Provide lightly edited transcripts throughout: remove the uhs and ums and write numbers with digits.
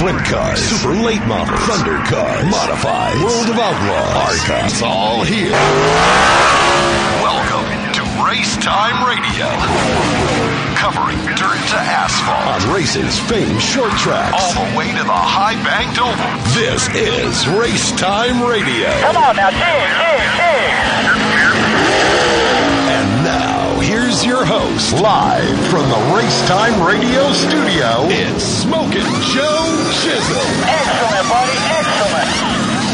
Sprint cars, super late models, thunder cars, modified, World of Outlaws, ARCA. It's all here. Welcome to Race Time Radio. Covering dirt to asphalt. On racing's famed short tracks. All the way to the high-banked oval. This is Race Time Radio. Come on now, cheers. And now, here's your host, live from the Race Time Radio studio, it's Smokin' Joe Chisholm. Excellent, buddy, excellent.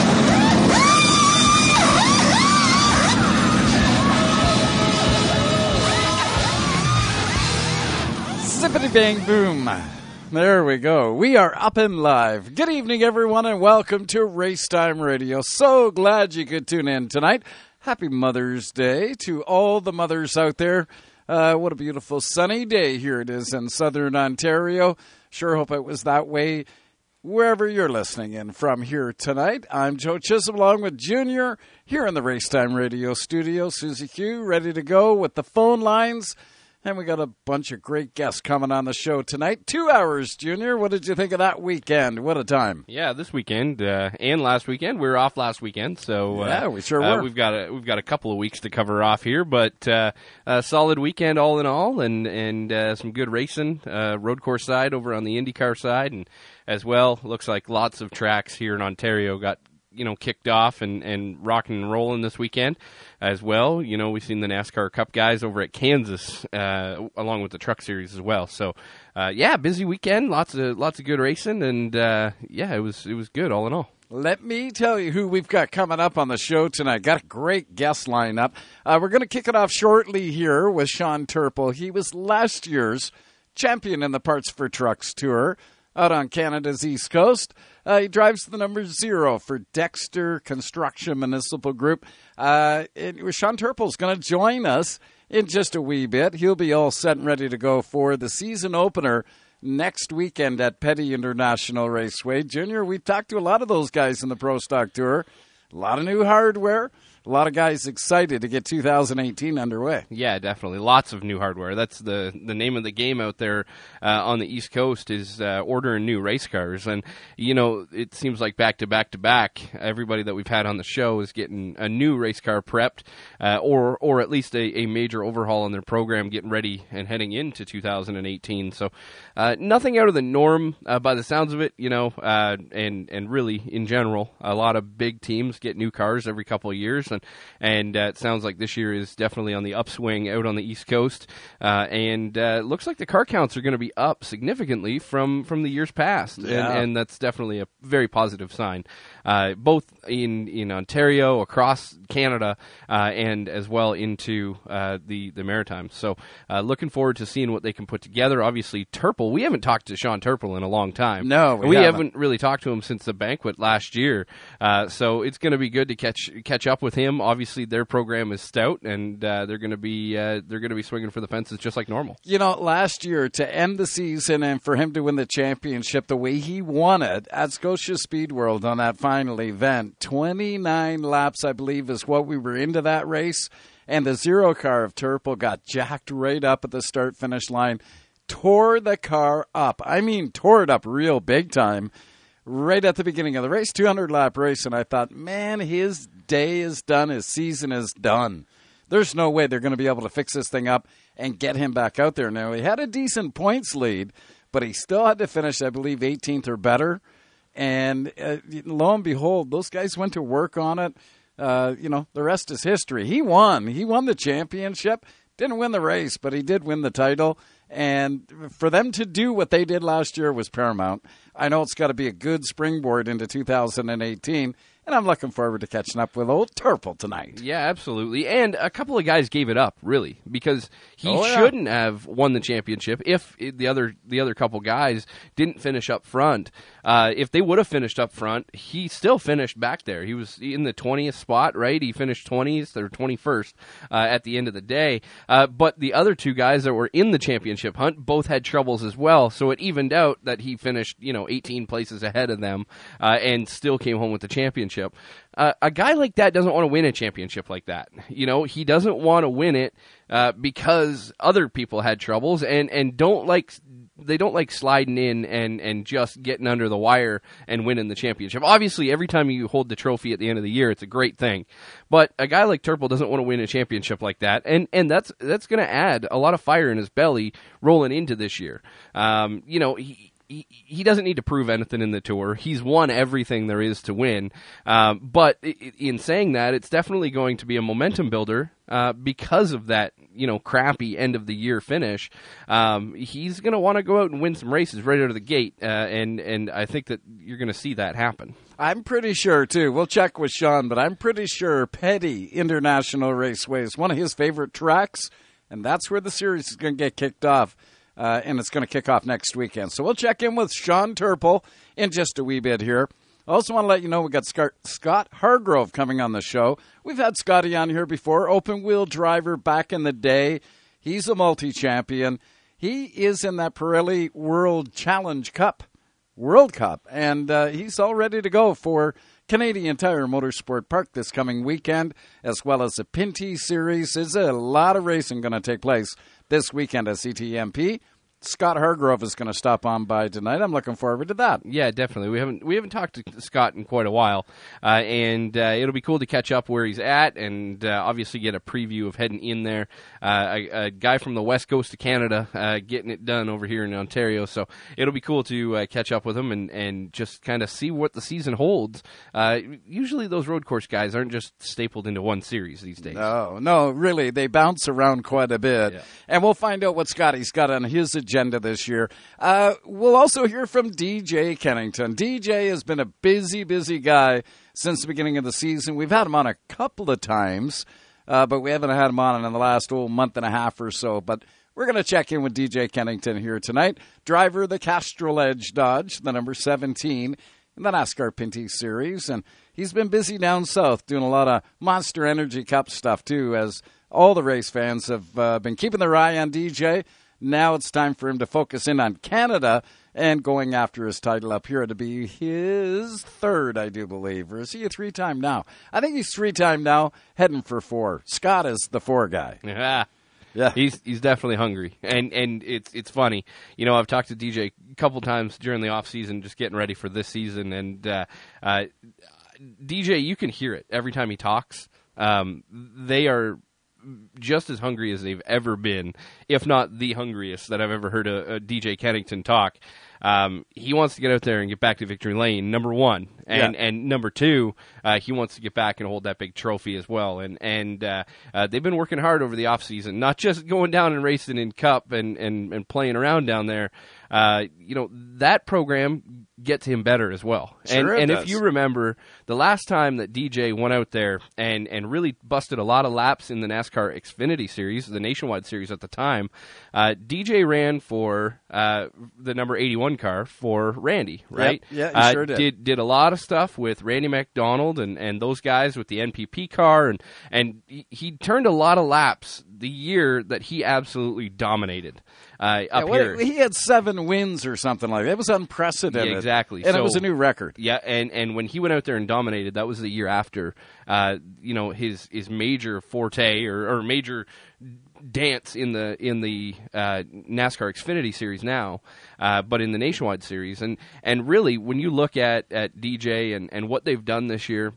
Zippity bang boom. There we go. We are up and live. Good evening, everyone, and welcome to Race Time Radio. So glad you could tune in tonight. Happy Mother's Day to all the mothers out there. What a beautiful sunny day here it is in southern Ontario. Sure hope it was that way wherever you're listening in from here tonight. I'm Joe Chisholm along with Junior here in the Race Time Radio studio. Susie Q ready to go with the phone lines. And we got a bunch of great guests coming on the show tonight. 2 hours, Junior. What did you think of that weekend? What a time. Yeah, this weekend and last weekend. We were off last weekend, so yeah, we sure were. We've got a couple of weeks to cover off here, but a solid weekend all in all, and some good racing, road course side over on the IndyCar side, and as well, looks like lots of tracks here in Ontario got kicked off and rocking and rolling this weekend as well. We've seen the NASCAR Cup guys over at Kansas, along with the Truck Series as well. So, busy weekend, lots of good racing, and it was good all in all. Let me tell you who we've got coming up on the show tonight. Got a great guest lineup. We're going to kick it off shortly here with Sean Turpel. He was last year's champion in the Parts for Trucks Tour out on Canada's East Coast. He drives the number 0 for Dexter Construction Municipal Group. Sean Turpel's going to join us in just a wee bit. He'll be all set and ready to go for the season opener next weekend at Petty International Raceway. Junior, we've talked to a lot of those guys in the Pro Stock Tour. A lot of new hardware. A lot of guys excited to get 2018 underway. Yeah, definitely. Lots of new hardware. That's the name of the game out there on the East Coast is ordering new race cars. And, it seems like back to back, everybody that we've had on the show is getting a new race car prepped or at least a major overhaul on their program, getting ready and heading into 2018. So nothing out of the norm by the sounds of it, and really in general, a lot of big teams get new cars every couple of years. And it sounds like this year is definitely on the upswing out on the East Coast. And it looks like the car counts are going to be up significantly from the years past. Yeah. And that's definitely a very positive sign, both in Ontario, across Canada, and as well into the Maritimes. So looking forward to seeing what they can put together. Obviously, Turpel, we haven't talked to Sean Turpel in a long time. No, we haven't really talked to him since the banquet last year. So it's going to be good to catch up with him. Obviously, their program is stout, and they're going to be swinging for the fences just like normal. Last year to end the season and for him to win the championship the way he won it at Scotia Speed World on that final event, 29 laps, I believe, is what we were into that race, and the 0 car of Turpel got jacked right up at the start-finish line, tore the car up. I mean, tore it up real big time. Right at the beginning of the race, 200-lap race, and I thought, man, his day is done, his season is done. There's no way they're going to be able to fix this thing up and get him back out there. Now, he had a decent points lead, but he still had to finish, I believe, 18th or better. And lo and behold, those guys went to work on it. The rest is history. He won. He won the championship. Didn't win the race, but he did win the title. And for them to do what they did last year was paramount. I know it's got to be a good springboard into 2018. And I'm looking forward to catching up with old Turpel tonight. Yeah, absolutely. And a couple of guys gave it up, really, because he shouldn't have won the championship if the other couple guys didn't finish up front. If they would have finished up front, he still finished back there. He was in the 20th spot, right? He finished 20th or 21st at the end of the day. But the other two guys that were in the championship hunt both had troubles as well, so it evened out that he finished 18 places ahead of them and still came home with the championship. A guy like that doesn't want to win a championship like that. He doesn't want to win it because other people had troubles and don't like like sliding in and just getting under the wire and winning the championship. Obviously, every time you hold the trophy at the end of the year, it's a great thing. But a guy like Turple doesn't want to win a championship like that, and that's going to add a lot of fire in his belly rolling into this year. He doesn't need to prove anything in the Tour. He's won everything there is to win. But in saying that, it's definitely going to be a momentum builder because of that, crappy end of the year finish. He's going to want to go out and win some races right out of the gate, and I think that you're going to see that happen. I'm pretty sure, too. We'll check with Sean, but I'm pretty sure Petty International Raceway is one of his favorite tracks, and that's where the series is going to get kicked off. And it's going to kick off next weekend. So we'll check in with Sean Turple in just a wee bit here. I also want to let you know we got Scott Hargrove coming on the show. We've had Scotty on here before, open-wheel driver back in the day. He's a multi-champion. He is in that Pirelli World Challenge Cup, World Cup, and he's all ready to go for Canadian Tire Motorsport Park this coming weekend, as well as the Pinty Series. There's a lot of racing going to take place this weekend at CTMP. Scott Hargrove is going to stop on by tonight. I'm looking forward to that. Yeah, definitely. We haven't talked to Scott in quite a while, and it'll be cool to catch up where he's at, and obviously get a preview of heading in there. A guy from the west coast of Canada getting it done over here in Ontario, so it'll be cool to catch up with him and just kind of see what the season holds. Usually those road course guys aren't just stapled into one series these days. No, really. They bounce around quite a bit, yeah. And we'll find out what Scotty's got on his agenda this year. We'll also hear from DJ Kennington. DJ has been a busy guy since the beginning of the season. We've had him on a couple of times, but we haven't had him on in the last month and a half or so. But we're going to check in with DJ Kennington here tonight. Driver of the Castrol Edge Dodge, the number 17, in the NASCAR Pinty Series. And he's been busy down south doing a lot of Monster Energy Cup stuff, too, as all the race fans have been keeping their eye on DJ. Now it's time for him to focus in on Canada and going after his title up here to be his third, I do believe. Or is he a three-time now? I think he's three-time now, heading for 4. Scott is the 4 guy. Yeah. He's definitely hungry. And it's funny. I've talked to DJ a couple times during the off-season, just getting ready for this season. And DJ, you can hear it every time he talks. They are just as hungry as they've ever been, if not the hungriest that I've ever heard a DJ Kennington talk. He wants to get out there and get back to victory lane, number one. And number two, he wants to get back and hold that big trophy as well. And they've been working hard over the offseason, not just going down and racing in Cup and playing around down there. That program gets him better as well. Sure and does. If you remember, the last time that DJ went out there and really busted a lot of laps in the NASCAR Xfinity Series, the nationwide series at the time, DJ ran for the number 81 car for Randy, right? Yep. Yeah, he sure did. Did a lot of stuff with Randy McDonald and those guys with the NPP car, and he turned a lot of laps the year that he absolutely dominated up here. He had 7 wins or something like that. It was unprecedented. Yeah, exactly. And it was a new record. Yeah, and when he went out there and dominated, that was the year after, his major forte or major dance in the NASCAR Xfinity Series now, but in the Nationwide Series. And really, when you look at DJ and what they've done this year,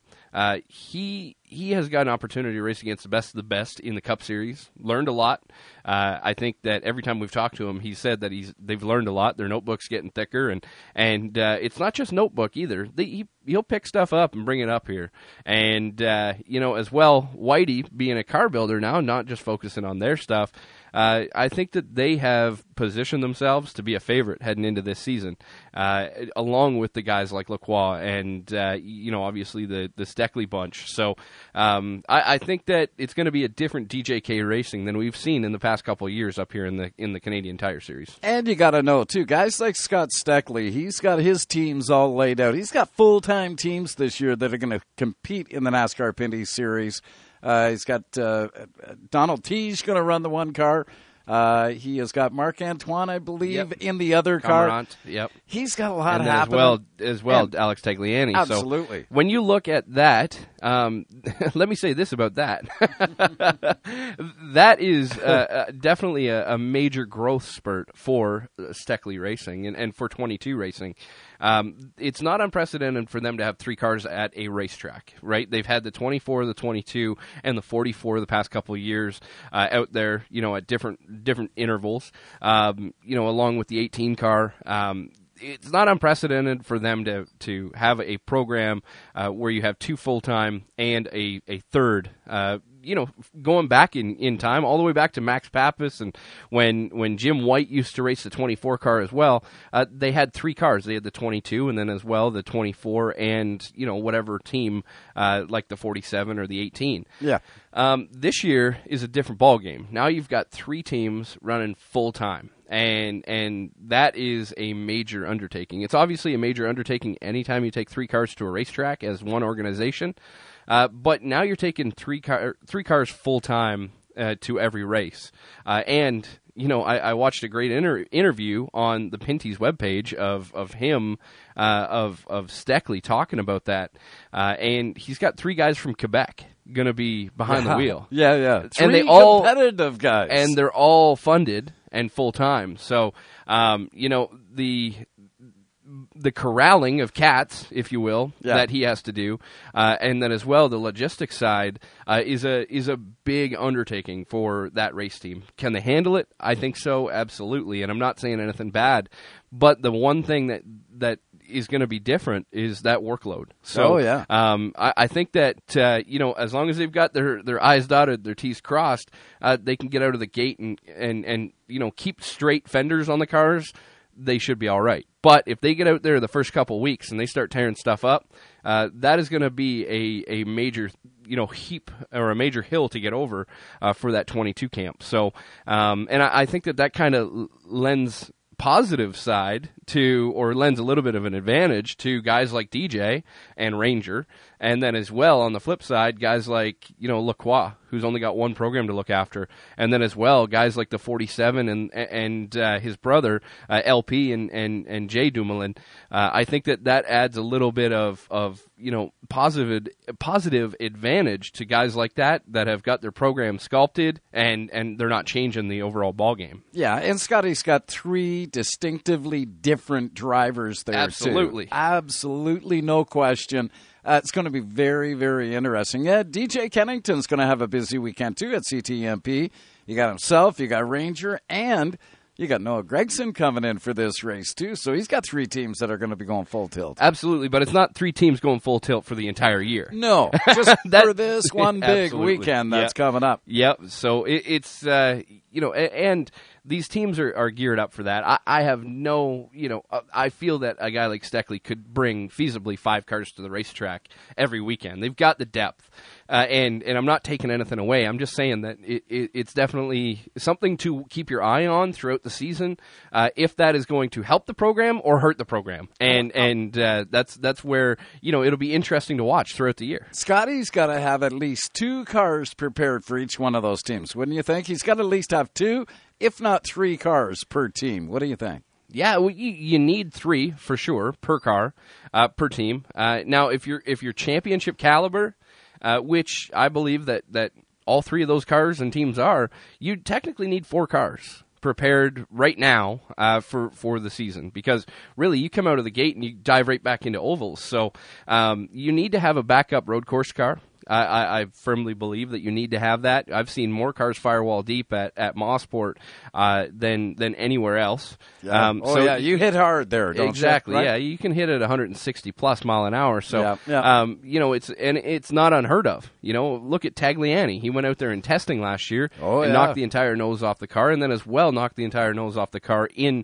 he has got an opportunity to race against the best of the best in the Cup Series. Learned a lot. I think that every time we've talked to him, he said that they've learned a lot. Their notebook's getting thicker, and it's not just notebook either. He'll pick stuff up and bring it up here. And as well, Whitey being a car builder now, not just focusing on their stuff. I think that they have positioned themselves to be a favorite heading into this season, along with the guys like Lacroix and obviously the Steckley bunch. So I think that it's going to be a different DJK racing than we've seen in the past couple of years up here in the Canadian Tire Series. And you got to know too, guys like Scott Steckley, he's got his teams all laid out. He's got full-time teams this year that are going to compete in the NASCAR Pinty Series. He's got Donald Teague going to run the one car. He has got Marc Antoine, I believe, in the other car. Camarant, yep. He's got a lot and happening. As well, Alex Tagliani. Absolutely. So when you look at that, Let me say this about that. That is definitely a major growth spurt for Steckley Racing and for 22 Racing. It's not unprecedented for them to have 3 cars at a racetrack, right? They've had the 24, the 22, and the 44 the past couple of years out there, at different intervals, along with the 18 car. It's not unprecedented for them to have a program where you have 2 full-time and a third, going back in time, all the way back to Max Pappas, and when Jim White used to race the 24 car as well, they had 3 cars. They had the 22 and then as well the 24 and, whatever team like the 47 or the 18. Yeah. This year is a different ballgame. Now you've got 3 teams running full-time. And that is a major undertaking. It's obviously a major undertaking anytime you take 3 cars to a racetrack as one organization. But now you're taking 3 cars full time to every race. And I watched a great interview on the Pinty's webpage of him of Steckley talking about that. And he's got 3 guys from Quebec going to be behind the wheel. Yeah. 3 and they all competitive guys, and they're all funded and full time. So, the corralling of cats, if you will, that he has to do, and then as well the logistics side is a big undertaking for that race team. Can they handle it? I think so, absolutely. And I'm not saying anything bad, but the one thing that is going to be different is that workload. So, I think that as long as they've got their I's dotted, their T's crossed, they can get out of the gate and keep straight fenders on the cars. They should be all right. But if they get out there the first couple of weeks and they start tearing stuff up, that is going to be a major heap or a major hill to get over for that 22 camp. So, and I think that kind of lends positive side to, or lends a little bit of an advantage to guys like DJ and Ranger, and then as well on the flip side, guys like Lacroix, who's only got 1 program to look after, and then as well guys like the 47 and his brother LP and Jay Dumoulin. I think that adds a little bit of positive advantage to guys like that have got their program sculpted and they're not changing the overall ball game. Yeah, and Scotty's got 3 distinctively different drivers there. Absolutely, no question. It's going to be very, very interesting. Yeah, DJ Kennington's going to have a busy weekend too at CTMP. You got himself, you got Ranger, and you got Noah Gregson coming in for this race too. So he's got 3 teams that are going to be going full tilt. Absolutely, but it's not 3 teams going full tilt for the entire year. No, just for this one big weekend that's coming up. Yep. So it's and these teams are geared up for that. I have no, I feel that a guy like Steckley could bring feasibly 5 cars to the racetrack every weekend. They've got the depth, and I'm not taking anything away. I'm just saying that it's definitely something to keep your eye on throughout the season, if that is going to help the program or hurt the program. And that's where, it'll be interesting to watch throughout the year. Scotty's got to have at least 2 cars prepared for each one of those teams, wouldn't you think? He's got to at least have 2, if not 3 cars per team. What do you think? Yeah, well, you need 3 for sure per car, per team. Now, if you're championship caliber, which I believe that all 3 of those cars and teams are, you technically need 4 cars prepared right now for the season, because really you come out of the gate and you dive right back into ovals. So you need to have a backup road course car. I firmly believe that you need to have that. I've seen more cars firewall deep at Mossport than anywhere else. Yeah. You hit hard there, don't exactly, you? Right? Yeah, you can hit at 160 plus mile an hour. So, yeah. it's not unheard of. Look at Tagliani. He went out there in testing last year and knocked the entire nose off the car, and then as well knocked the entire nose off the car in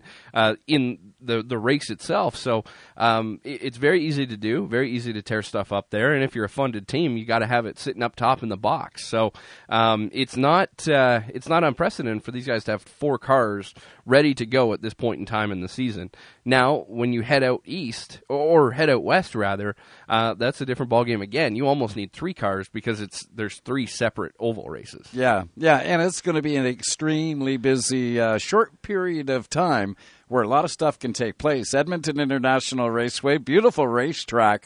the race itself. So it's very easy to do, very easy to tear stuff up there. And if you're a funded team, you got to have it sitting up top in the box. So it's not unprecedented for these guys to have 4 cars ready to go at this point in time in the season. Now, when you head out east, or head out west rather, that's a different ballgame again. You almost need 3 cars because there's 3 separate oval races. Yeah, and it's going to be an extremely busy short period of time where a lot of stuff can take place. Edmonton International Raceway, beautiful racetrack,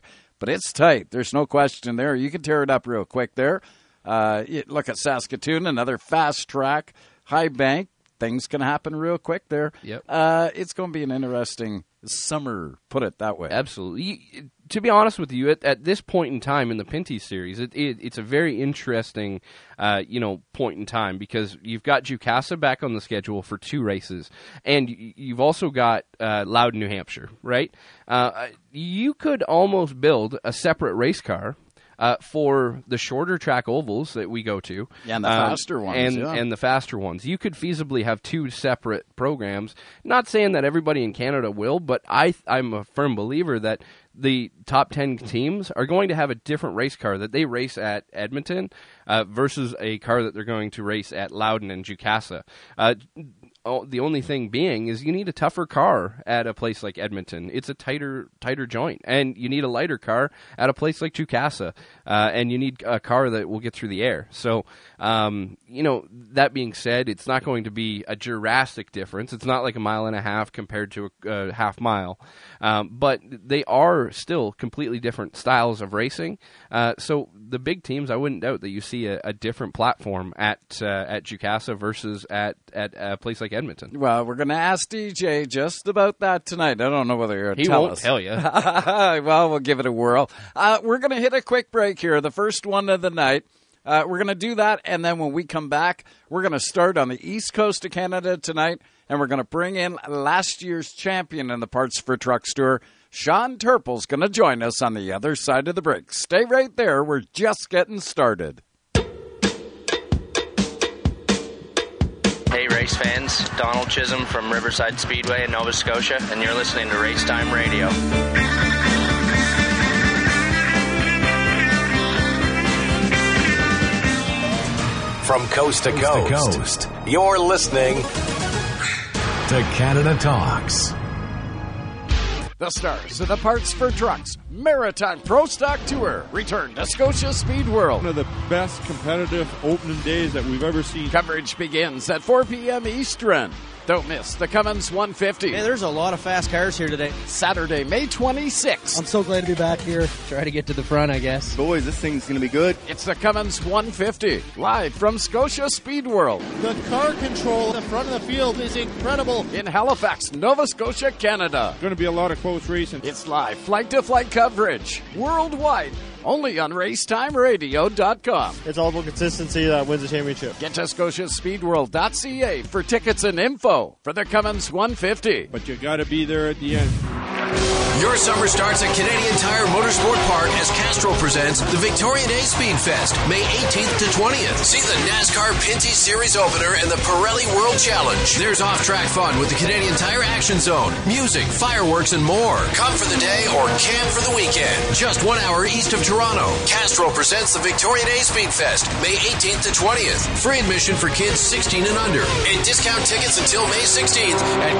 but it's tight. There's no question there. You can tear it up real quick there. Look at Saskatoon, another fast track, high bank. Things can happen real quick there. Yep. It's going to be an interesting summer, put it that way. Absolutely. To be honest with you, at this point in time in the Pinty Series, it's a very interesting, point in time because you've got Jukasa back on the schedule for 2 races, and you've also got Loudon, New Hampshire, right? You could almost build a separate race car for the shorter track ovals that we go to. Yeah, and the faster ones. And the faster ones. You could feasibly have 2 separate programs. Not saying that everybody in Canada will, but I'm a firm believer that the top 10 teams are going to have a different race car that they race at Edmonton versus a car that they're going to race at Loudon and Jukasa. The only thing being is you need a tougher car at a place like Edmonton. It's a tighter joint. And you need a lighter car at a place like Jukasa. And you need a car that will get through the air. So, that being said, it's not going to be a drastic difference. It's not like a mile and a half compared to a half mile. But they are still completely different styles of racing. So the big teams, I wouldn't doubt that you see a different platform at Jukasa versus at a place like Edmonton. Well, we're going to ask DJ just about that tonight. I don't know whether you're going to tell us. He won't tell you. Well, we'll give it a whirl. We're going to hit a quick break here, the first one of the night. We're going to do that, and then when we come back, we're going to start on the east coast of Canada tonight, and we're going to bring in last year's champion in the Parts for Trucks Tour. Sean Turpel's going to join us on the other side of the break. Stay right there. We're just getting started. Hey race fans, Donald Chisholm from Riverside Speedway in Nova Scotia, and you're listening to Race Time Radio. From coast to coast, you're listening to Canada Talks. The stars of the Parts for Trucks Maritime Pro Stock Tour return to Scotia Speed World. One of the best competitive opening days that we've ever seen. Coverage begins at 4 p.m. Eastern. Don't miss the Cummins 150. Hey, there's a lot of fast cars here today. Saturday, May 26th. I'm so glad to be back here. Try to get to the front, I guess. Boys, this thing's going to be good. It's the Cummins 150, live from Scotia Speed World. The car control at the front of the field is incredible. In Halifax, Nova Scotia, Canada. Going to be a lot of close racing. It's live flight-to-flight coverage, worldwide, only on RaceTimeRadio.com. It's all about consistency that wins the championship. Get to ScotiaSpeedWorld.ca for tickets and info for the Cummins 150. But you got to be there at the end. Your summer starts at Canadian Tire Motorsport Park as Castrol presents the Victoria Day Speed Fest, May 18th to 20th. See the NASCAR Pinty Series opener and the Pirelli World Challenge. There's off-track fun with the Canadian Tire Action Zone, music, fireworks, and more. Come for the day or camp for the weekend. Just 1 hour east of Toronto. Castrol presents the Victoria Day Speed Fest, May 18th to 20th. Free admission for kids 16 and under. And discount tickets until May 16th at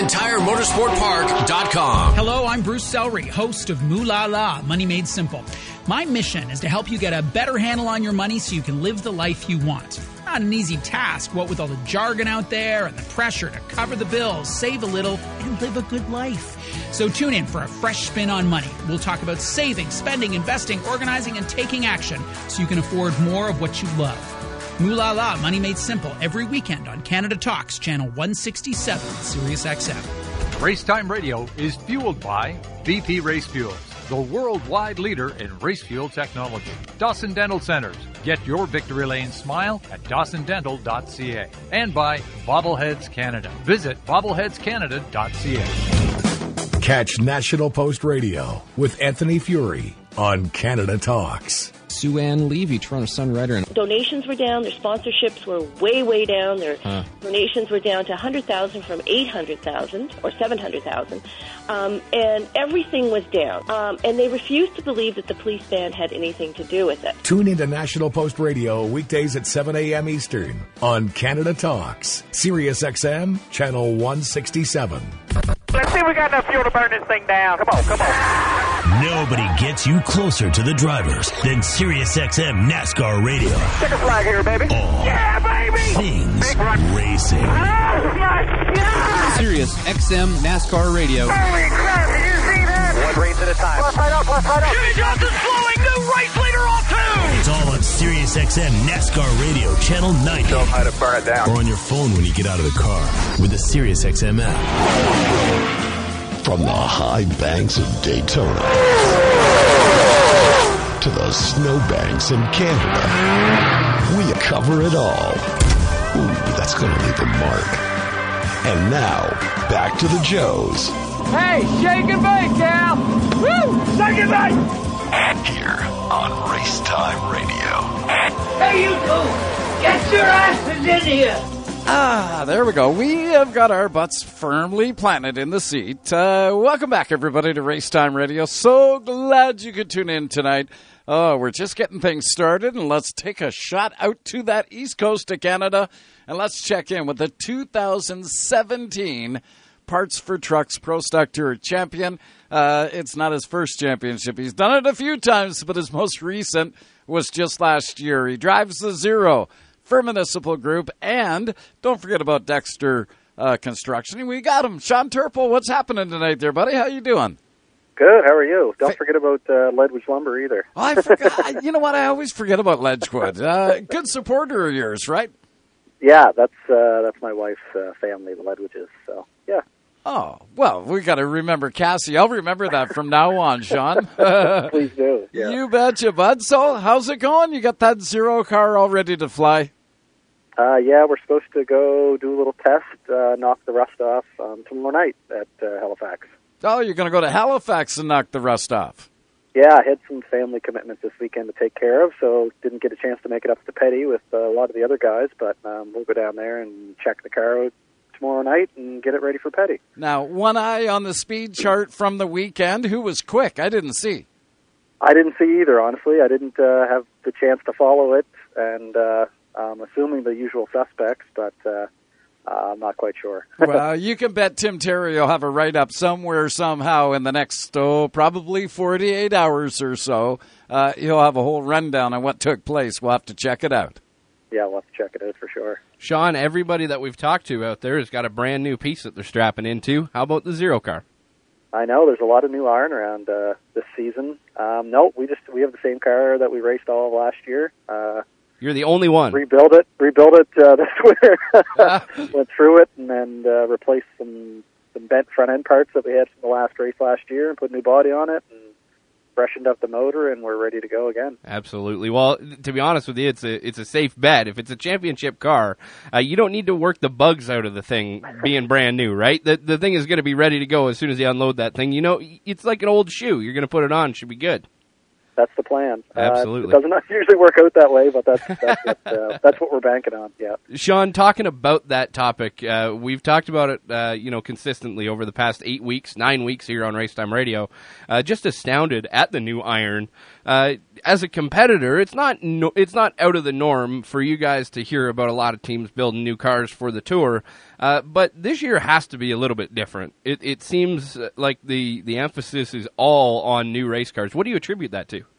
CanadianTireMotorsportPark.com. Hello, I'm Bruce Sellery, host of Moolah La, Money Made Simple. My mission is to help you get a better handle on your money so you can live the life you want. Not an easy task, what with all the jargon out there and the pressure to cover the bills, save a little, and live a good life. So tune in for a fresh spin on money. We'll talk about saving, spending, investing, organizing, and taking action so you can afford more of what you love. Moolah La, Money Made Simple, every weekend on Canada Talks, Channel 167, Sirius XM. Racetime Radio is fueled by BP Race Fuels, the worldwide leader in race fuel technology. Dawson Dental Centers. Get your victory lane smile at dawsondental.ca. And by Bobbleheads Canada. Visit bobbleheadscanada.ca. Catch National Post Radio with Anthony Fury on Canada Talks. Sue Ann Levy, Toronto Sun writer. Donations were down. Their sponsorships were way down. Their donations were down to 100,000 from 800,000 or 700,000. And everything was down. And they refused to believe that the police ban had anything to do with it. Tune into National Post Radio weekdays at 7 a.m. Eastern on Canada Talks, Sirius XM, Channel 167. Let's see if we got enough fuel to burn this thing down. Come on. Nobody gets you closer to the drivers than SiriusXM NASCAR Radio. Check a flag here, baby. Yeah, baby! Things racing. Oh, my God! SiriusXM NASCAR Radio. Holy crap, did you see that? One race at a time. Left right up. Jimmy Johnson's flowing. New race leader off too. It's all on Sirius XM NASCAR Radio, Channel 90. Show them how to burn it down. Or on your phone when you get out of the car with the Sirius XM app. From the high banks of Daytona to the snowbanks in Canada, we cover it all. Ooh, that's going to leave a mark. And now, back to the Joes. Hey, shake and bake, Cal. Woo! Shake and bake! Here on Race Time Radio. Hey, you two! Get your asses in here! There we go. We have got our butts firmly planted in the seat. Welcome back, everybody, to Race Time Radio. So glad you could tune in tonight. Oh, we're just getting things started, and let's take a shot out to that east coast of Canada, and let's check in with the 2017 Parts for Trucks Pro Stock Tour champion. It's not his first championship. He's done it a few times, but his most recent was just last year. He drives the Zero for Municipal Group, and don't forget about Dexter Construction. We got him. Sean Turple, what's happening tonight there, buddy? How you doing? Good. How are you? Don't forget about Ledwidge Lumber either. Oh, I forgot. You know what? I always forget about Ledgewood. Good supporter of yours, right? Yeah, that's my wife's family, the Ledwidges. So yeah. Oh, well, we got to remember Cassie. I'll remember that from now on, Sean. Please do. Yeah. You betcha, bud. So, how's it going? You got that Zero car all ready to fly? Yeah, we're supposed to go do a little test, knock the rust off tomorrow night at Halifax. Oh, you're going to go to Halifax and knock the rust off? Yeah, I had some family commitments this weekend to take care of, so didn't get a chance to make it up to Petty with a lot of the other guys, but we'll go down there and check the car out tomorrow night and get it ready for Petty. Now, one eye on the speed chart from the weekend. Who was quick? I didn't see. I didn't see either, honestly. I didn't have the chance to follow it, and I'm assuming the usual suspects, but I'm not quite sure. Well, you can bet Tim Terry will have a write-up somewhere, somehow, in the next, probably 48 hours or so. He'll have a whole rundown on what took place. We'll have to check it out. Yeah, we'll have to check it out for sure. Sean, everybody that we've talked to out there has got a brand new piece that they're strapping into. How about the Zero car? I know there's a lot of new iron around this season. No, we have the same car that we raced all of last year. You're the only one. Rebuild it this winter. Went through it and then replaced some bent front end parts that we had from the last race last year and put a new body on it and freshened up the motor, and we're ready to go again. Absolutely. Well, to be honest with you, it's a safe bet. If it's a championship car, you don't need to work the bugs out of the thing being brand new, right? The thing is going to be ready to go as soon as you unload that thing. You know, it's like an old shoe. You're going to put it on, should be good. That's the plan. Absolutely. It doesn't usually work out that way, but that's what we're banking on. Yeah. Sean, talking about that topic, we've talked about it, consistently over the past 9 weeks here on Racetime Radio. Just astounded at the new iron. As a competitor, it's not out of the norm for you guys to hear about a lot of teams building new cars for the tour. But this year has to be a little bit different. It seems like the emphasis is all on new race cars. What do you attribute that to?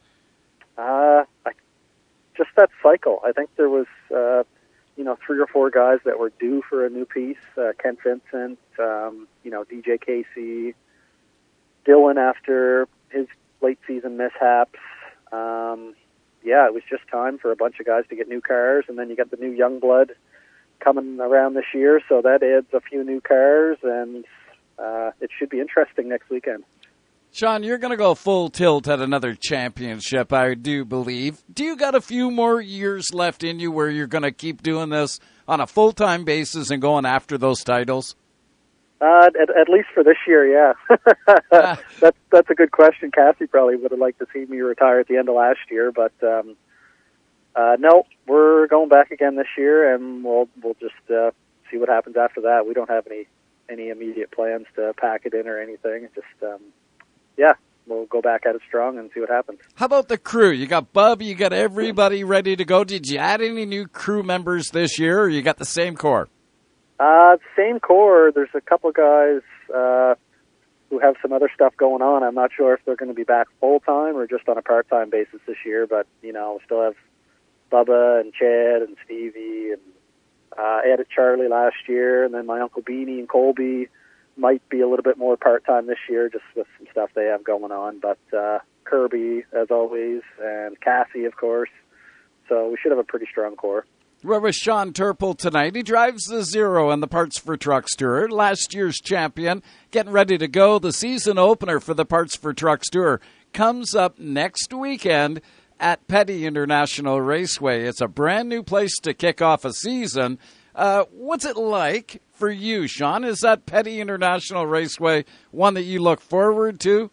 Just that cycle. I think there was, 3 or 4 guys that were due for a new piece. Kent Vincent, DJ Casey, Dylan after his late season mishaps. It was just time for a bunch of guys to get new cars, and then you got the new young blood coming around this year, so that adds a few new cars, and it should be interesting next weekend. Sean, you're going to go full tilt at another championship, I do believe. Do you got a few more years left in you where you're going to keep doing this on a full-time basis and going after those titles? At least for this year, yeah. That's a good question. Cassie probably would have liked to see me retire at the end of last year, but no, we're going back again this year, and we'll just see what happens after that. We don't have any immediate plans to pack it in or anything. Just we'll go back at it strong and see what happens. How about the crew? You got Bub, you got everybody ready to go. Did you add any new crew members this year, or you got the same core? Same core. There's a couple guys who have some other stuff going on. I'm not sure if they're going to be back full-time or just on a part-time basis this year, but, we still have Bubba and Chad and Stevie, and I added Charlie last year, and then my Uncle Beanie and Colby might be a little bit more part-time this year just with some stuff they have going on. But Kirby, as always, and Cassie, of course. So we should have a pretty strong core. We're with Sean Turple tonight. He drives the Zero in the Parts for Trucks Tour, last year's champion, getting ready to go. The season opener for the Parts for Trucks Tour comes up next weekend at Petty International Raceway. It's a brand new place to kick off a season. What's it like for you, Sean? Is that Petty International Raceway one that you look forward to?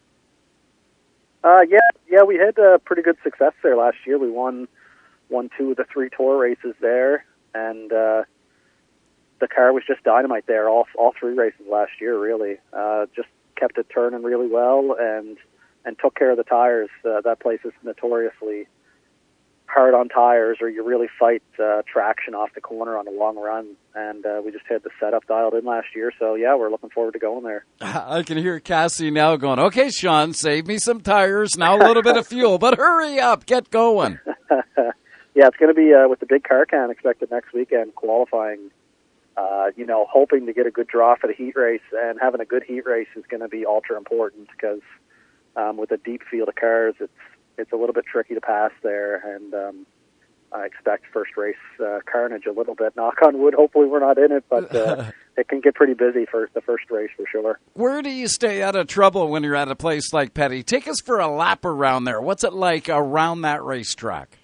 Yeah, we had pretty good success there last year. We won 2 of the 3 tour races there, and the car was just dynamite there all 3 races last year, really. Just kept it turning really well and took care of the tires. That place is notoriously hard on tires, or you really fight traction off the corner on the long run, and we just had the setup dialed in last year, so yeah, we're looking forward to going there. I can hear Cassie now going, okay, Sean, save me some tires, now a little bit of fuel, but hurry up, get going. Yeah, it's going to be with the big car can expected next weekend, qualifying, hoping to get a good draw for the heat race, and having a good heat race is going to be ultra important because with a deep field of cars, it's a little bit tricky to pass there, and I expect first race carnage a little bit. Knock on wood, hopefully we're not in it, but it can get pretty busy for the first race for sure. Where do you stay out of trouble when you're at a place like Petty? Take us for a lap around there. What's it like around that racetrack?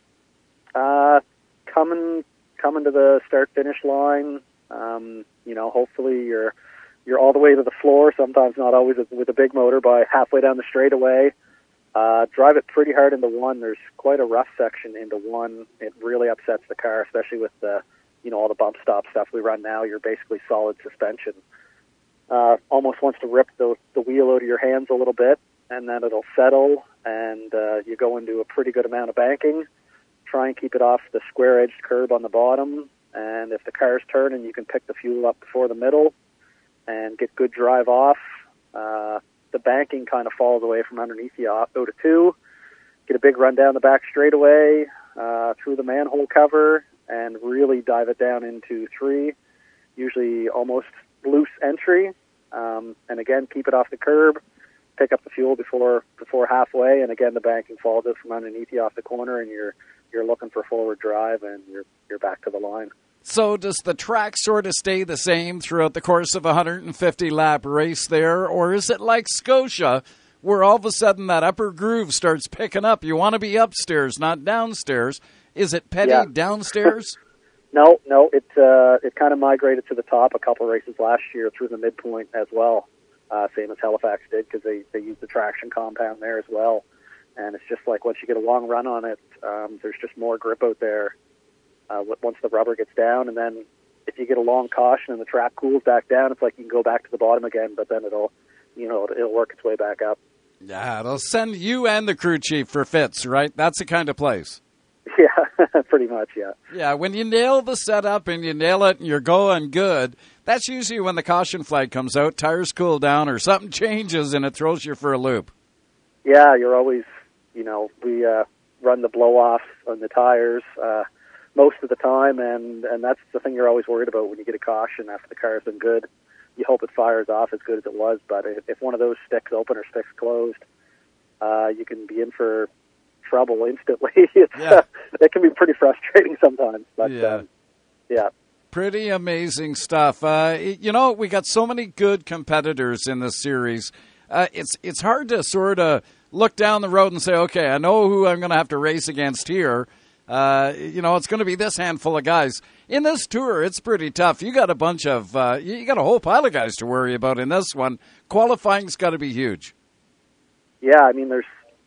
Coming to the start-finish line, hopefully you're all the way to the floor, sometimes not always with a big motor, by halfway down the straightaway. Drive it pretty hard into 1. There's quite a rough section into 1. It really upsets the car, especially with all the bump stop stuff we run now. You're basically solid suspension. Almost wants to rip the wheel out of your hands a little bit, and then it'll settle, and you go into a pretty good amount of banking. Try and keep it off the square-edged curb on the bottom, and if the car's turning, you can pick the fuel up before the middle and get good drive off. The banking kind of falls away from underneath you out to 2. Get a big run down the back straightaway, through the manhole cover, and really dive it down into 3. Usually almost loose entry, and again, keep it off the curb. Pick up the fuel before halfway, and again, the banking falls out from underneath you off the corner, and you're looking for forward drive, and you're back to the line. So does the track sort of stay the same throughout the course of a 150-lap race there, or is it like Scotia, where all of a sudden that upper groove starts picking up? You want to be upstairs, not downstairs. Is it Petty downstairs? No, it kind of migrated to the top a couple races last year through the midpoint as well, same as Halifax did, because they used the traction compound there as well. And it's just like once you get a long run on it, there's just more grip out there once the rubber gets down. And then if you get a long caution and the track cools back down, it's like you can go back to the bottom again, but then it'll work its way back up. Yeah, it'll send you and the crew chief for fits, right? That's the kind of place. Yeah, pretty much, yeah. Yeah, when you nail the setup and you nail it and you're going good, that's usually when the caution flag comes out, tires cool down, or something changes and it throws you for a loop. Yeah, you're always, we run the blow-off on the tires most of the time, and that's the thing you're always worried about when you get a caution after the car's been good. You hope it fires off as good as it was, but if one of those sticks open or sticks closed, you can be in for trouble instantly. It can be pretty frustrating sometimes, but yeah. Pretty amazing stuff. We got so many good competitors in this series. It's hard to sort of look down the road and say, okay, I know who I'm going to have to race against here. It's going to be this handful of guys. In this tour, it's pretty tough. You got a bunch of, you got a whole pile of guys to worry about in this one. Qualifying's got to be huge. Yeah, I mean, there's,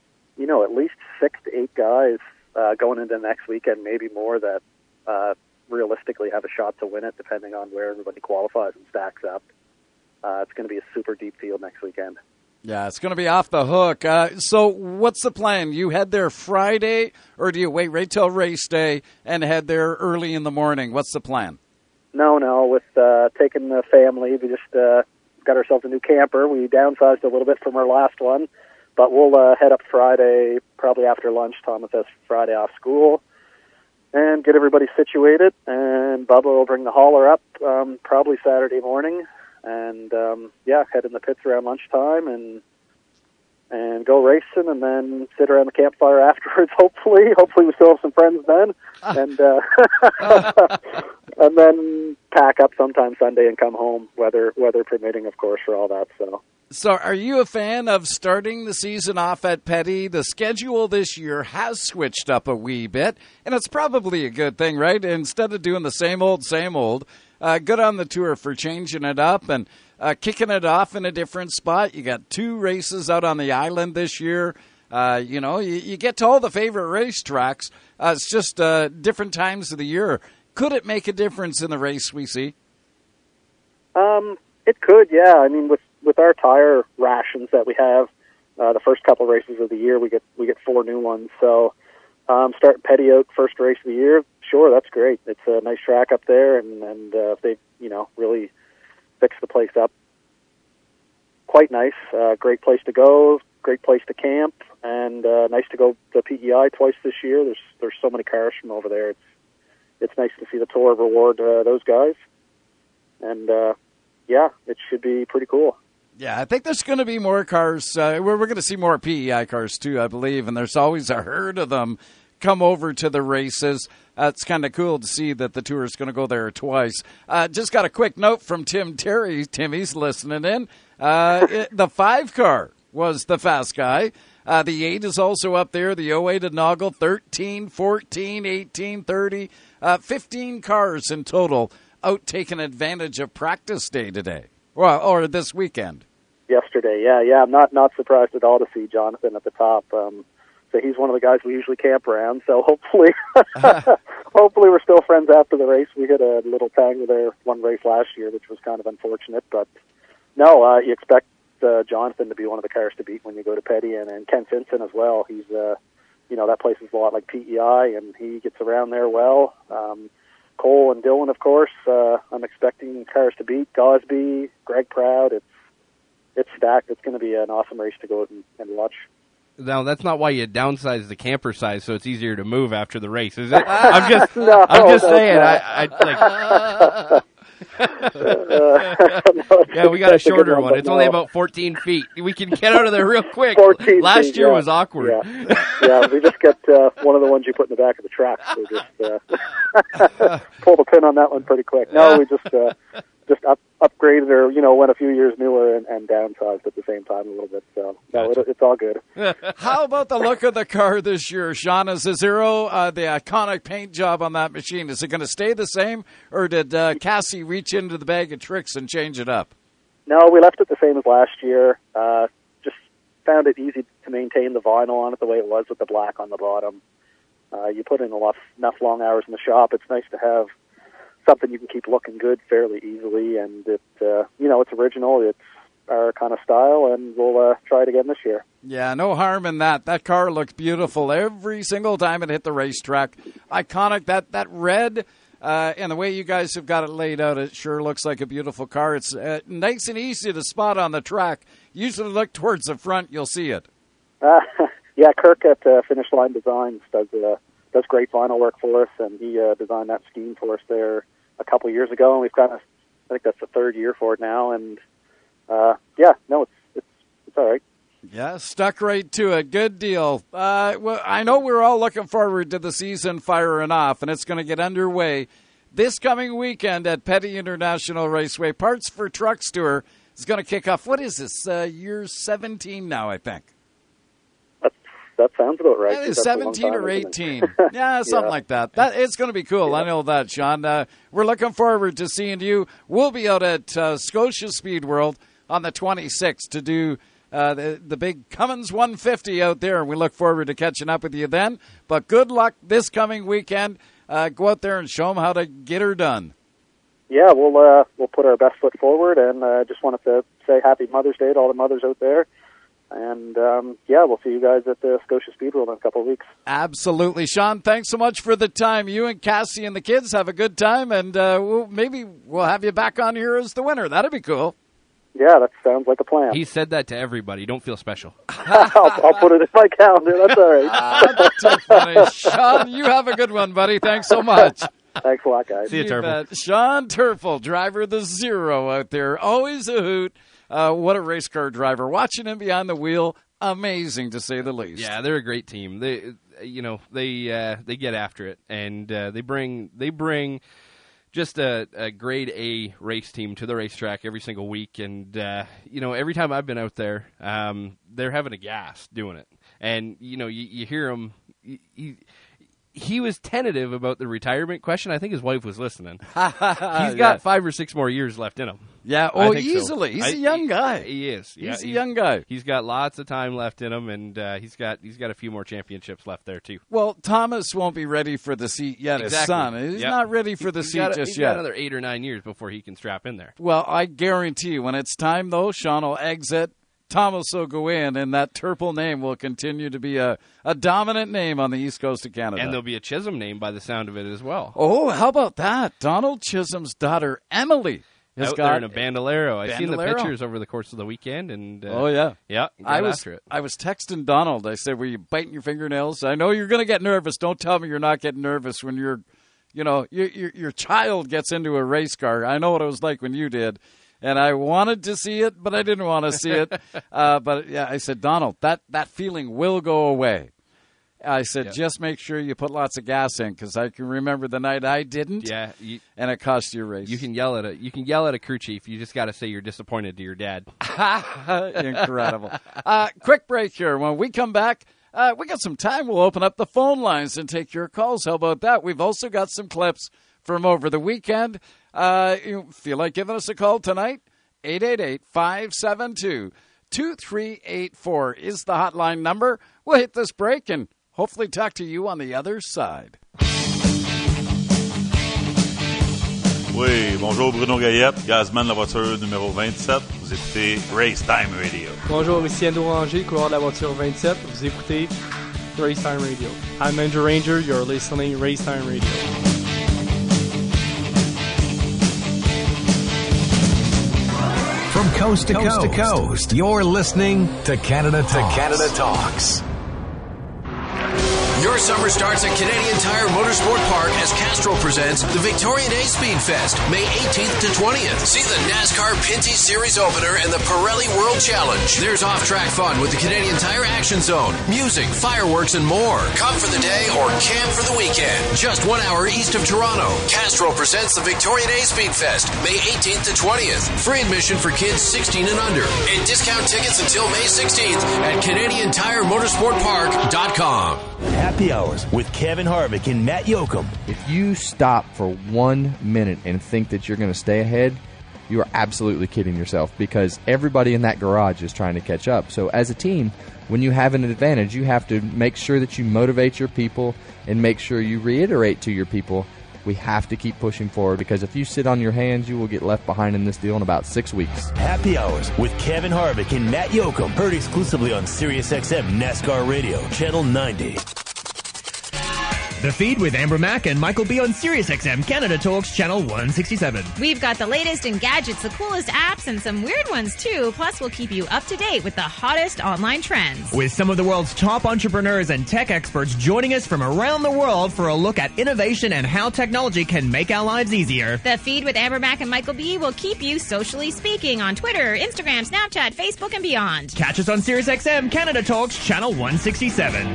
at least 6 to 8 guys going into next weekend, maybe more, that realistically have a shot to win it, depending on where everybody qualifies and stacks up. It's going to be a super deep field next weekend. Yeah, it's going to be off the hook. So what's the plan? You head there Friday, or do you wait right till race day and head there early in the morning? What's the plan? No. With taking the family, we just got ourselves a new camper. We downsized a little bit from our last one, but we'll head up Friday, probably after lunch. Thomas has Friday off school, and get everybody situated. And Bubba will bring the hauler up probably Saturday morning. and head in the pits around lunchtime and go racing, and then sit around the campfire afterwards. Hopefully we still have some friends then, and and then pack up sometime Sunday and come home, weather permitting, of course, for all that. So are you a fan of starting the season off at Petty? The schedule this year has switched up a wee bit, and it's probably a good thing, right? Instead of doing the same old, good on the tour for changing it up and kicking it off in a different spot. You got 2 races out on the island this year. You get to all the favorite racetracks. It's just different times of the year. Could it make a difference in the race we see? It could, yeah. I mean, with our tire rations that we have, the first couple races of the year, we get 4 new ones. So start Petty out first race of the year. Sure, that's great. It's a nice track up there, and if they really fix the place up, quite nice. Great place to go, great place to camp, and nice to go to PEI twice this year. There's so many cars from over there. It's nice to see the tour reward those guys, and it should be pretty cool. Yeah, I think there's going to be more cars. We're going to see more PEI cars too, I believe, and there's always a herd of them come over to the races. It's kind of cool to see that the tour is going to go there twice. Just got a quick note from Tim Terry. Timmy's listening in. The 5 car was the fast guy. The 8 is also up there. The 08 at Noggle, 13, 14, 18, 30. 15 cars in total out taking advantage of practice day today. Well, or this weekend. Yesterday, yeah. I'm not surprised at all to see Jonathan at the top. So he's one of the guys we usually camp around. So hopefully we're still friends after the race. We had a little tangle there one race last year, which was kind of unfortunate. But no, you expect Jonathan to be one of the cars to beat when you go to Petty, and Ken Simpson as well. He's that place is a lot like PEI, and he gets around there well. Cole and Dylan, of course. I'm expecting cars to beat. Gosby, Greg Proud. It's stacked. It's going to be an awesome race to go and watch. Now, that's not why you downsize the camper size so it's easier to move after the race, is it? I'm just saying. Yeah, we got a shorter one. It's only about 14 feet. We can get out of there real quick. Last year was awkward. Yeah, we just get one of the ones you put in the back of the truck. So just pull the pin on that one pretty quick. No, we just upgraded or, went a few years newer and downsized at the same time a little bit. So, no, it's all good. How about the look of the car this year, Sean? Is the Zero, the iconic paint job on that machine, is it going to stay the same, or did Cassie reach into the bag of tricks and change it up? No, we left it the same as last year. Just found it easy to maintain the vinyl on it the way it was with the black on the bottom. You put in enough long hours in the shop. It's nice to have something you can keep looking good fairly easily, and it's original. It's our kind of style, and we'll try it again this year. Yeah, no harm in that. That car looked beautiful every single time it hit the racetrack. Iconic. That red and the way you guys have got it laid out, it sure looks like a beautiful car. It's nice and easy to spot on the track. Usually look towards the front, you'll see it. Yeah, Kirk at Finish Line Designs does great vinyl work for us, and he designed that scheme for us there a couple of years ago, and we've I think that's the 3rd year for it now, and it's all right. Yeah, stuck right to it. Good deal. Well, I know we're all looking forward to the season firing off, and it's going to get underway this coming weekend at Petty International Raceway. Parts for Trucks Tour is going to kick off. What is this, year 17 now, I think? That sounds about right. That is 17 or 18. Yeah, something like that. It's going to be cool. Yeah. I know that, Sean. We're looking forward to seeing you. We'll be out at Scotia Speed World on the 26th to do the big Cummins 150 out there, and we look forward to catching up with you then. But good luck this coming weekend. Go out there and show them how to get her done. Yeah, we'll put our best foot forward, and just wanted to say Happy Mother's Day to all the mothers out there. And, we'll see you guys at the Scotia Speed World in a couple of weeks. Absolutely. Sean, thanks so much for the time. You and Cassie and the kids have a good time, and maybe we'll have you back on here as the winner. That'd be cool. Yeah, that sounds like a plan. He said that to everybody. Don't feel special. I'll put it in my calendar. That's all right. That's too funny. Sean, you have a good one, buddy. Thanks so much. Thanks a lot, guys. See you, Turple. Sean Turple, driver of the Zero out there. Always a hoot. What a race car driver. Watching him behind the wheel, amazing to say the least. Yeah, they're a great team. They get after it, and they bring just a grade A race team to the racetrack every single week. And every time I've been out there, they're having a gas doing it. And you hear them. He was tentative about the retirement question. I think his wife was listening. He's got 5 or 6 more years left in him. Yeah, easily. So. He's a young guy. He is. He's a young guy. He's got lots of time left in him, and he's got a few more championships left there too. Well, Thomas won't be ready for the seat yet. Exactly. His son, he's not ready for the seat just he's yet. Got another 8 or 9 years before he can strap in there. Well, I guarantee you, when it's time though, Sean will exit. Thomas will go in, and that Turple name will continue to be a dominant name on the east coast of Canada. And there'll be a Chisholm name by the sound of it as well. Oh, how about that? Donald Chisholm's daughter, Emily, has out got there in a Bandolero. I've seen the pictures over the course of the weekend. And yeah, after it. I was texting Donald. I said, were you biting your fingernails? I know you're going to get nervous. Don't tell me you're not getting nervous when your child gets into a race car. I know what it was like when you did. And I wanted to see it, but I didn't want to see it. But yeah, I said, Donald, that feeling will go away. I said, just make sure you put lots of gas in, because I can remember the night I didn't. Yeah, and it cost you a race. You can yell at a crew chief. You just got to say you're disappointed to your dad. Incredible. Quick break here. When we come back, we got some time. We'll open up the phone lines and take your calls. How about that? We've also got some clips from over the weekend. You feel like giving us a call tonight? 888-572-2384 is the hotline number. We'll hit this break and hopefully talk to you on the other side. Oui, bonjour Bruno Gaillette, gazman de la voiture numéro 27. Vous écoutez Race Time Radio. Bonjour, ici Ando Ranger, coureur de la voiture 27. Vous écoutez Race Time Radio. I'm Andrew Ranger, you're listening Race Time Radio. From coast to coast, you're listening to Canada Talks. Your summer starts at Canadian Tire Motorsport Park as Castrol presents the Victoria Day Speed Fest, May 18th to 20th. See the NASCAR Pinty Series opener and the Pirelli World Challenge. There's off-track fun with the Canadian Tire Action Zone, music, fireworks, and more. Come for the day or camp for the weekend. Just 1 hour east of Toronto. Castrol presents the Victoria Day Speed Fest, May 18th to 20th. Free admission for kids 16 and under. And discount tickets until May 16th at CanadianTireMotorsportPark.com. Happy Hours with Kevin Harvick and Matt Yoakum. If you stop for 1 minute and think that you're going to stay ahead, you are absolutely kidding yourself, because everybody in that garage is trying to catch up. So as a team, when you have an advantage, you have to make sure that you motivate your people and make sure you reiterate to your people, we have to keep pushing forward, because if you sit on your hands, you will get left behind in this deal in about 6 weeks. Happy Hours with Kevin Harvick and Matt Yoakum. Heard exclusively on SiriusXM NASCAR Radio, Channel 90. The Feed with Amber Mack and Michael B. on SiriusXM Canada Talks Channel 167. We've got the latest in gadgets, the coolest apps, and some weird ones too. Plus, we'll keep you up to date with the hottest online trends. With some of the world's top entrepreneurs and tech experts joining us from around the world for a look at innovation and how technology can make our lives easier. The Feed with Amber Mack and Michael B. will keep you socially speaking on Twitter, Instagram, Snapchat, Facebook, and beyond. Catch us on SiriusXM Canada Talks Channel 167.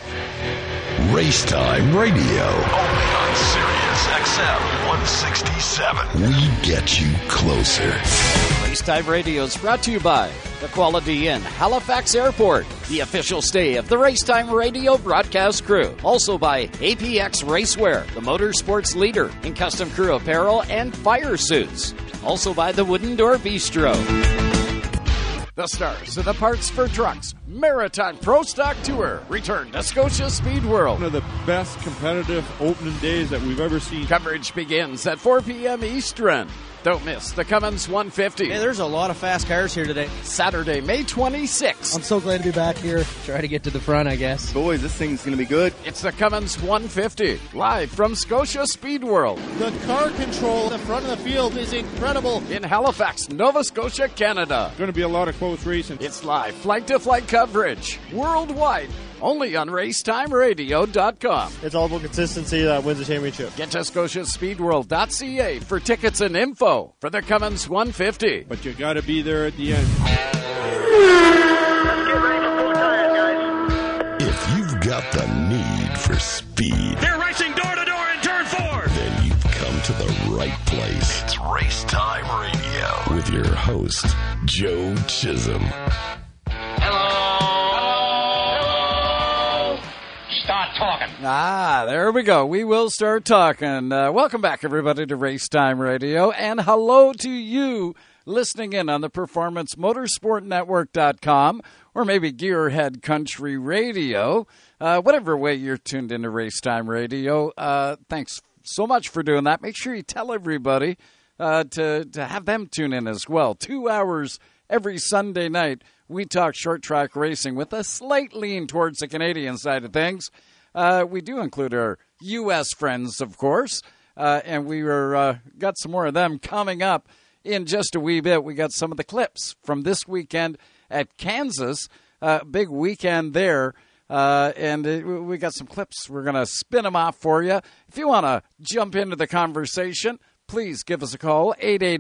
Race Time Radio. Only on Sirius XM 167. We get you closer. Race Time Radio is brought to you by the Quality Inn, Halifax Airport, the official stay of the Race Time Radio broadcast crew. Also by APX Racewear, the motorsports leader in custom crew apparel and fire suits. Also by the Wooden Door Bistro. The stars of the Parts for Trucks Maritime Pro Stock Tour return to Scotia Speed World. One of the best competitive opening days that we've ever seen. Coverage begins at 4 p.m. Eastern. Don't miss the Cummins 150. Hey, there's a lot of fast cars here today. Saturday, May 26th. I'm so glad to be back here. Try to get to the front, I guess. Boys, this thing's going to be good. It's the Cummins 150, live from Scotia Speed World. The car control at the front of the field is incredible. In Halifax, Nova Scotia, Canada. Going to be a lot of close racing. It's live flight-to-flight coverage worldwide only on racetimeradio.com. It's all about consistency that wins the championship. Get to scotiaspeedworld.ca for tickets and info for the Cummins 150. But you got to be there at the end. If you've got the need for speed, they're racing door to door in turn 4. Then you've come to the right place. It's Race Time Radio with your host, Joe Chisholm. Hello. Start talking. There we go. We will start talking. Welcome back, everybody, to Race Time Radio. And hello to you listening in on the PerformanceMotorsportNetwork.com or maybe Gearhead Country Radio. Whatever way you're tuned into Race Time Radio, thanks so much for doing that. Make sure you tell everybody to have them tune in as well. 2 hours every Sunday night. We talk short track racing with a slight lean towards the Canadian side of things. We do include our U.S. friends, of course, and we got some more of them coming up in just a wee bit. We got some of the clips from this weekend at Kansas. Big weekend there. And we got some clips. We're going to spin them off for you. If you want to jump into the conversation, please give us a call.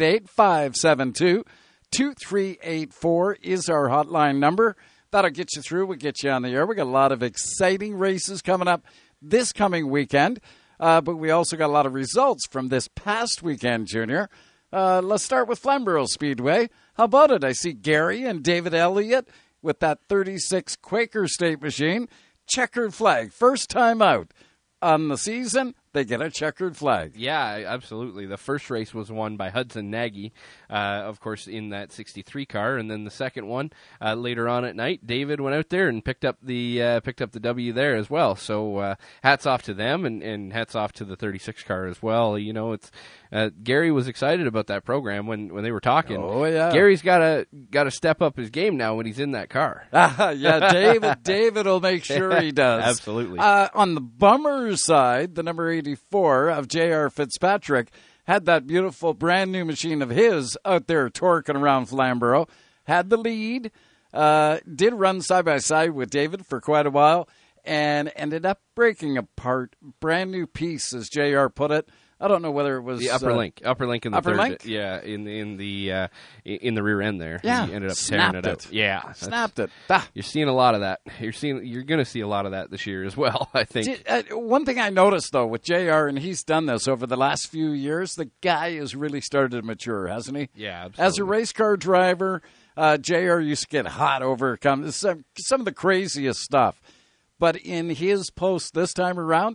888-572-2384 is our hotline number. That'll get you through. We'll get you on the air. We got a lot of exciting races coming up this coming weekend. But we also got a lot of results from this past weekend, Junior. Let's start with Flamborough Speedway. How about it? I see Gary and David Elliott with that 36 Quaker State machine. Checkered flag. First time out on the season, they get a checkered flag. Yeah, absolutely. The first race was won by Hudson Nagy, of course, in that 63 car, and then the second one later on at night, David went out there and picked up the W there as well. So hats off to them, and hats off to the 36 car as well. You know, it's Gary was excited about that program when they were talking. Oh yeah, Gary's got to step up his game now when he's in that car. Yeah, David will make sure he does. Absolutely. On the bummer side, the number 84 of J.R. Fitzpatrick had that beautiful brand new machine of his out there torquing around Flamborough, had the lead, did run side by side with David for quite a while, and ended up breaking apart. Brand new piece, as J.R. put it. I don't know whether it was the upper link in the upper third, link? yeah, in the rear end there. Yeah, he ended up snapped tearing it out. Yeah, snapped it. You're seeing a lot of that. You're going to see a lot of that this year as well, I think. One thing I noticed though with JR, and he's done this over the last few years, the guy has really started to mature, hasn't he? Yeah, absolutely. As a race car driver, JR used to get hot over some of the craziest stuff, but in his post this time around.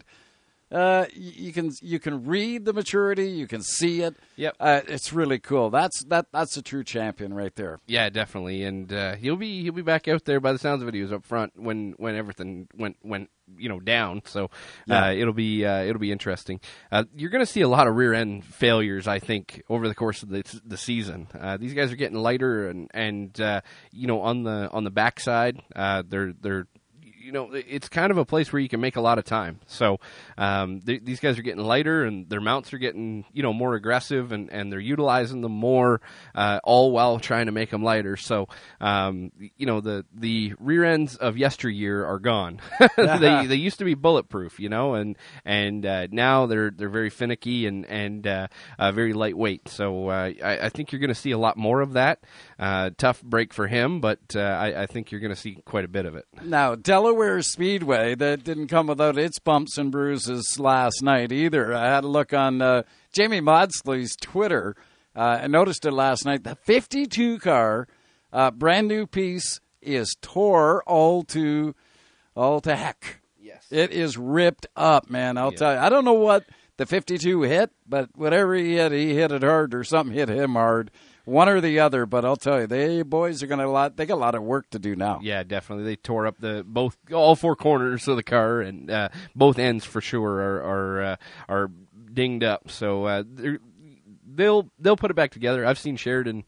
You can read the maturity, you can see it. Yep, it's really cool. That's a true champion right there. Yeah, definitely, and he'll be back out there by the sounds of it. He was up front when everything went down. So it'll be interesting. You're going to see a lot of rear end failures, I think, over the course of the season. These guys are getting lighter, and on the backside, they're. It's kind of a place where you can make a lot of time. So these guys are getting lighter, and their mounts are getting more aggressive, and they're utilizing them more, all while trying to make them lighter. So the rear ends of yesteryear are gone. They used to be bulletproof, and now they're very finicky and very lightweight. So I think you're going to see a lot more of that. Tough break for him, but I think you're going to see quite a bit of it. Now, Delaware Speedway, that didn't come without its bumps and bruises last night either. I had a look on Jamie Maudsley's Twitter. I noticed it last night. The 52 car, brand new piece, is tore all to heck. Yes. It is ripped up, man. I'll tell you. I don't know what the 52 hit, but whatever he hit it hard, or something hit him hard. One or the other, but I'll tell you, they boys are they got a lot of work to do now. Yeah, definitely. They tore up all four corners of the car, and both ends for sure are dinged up. So they'll put it back together. I've seen Sheridan,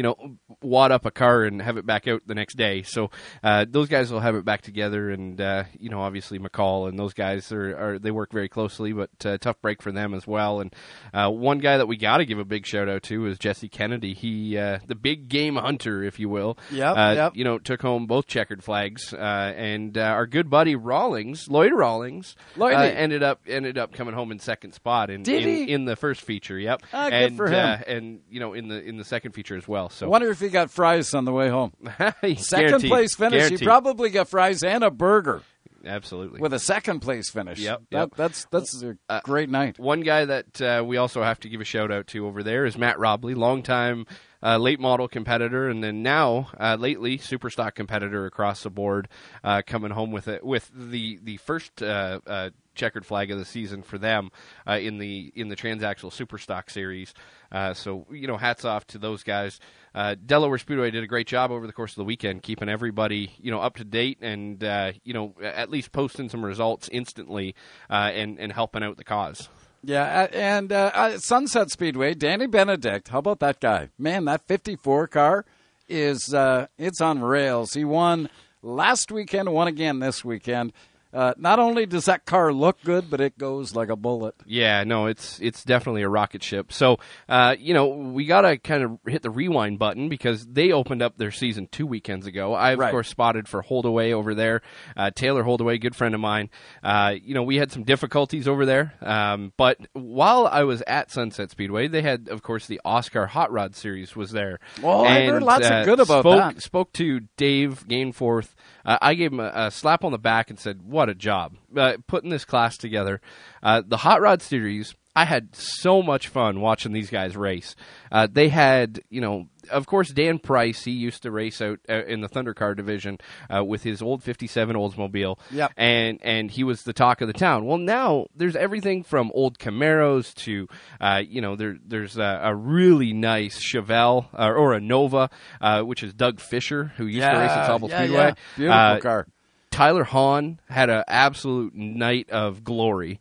wad up a car and have it back out the next day. So those guys will have it back together, and obviously McCall and those guys they work very closely, but tough break for them as well. And one guy that we got to give a big shout out to is Jesse Kennedy. He the big game hunter, if you will. Yep. Took home both checkered flags, and our good buddy Lloyd Rawlings, ended up coming home in second spot in the first feature. Yep, good for him. And in the second feature as well. So I wonder if he got fries on the way home. Second Guaranteed. place finish. Guaranteed. He probably got fries and a burger. Absolutely. With a second place finish. Yep. That's a great night. One guy that we also have to give a shout out to over there is Matt Robley, longtime late model competitor, and then now lately super stock competitor across the board, coming home with the first checkered flag of the season for them in the Transaxle Super Stock Series. So hats off to those guys. Delaware Speedway did a great job over the course of the weekend, keeping everybody up to date and at least posting some results instantly and helping out the cause. Yeah, and Sunset Speedway, Danny Benedict, how about that guy? Man, that 54 car is it's on rails. He won last weekend, won again this weekend. Not only does that car look good, but it goes like a bullet. Yeah, no, it's definitely a rocket ship. So, we got to kind of hit the rewind button because they opened up their season 2 weekends ago. I, of course, spotted for Holdaway over there. Taylor Holdaway, good friend of mine. We had some difficulties over there. But while I was at Sunset Speedway, they had, of course, the Oscar Hot Rod Series was there. Well, I heard lots of good about that. Spoke to Dave Gainforth. I gave him a slap on the back and said, what a job putting this class together. The Hot Rod Series, I had so much fun watching these guys race. They had, of course, Dan Price, he used to race out in the Thundercar division with his old 57 Oldsmobile. Yep. And he was the talk of the town. Well, now there's everything from old Camaros to, there's a really nice Chevelle or a Nova, which is Doug Fisher, who used to race at Sobel Speedway. Yeah. Beautiful car. Tyler Hahn had an absolute night of glory.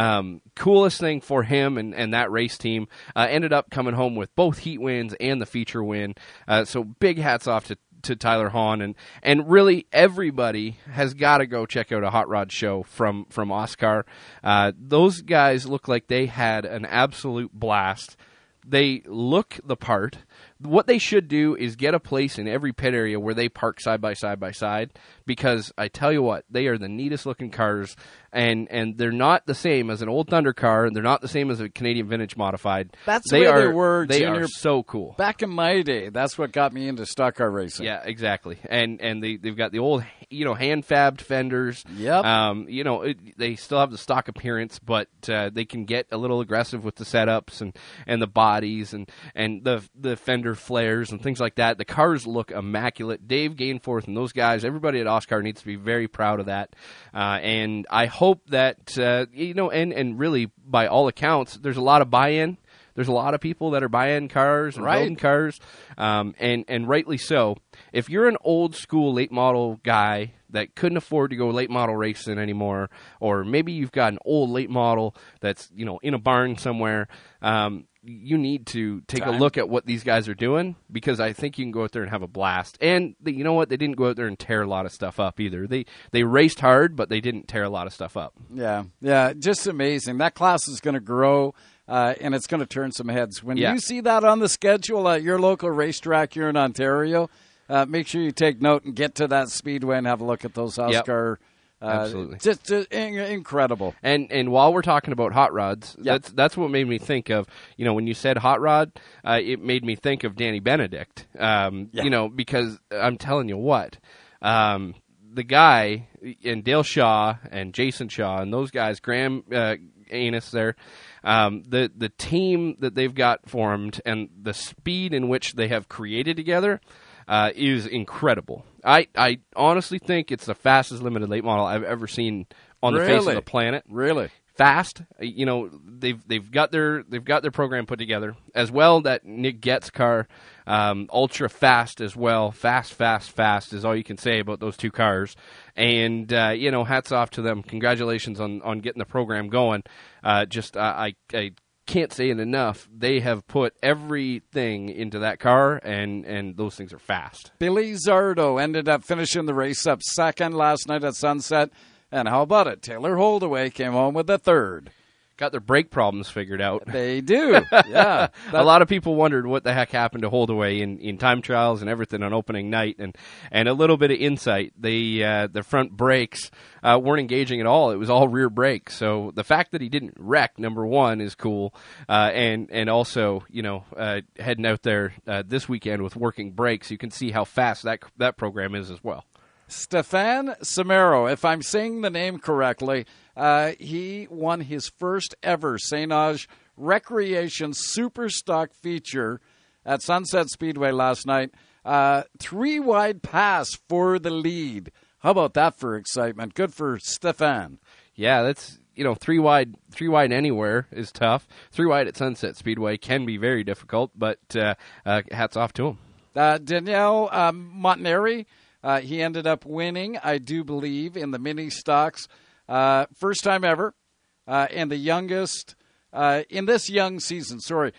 Coolest thing for him and that race team, ended up coming home with both heat wins and the feature win. So big hats off to Tyler Hahn, and really everybody has got to go check out a hot rod show from Oscar. Those guys look like they had an absolute blast. They look the part. What they should do is get a place in every pit area where they park side by side, because I tell you what, they are the neatest looking cars, and they're not the same as an old Thunder car, and they're not the same as a Canadian Vintage Modified. That's the way they were. They are so cool. Back in my day, that's what got me into stock car racing. Yeah, exactly. And they've got the old hand fabbed fenders. Yep. They still have the stock appearance, but they can get a little aggressive with the setups and the bodies and the fender flares and things like that. The cars look immaculate. Dave Gainforth and those guys, everybody at Oscar needs to be very proud of that. And I hope that, and really by all accounts, there's a lot of buy-in. There's a lot of people that are buying cars and building cars, and rightly so. If you're an old school late model guy that couldn't afford to go late model racing anymore, or maybe you've got an old late model that's in a barn somewhere, you need to take a look at what these guys are doing, because I think you can go out there and have a blast. And you know what? They didn't go out there and tear a lot of stuff up either. They raced hard, but they didn't tear a lot of stuff up. Yeah, just amazing. That class is going to grow. And it's going to turn some heads. When you see that on the schedule at your local racetrack here in Ontario, make sure you take note and get to that speedway and have a look at those Oscar. Absolutely, just incredible. And while we're talking about hot rods, that's what made me think of. When you said hot rod, it made me think of Danny Benedict. Because I'm telling you what. The guy and Dale Shaw and Jason Shaw and those guys, Graham Anus there, the team that they've got formed and the speed in which they have created together is incredible. I honestly think it's the fastest limited late model I've ever seen on the face of the planet. Really? Fast, they've got their program put together as well. That Nick Getz car, ultra fast as well. Fast is all you can say about those two cars. And hats off to them. Congratulations on getting the program going. I can't say it enough. They have put everything into that car, and those things are fast. Billy Zardo ended up finishing the race up second last night at Sunset. And how about it? Taylor Holdaway came home with the third. Got their brake problems figured out. They do, yeah. A lot of people wondered what the heck happened to Holdaway in time trials and everything on opening night, and a little bit of insight. The front brakes weren't engaging at all. It was all rear brakes. So the fact that he didn't wreck, number one, is cool, and also heading out there this weekend with working brakes, you can see how fast that program is as well. Stefan Samaro, if I'm saying the name correctly, he won his first ever St. Auge Recreation Super Stock feature at Sunset Speedway last night. 3-wide pass for the lead. How about that for excitement? Good for Stefan. Yeah, that's, three wide anywhere is tough. 3-wide at Sunset Speedway can be very difficult, but hats off to him. Danielle Montanari, he ended up winning, I do believe, in the mini stocks. First time ever, and the youngest in this young season.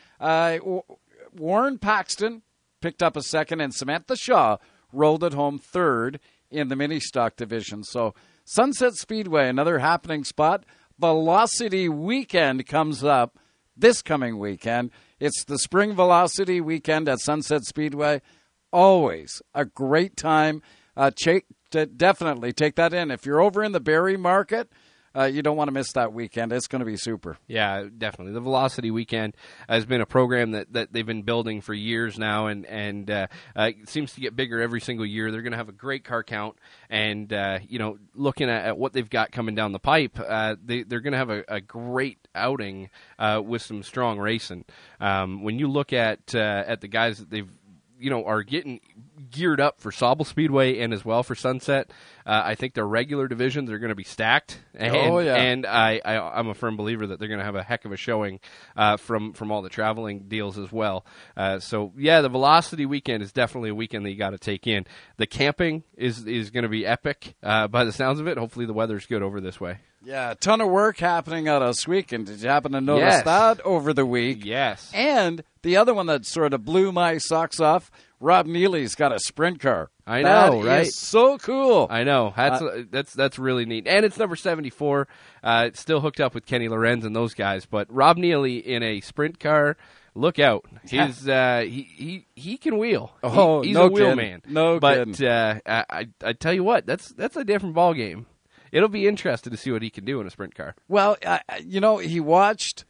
Warren Paxton picked up a second, and Samantha Shaw rolled it home third in the mini stock division. So Sunset Speedway, another happening spot. Velocity Weekend comes up this coming weekend. It's the Spring Velocity Weekend at Sunset Speedway. Always a great time. Definitely take that in. If you're over in the Barrie Market, you don't want to miss that weekend. It's going to be super. Yeah, definitely. The Velocity Weekend has been a program that they've been building for years now, and it seems to get bigger every single year. They're going to have a great car count, and looking at what they've got coming down the pipe, they're going to have a great outing with some strong racing. When you look at the guys that they've are getting geared up for Sauble Speedway and as well for Sunset, I think their regular divisions are going to be stacked. And I'm a firm believer that they're going to have a heck of a showing from all the traveling deals as well. The Velocity Weekend is definitely a weekend that you got to take in. The camping is going to be epic by the sounds of it. Hopefully the weather's good over this way. Yeah, a ton of work happening out of Sweekin. Did you happen to notice that over the week? Yes. And the other one that sort of blew my socks off, Rob Neely's got a sprint car. I know, that right? Is so cool. I know. That's really neat. And it's number 74. It's still hooked up with Kenny Lorenz and those guys. But Rob Neely in a sprint car, look out. He's he can wheel. He's no a wheel kidding. man. No but kidding. I tell you what, that's a different ball game. It'll be interesting to see what he can do in a sprint car. Well, he watched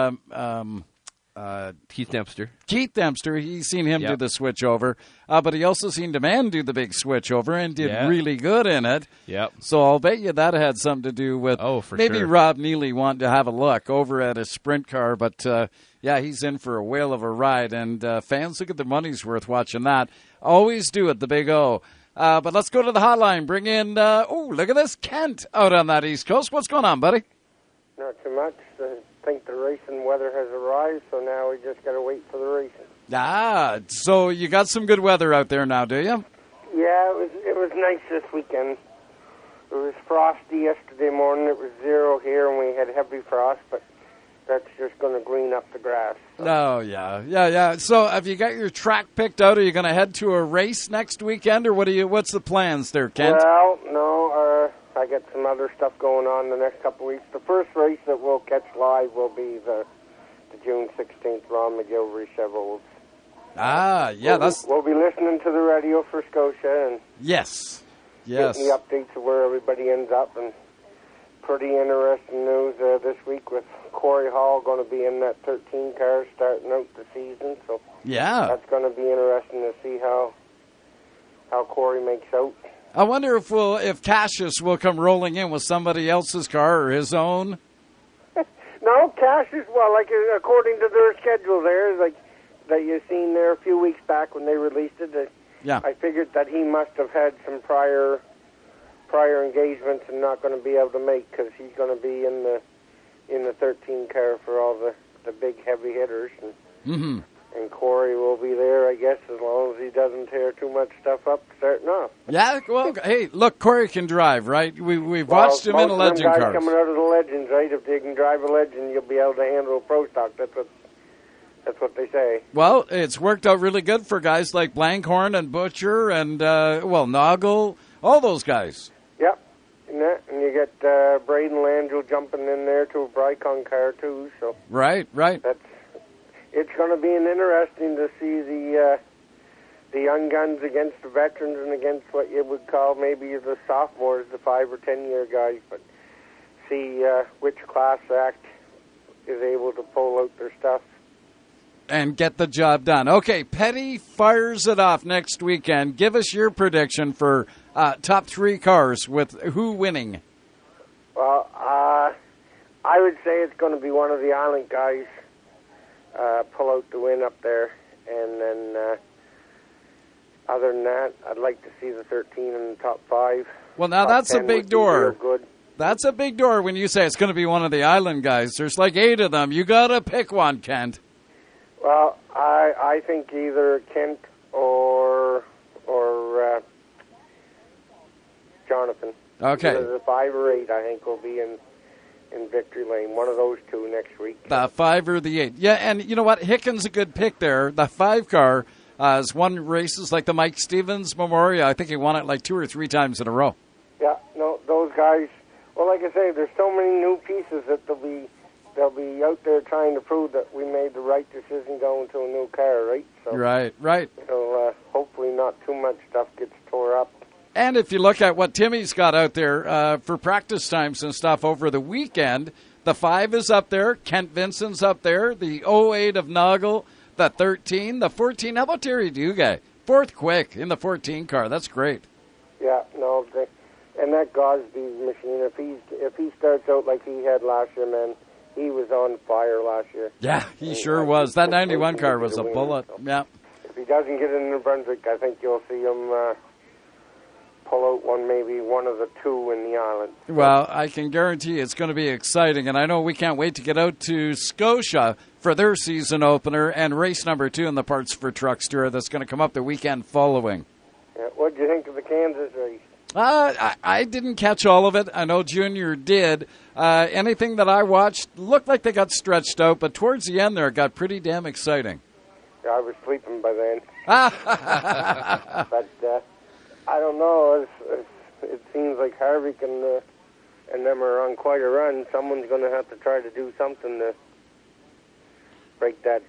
Keith Dempster. He's seen him do the switch over, but he also seen DeMann do the big switch over and did really good in it. Yep. So I'll bet you that had something to do with maybe Rob Neely wanting to have a look over at a sprint car. But he's in for a whale of a ride, and fans look at their money's worth watching that. Always do it, the Big O. But let's go to the hotline. Bring in, look at this, Kent out on that East Coast. What's going on, buddy? Not too much. I think the racing weather has arrived, so now we just got to wait for the racing. So you got some good weather out there now, do you? Yeah, it was nice this weekend. It was frosty yesterday morning. It was 0 here, and we had heavy frost, but that's just going to green up the grass. So. Oh, yeah. So have you got your track picked out? Are you going to head to a race next weekend, or what's the plans there, Kent? Well, no, I got some other stuff going on the next couple of weeks. The first race that we'll catch live will be the June 16th Ron McGilvery Chevrolet. We'll be listening to the radio for Scotia and yes, getting the updates of where everybody ends up, and pretty interesting news this week with Corey Hall going to be in that 13 car starting out the season. So that's going to be interesting to see how Corey makes out. I wonder if Cassius will come rolling in with somebody else's car or his own. No, Cassius. Well, according to their schedule, there that you've seen there a few weeks back when they released it. I figured that he must have had some prior engagements and not going to be able to make, because he's going to be in the 13 car for all the big heavy hitters, and Corey will be there, I guess, guess, as long as he doesn't tear too much stuff up starting off. Yeah, well, hey, look, Corey can drive, right? We've watched him in a Legend guys cars. coming out of the Legends, right? If they can drive a Legend, you'll be able to handle a Pro Stock. That's what they say. Well, it's worked out really good for guys like Blankhorn and Butcher and, Noggle, all those guys. Yep. And you get Braden Langell jumping in there to a Brycon car, too. So Right. It's going to be interesting to see the young guns against the veterans and against what you would call maybe the sophomores, the 5 or 10 year guys, but see which class act is able to pull out their stuff and get the job done. Okay, Petty fires it off next weekend. Give us your prediction for top 3 cars with who winning. Well, I would say it's going to be one of the Island guys pull out the win up there, and then other than that, I'd like to see the 13 in the top 5. Well, now that's a big door. That's a big door when you say it's going to be one of the Island guys. There's like 8 of them. You got to pick one, Kent. Well, I think either Kent or Jonathan. Okay. Either the 5 or 8, I think, will be in Victory Lane. One of those 2 next week. The 5 or the 8. Yeah, and you know what? Hickens a good pick there. The 5 car has won races like the Mike Stevens Memorial. I think he won it like 2 or 3 times in a row. Yeah, no, those guys. Well, like I say, there's so many new pieces that they'll be out there trying to prove that we made the right decision going to a new car, right? So, right. So hopefully not too much stuff gets tore up. And if you look at what Timmy's got out there for practice times and stuff over the weekend, the 5 is up there, Kent Vincent's up there, the 08 of Noggle, the 13, the 14. How about Terry Duguay? 4th quick in the 14 car. That's great. Yeah, no, and that Gosby's machine, if he starts out like he had last year, man, he was on fire last year. Yeah, he sure was. That 91 car was a bullet. So yeah. If he doesn't get in New Brunswick, I think you'll see him pull out maybe one of the 2 in the Island. Well, I can guarantee it's going to be exciting, and I know we can't wait to get out to Scotia for their season opener and race number 2 in the Parts for Trucks Tour that's going to come up the weekend following. Yeah, what do you think of the Kansas race? I didn't catch all of it. I know Junior did. Anything that I watched looked like they got stretched out, but towards the end there it got pretty damn exciting. Yeah, I was sleeping by then. But I don't know. It seems like Harvick and them are on quite a run. Someone's going to have to try to do something to break that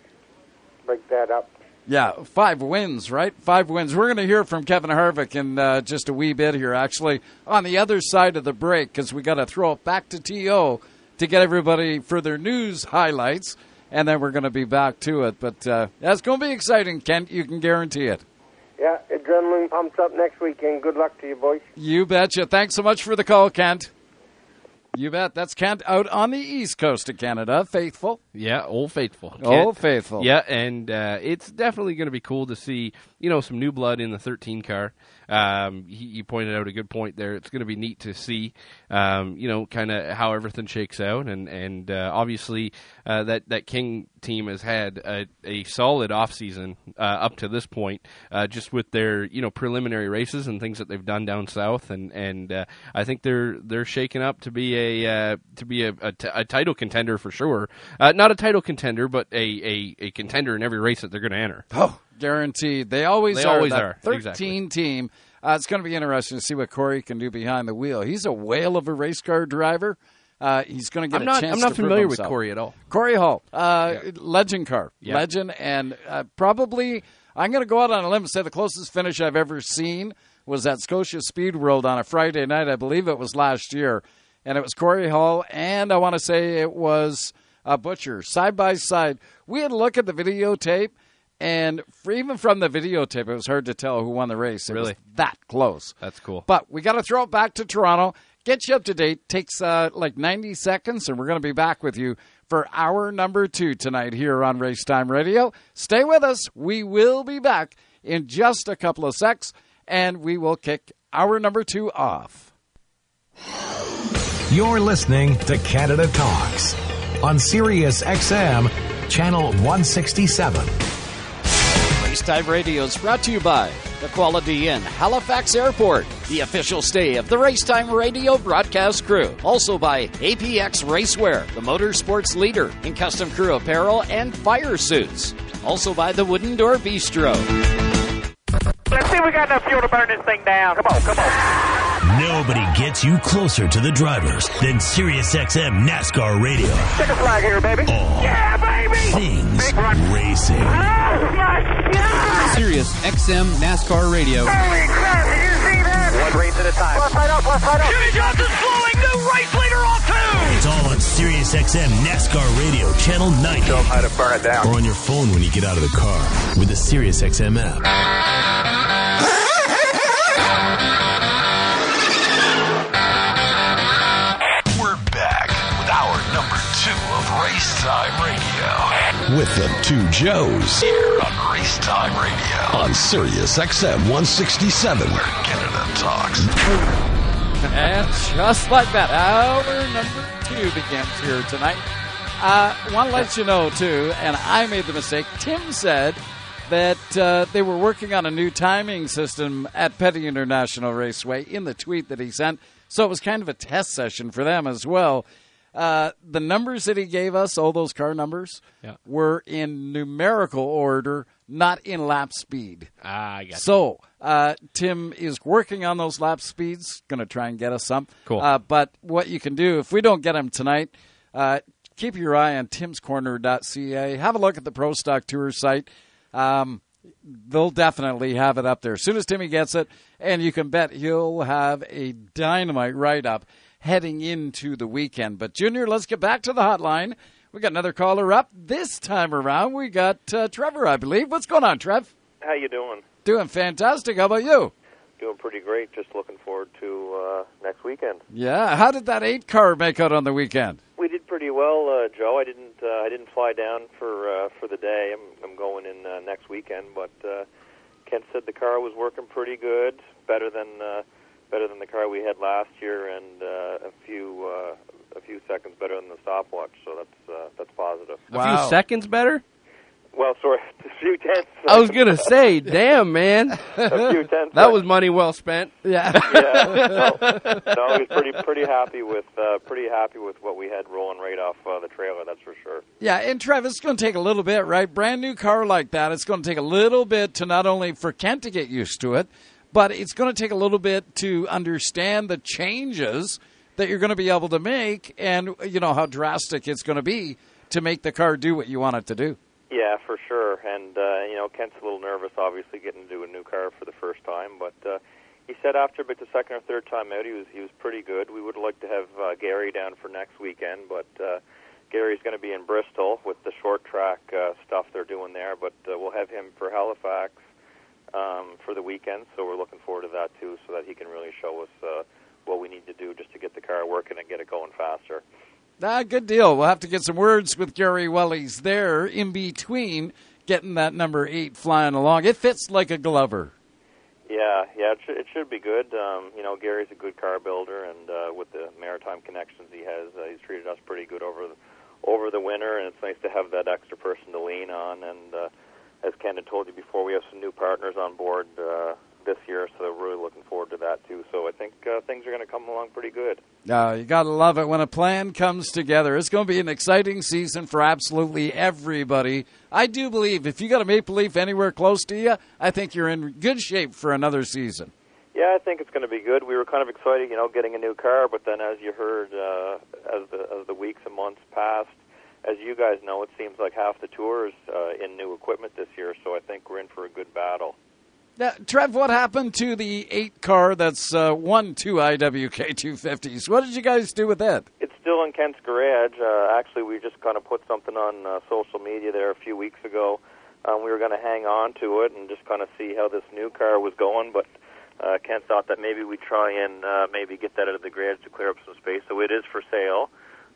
up. Yeah, 5 wins, right? 5 wins. We're going to hear from Kevin Harvick in just a wee bit here, actually, on the other side of the break, because we got to throw it back to T.O. to get everybody for their news highlights, and then we're going to be back to it. But that's going to be exciting, Kent. You can guarantee it. Yeah, adrenaline pumps up next weekend. Good luck to you, boys. You betcha. Thanks so much for the call, Kent. You bet. That's Kent out on the east coast of Canada. Faithful. Yeah, Old Faithful. Kent. Old Faithful. Yeah, and it's definitely going to be cool to see, some new blood in the 13 car. You pointed out a good point there. It's going to be neat to see, kind of how everything shakes out. And obviously that King team has had a solid offseason up to this point, just with their, preliminary races and things that they've done down south. And I think they're shaking up to be a title contender for sure. Not a title contender, but a contender in every race that they're going to enter. Oh, guaranteed. They always are. That 13 exactly. team. It's going to be interesting to see what Corey can do behind the wheel. He's a whale of a race car driver. He's going to get a chance to prove himself. I'm not familiar with Corey at all. Corey Hall, Legend car. Yeah. Legend, and probably, I'm going to go out on a limb and say the closest finish I've ever seen was at Scotia Speed World on a Friday night. I believe it was last year. And it was Corey Hall, and I want to say it was Butcher. Side by side. We had a look at the videotape, and even from the videotape, it was hard to tell who won the race. It was that close. That's cool. But we got to throw it back to Toronto, get you up to date. Takes like 90 seconds, and we're going to be back with you for hour number 2 tonight here on Race Time Radio. Stay with us. We will be back in just a couple of secs, and we will kick hour number 2 off. You're listening to Canada Talks on Sirius XM, Channel 167. Racetime Radio is brought to you by the Quality Inn, Halifax Airport, the official stay of the Racetime Radio broadcast crew. Also by APX Racewear, the motorsports leader in custom crew apparel and fire suits. Also by the Wooden Door Bistro. Let's see if we got enough fuel to burn this thing down. Come on. Nobody gets you closer to the drivers than SiriusXM NASCAR Radio. Check a flag here, baby. Yeah, baby! Things racing. Oh, my God! SiriusXM NASCAR Radio. Holy crap, did you see that? One race at a time. Left side up. Jimmy Johnson's flowing. New race leader off too. It's all on SiriusXM NASCAR Radio, Channel 90. Show them how to burn it down. Or on your phone when you get out of the car with the SiriusXM app. We're back with hour number 2 of Racetime Radio. With the two Joes here on Racetime Radio on SiriusXM 167, where Canada talks. And just like that, hour number 2 begins here tonight. Want to let you know, too, and I made the mistake. Tim said that they were working on a new timing system at Petty International Raceway in the tweet that he sent. So it was kind of a test session for them as well. The numbers that he gave us, all those car numbers, were in numerical order, not in lap speed. I got So Tim is working on those lap speeds, going to try and get us some. Cool. But what you can do, if we don't get them tonight, keep your eye on timscorner.ca. Have a look at the Pro Stock Tour site. They'll definitely have it up there as soon as Timmy gets it, and you can bet he'll have a dynamite write-up heading into the weekend. But, Junior, let's get back to the hotline. We got another caller up. This time around, we got Trevor, I believe. What's going on, Trev? How you doing? Doing fantastic. How about you? Doing pretty great. Just looking forward to next weekend. Yeah. How did that 8 car make out on the weekend? We did pretty well, Joe. I didn't fly down for the day. I'm going in next weekend, but Kent said the car was working pretty good, better than the car we had last year, and a few seconds better than the stopwatch. So that's positive. A few seconds better? Well, sorry, a few tenths. I was gonna say, damn, man, a few tenths. That was money well spent. Yeah. No, I was pretty happy with what we had rolling right off the trailer. That's for sure. Yeah, and Trev, it's going to take a little bit, right? Brand new car like that, it's going to take a little bit to not only for Kent to get used to it, but it's going to take a little bit to understand the changes that you're going to be able to make, and you know how drastic it's going to be to make the car do what you want it to do. Yeah, for sure. And, Kent's a little nervous, obviously, getting to do a new car for the first time. But he said after about the second or third time out, he was pretty good. We would like to have Gary down for next weekend, but Gary's going to be in Bristol with the short track stuff they're doing there. But we'll have him for Halifax for the weekend, so we're looking forward to that, too, so that he can really show us what we need to do just to get the car working and get it going faster. Good deal. We'll have to get some words with Gary while he's there in between getting that number 8 flying along. It fits like a glover. Yeah, it should be good. Gary's a good car builder, and with the maritime connections he has, he's treated us pretty good over the winter, and it's nice to have that extra person to lean on. And as Ken had told you before, we have some new partners on board this year, so we're really looking forward to that too. So I think things are going to come along pretty good. You got to love it when a plan comes together. It's going to be an exciting season for absolutely everybody. I do believe if you got a Maple Leaf anywhere close to you, I think you're in good shape for another season. Yeah, I think it's going to be good. We were kind of excited, getting a new car, but then as you heard, as the weeks and months passed, as you guys know, it seems like half the tour is in new equipment this year, so I think we're in for a good battle. Now, Trev, what happened to the 8 car that's won 2 IWK 250s? What did you guys do with it? It's still in Kent's garage. Actually, we just kind of put something on social media there a few weeks ago. We were going to hang on to it and just kind of see how this new car was going, but Kent thought that maybe we'd try and maybe get that out of the garage to clear up some space. So it is for sale.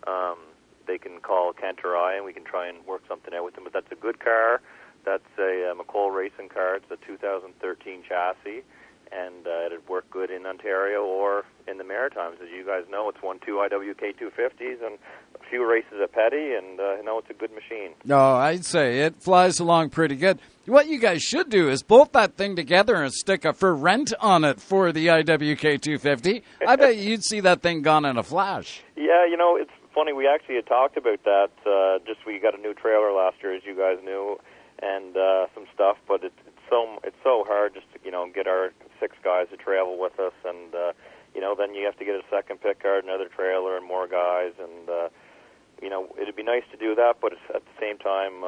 They can call Kent or I, and we can try and work something out with them. But that's a good car. That's a McCall Racing car. It's a 2013 chassis, and it'd work good in Ontario or in the Maritimes. As you guys know, it's won 2 IWK 250s and a few races at Petty, and it's a good machine. No, I'd say it flies along pretty good. What you guys should do is bolt that thing together and stick a for rent on it for the IWK 250. I bet you'd see that thing gone in a flash. Yeah, it's funny. We actually had talked about that. We got a new trailer last year, as you guys knew, and some stuff. But it's so hard just to get our 6 guys to travel with us, and then you have to get a second pick guard, another trailer, and more guys, and it'd be nice to do that, but at the same time,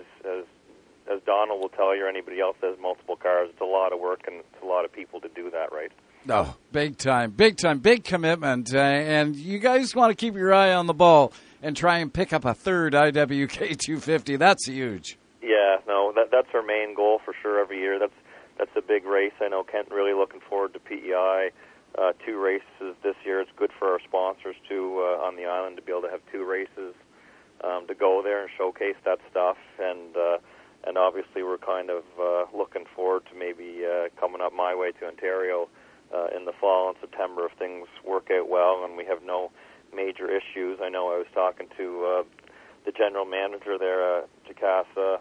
as Donald will tell you, or anybody else that has multiple cars, it's a lot of work and it's a lot of people to do that, right? Oh, big time, big commitment. And you guys want to keep your eye on the ball and try and pick up a third IWK 250. That's huge. Yeah, no, that's our main goal for sure every year. That's a big race. I know Kent really looking forward to PEI. 2 races this year. It's good for our sponsors, too, on the island to be able to have 2 races to go there and showcase that stuff. And obviously we're kind of looking forward to maybe coming up my way to Ontario in the fall in September if things work out well and we have no major issues. I know I was talking to the general manager there at Jacasa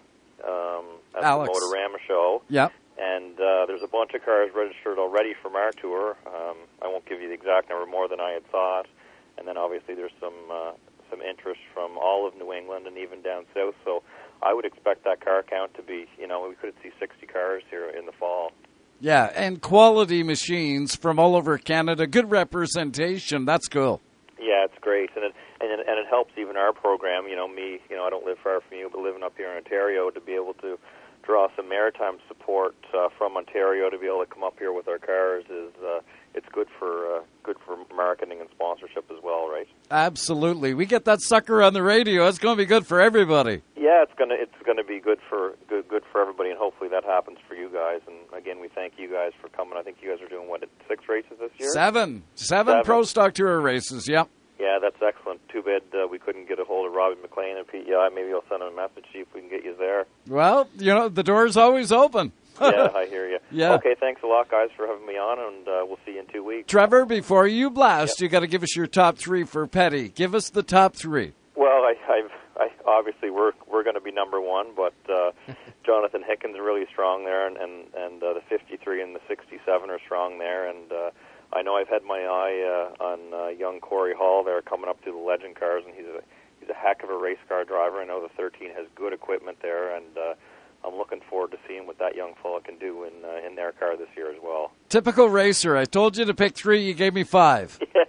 at Alex. the Motorama show. Yep. And there's a bunch of cars registered already from our tour. I won't give you the exact number, more than I had thought. And then obviously there's some interest from all of New England and even down south. So I would expect that car count to be, we could see 60 cars here in the fall. Yeah, and quality machines from all over Canada. Good representation. That's cool. Yeah, it's great, and it helps even our program. Me, I don't live far from you, but living up here in Ontario, to be able to draw some maritime support from Ontario to be able to come up here with our cars is it's good for marketing and sponsorship as well, right? Absolutely. We get that sucker on the radio. It's going to be good for everybody. Yeah, it's gonna be good for everybody, and hopefully that happens for you guys. And again, we thank you guys for coming. I think you guys are doing 6 races this year. 7 Pro Stock Tour races. Yep. Yeah, that's excellent. Too bad we couldn't get a hold of Robbie McLean and PEI. Maybe I'll send him a message, see if we can get you there. Well, the door's always open. Yeah, I hear you. Yeah. Okay, thanks a lot, guys, for having me on, and we'll see you in 2 weeks. Trevor, before you blast, you got to give us your top 3 for Petty. Give us the top 3. Well, I obviously we're going to be number 1, but Jonathan Hickens are really strong there, and the 53 and the 67 are strong there, and I know I've had my eye on young Corey Hall there coming up to the Legend cars, and he's a heck of a race car driver. I know the 13 has good equipment there, and I'm looking forward to seeing what that young fella can do in their car this year as well. Typical racer. I told you to pick 3. You gave me 5. Yeah,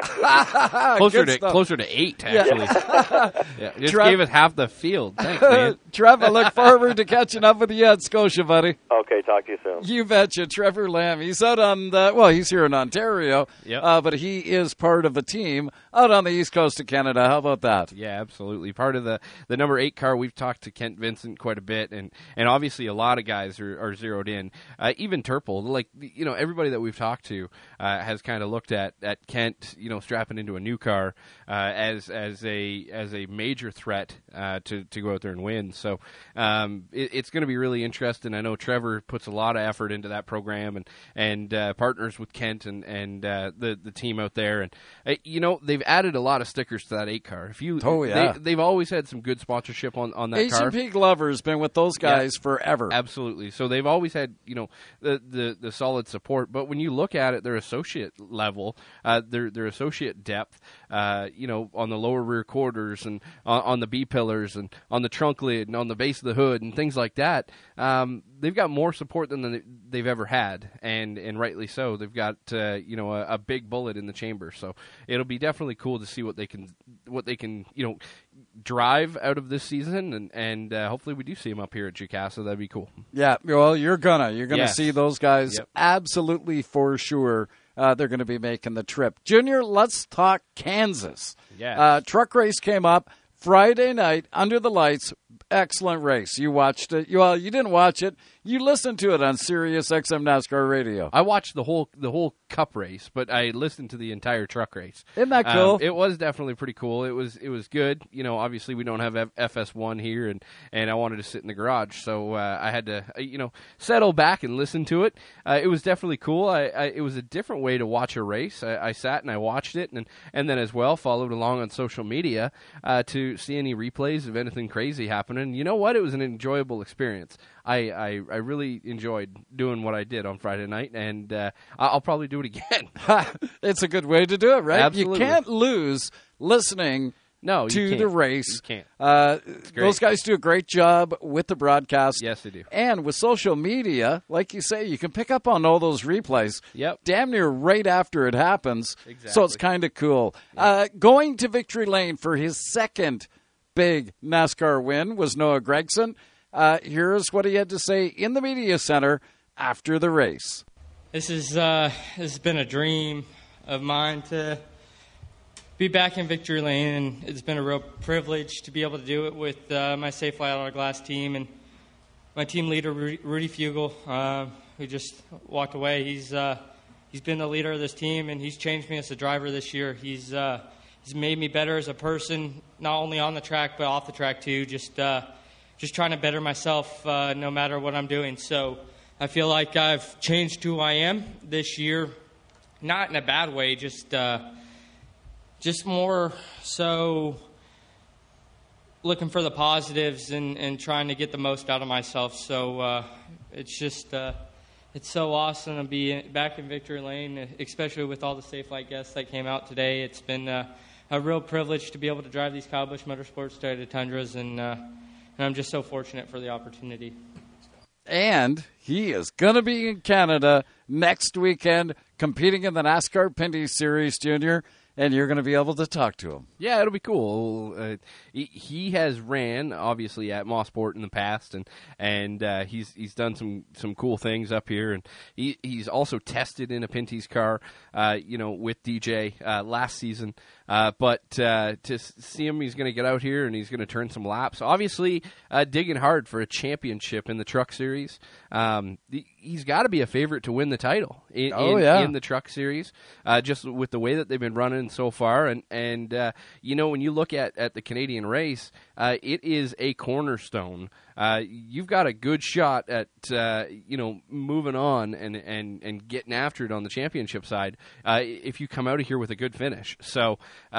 exactly. closer to 8, actually. Yeah, just gave us half the field. Thanks, man. Trev, I look forward to catching up with you at Scotia, buddy. Okay, talk to you soon. You betcha. Trevor Lamb. He's out on he's here in Ontario, but he is part of a team out on the east coast of Canada. How about that? Yeah, absolutely. Part of the number 8 car. We've talked to Kent Vincent quite a bit, and obviously a lot of guys are zeroed in. Even Turple, everybody that we've talked to has kind of looked at Kent, strapping into a new car as a major threat to go out there and win. So it's going to be really interesting. I know Trevor puts a lot of effort into that program and partners with Kent and the team out there. And they've added a lot of stickers to that 8 car. They've always had some good sponsorship on that car. H&P Glover's been with those guys forever. Absolutely. So they've always had the solid support. But when you look at it, their associate level, their associate depth, on the lower rear quarters and on the B pillars and on the trunk lid and on the base of the hood and things like that, they've got more support than they've ever had, and rightly so. They've got a big bullet in the chamber, so it'll be definitely cool to see what they can drive out of this season, and hopefully we do see them up here at Jacasa. That'd be cool. Yeah, well, you're gonna see those guys absolutely for sure. They're going to be making the trip. Junior, let's talk Kansas. Yeah. Truck race came up Friday night under the lights. Excellent race. You watched it. Well, you didn't watch it. You listened to it on Sirius XM NASCAR Radio. I watched the whole Cup race, but I listened to the entire truck race. Isn't that cool? It was definitely pretty cool. It was good. Obviously we don't have FS1 here, and I wanted to sit in the garage, so I had to settle back and listen to it. It was definitely cool. It was a different way to watch a race. I sat and I watched it, and then as well followed along on social media to see any replays of anything crazy happening. And you know what? It was an enjoyable experience. I really enjoyed doing what I did on Friday night, and I'll probably do it again. It's a good way to do it, right? Absolutely. You can't lose listening to the race. You can't. Those guys do a great job with the broadcast. Yes, they do. And with social media, like you say, you can pick up on all those replays. Yep. Damn near right after it happens. Exactly. So it's kind of cool. Going to victory lane for his second big NASCAR win was Noah Gragson. Here's what he had to say in the media center after the race. This has been a dream of mine to be back in victory lane, and it's been a real privilege to be able to do it with my Safe Fly Out of Glass team and my team leader Rudy Fugle, who just walked away. He's been the leader of this team, and he's changed me as a driver this year. He's made me better as a person, not only on the track but off the track too. Just trying to better myself no matter what I'm doing. So I feel like I've changed who I am this year, not in a bad way, just more so looking for the positives and trying to get the most out of myself. So it's so awesome to be back in victory lane, especially with all the Safe Flight guests that came out today. It's been a real privilege to be able to drive these Kyle Busch Motorsports Toyota Tundras, and I'm just so fortunate for the opportunity. And he is going to be in Canada next weekend competing in the NASCAR Pinty Series, Junior, and you're going to be able to talk to him. Yeah, it'll be cool. He has ran, obviously, at Mosport in the past, and he's done some cool things up here, and he's also tested in a Pinty's car, with DJ last season. But to see him, he's going to get out here and he's going to turn some laps. Obviously, digging hard for a championship in the Truck Series. He's got to be a favorite to win the title in the Truck Series, just with the way that they've been running so far. And when you look at the Canadian race, it is a cornerstone. You've got a good shot at moving on and getting after it on the championship side if you come out of here with a good finish. So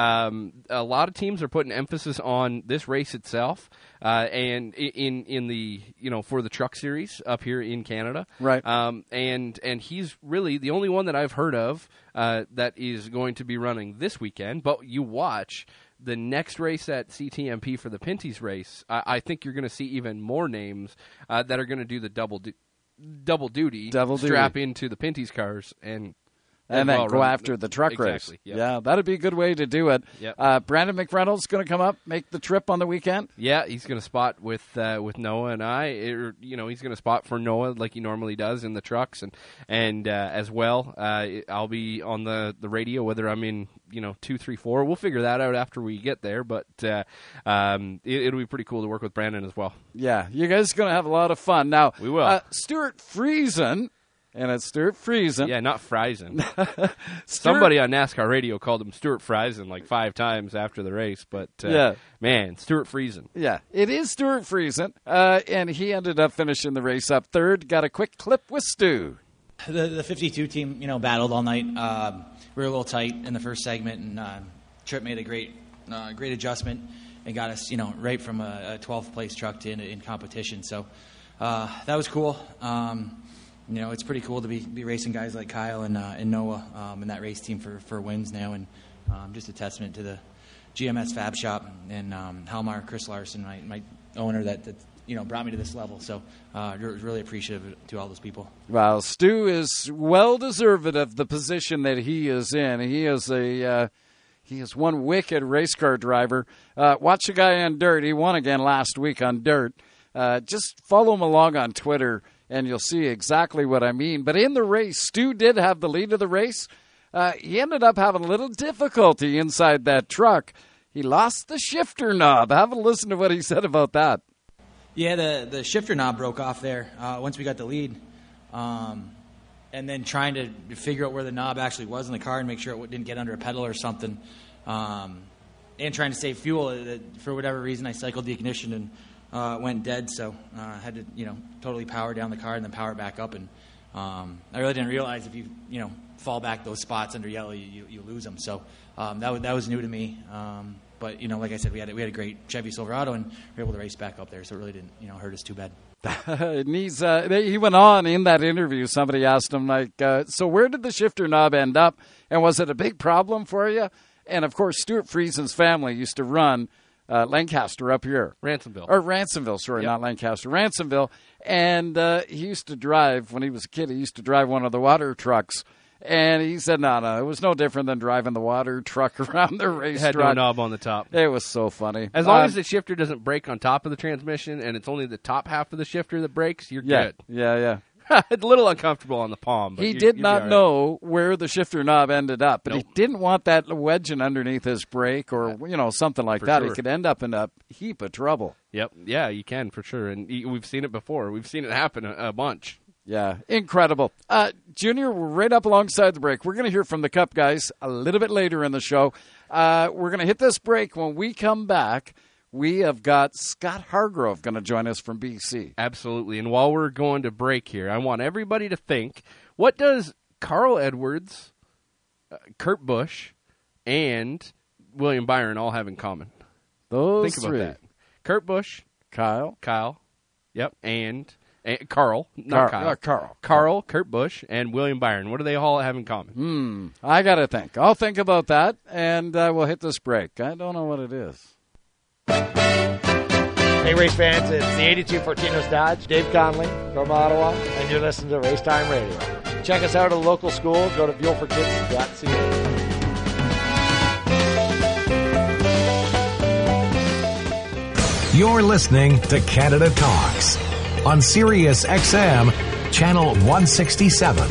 a lot of teams are putting emphasis on this race itself, and in the for the Truck Series up here in Canada, right? And he's really the only one that I've heard of that is going to be running this weekend. But you watch the next race at CTMP for the Pinty's race, I think you're going to see even more names that are going to do the double duty, strap into the Pinty's cars and then go after the truck race. Yep. Yeah, that'd be a good way to do it. Yep. Brandon McReynolds going to come up, make the trip on the weekend? Yeah, he's going to spot with Noah and I. He's going to spot for Noah like he normally does in the trucks, and as well, I'll be on the radio, whether I'm in 2, 3, 4. We'll figure that out after we get there, but it'll be pretty cool to work with Brandon as well. Yeah, you guys are going to have a lot of fun. Now, we will. Stuart Friesen. And it's Stuart Friesen. Yeah, not Friesen. Somebody on NASCAR radio called him Stuart Friesen like 5 times after the race. But, man, Stuart Friesen. Yeah, it is Stuart Friesen. And he ended up finishing the race up third. Got a quick clip with Stu. The 52 team, battled all night. We were a little tight in the first segment, and Tripp made a great adjustment and got us, right from a 12th place truck to in competition. So that was cool. It's pretty cool to be racing guys like Kyle and Noah in that race team for wins now, and just a testament to the GMS Fab Shop and Halmar, Chris Larson, my owner that brought me to this level. So really appreciative to all those people. Well, Stu is well deserved of the position that he is in. He is one wicked race car driver. Watch the guy on dirt. He won again last week on dirt. Just follow him along on Twitter, and you'll see exactly what I mean. But in the race, Stu did have the lead of the race. He ended up having a little difficulty inside that truck. He lost the shifter knob. Have a listen to what he said about that. Yeah, the shifter knob broke off there once we got the lead. And then trying to figure out where the knob actually was in the car and make sure it didn't get under a pedal or something. And trying to save fuel. For whatever reason, I cycled the ignition and went dead, so I had to, totally power down the car and then power back up. And I really didn't realize if you, fall back those spots under yellow, you lose them. So that was new to me. But like I said, we had a great Chevy Silverado, and we were able to race back up there, so it really didn't hurt us too bad. And he went on in that interview. Somebody asked him, so where did the shifter knob end up, and was it a big problem for you? And, of course, Stuart Friesen's family used to run Lancaster up here. Ransomville, sorry, not Lancaster. Ransomville. And he used to drive, when he was a kid, he used to drive one of the water trucks. And he said, no, it was no different than driving the water truck around the racetrack. It had no knob on the top. It was so funny. As long as the shifter doesn't break on top of the transmission and it's only the top half of the shifter that breaks, you're good. Yeah. It's a little uncomfortable on the palm. But he did not know where the shifter knob ended up, but he didn't want that wedging underneath his brake or something like that. Sure. He could end up in a heap of trouble. Yep. Yeah, you can for sure. And we've seen it before. We've seen it happen a bunch. Yeah, incredible. Junior, we're right up alongside the break. We're going to hear from the Cup guys a little bit later in the show. We're going to hit this break. When we come back, we have got Scott Hargrove going to join us from BC. Absolutely. And while we're going to break here, I want everybody to think, what does Carl Edwards, Kurt Busch, and William Byron all have in common? Those think three. About that. Kurt Busch. Kyle. Yep. And Carl, not Kyle. Carl, Kurt Busch, and William Byron. What do they all have in common? I got to think. I'll think about that, and we'll hit this break. I don't know what it is. Hey, race fans, it's the 82 Fortinos Dodge, Dave Conley from Ottawa, and you're listening to Race Time Radio. Check us out at a local school. Go to fuelforkids.ca. You're listening to Canada Talks on Sirius XM, Channel 167.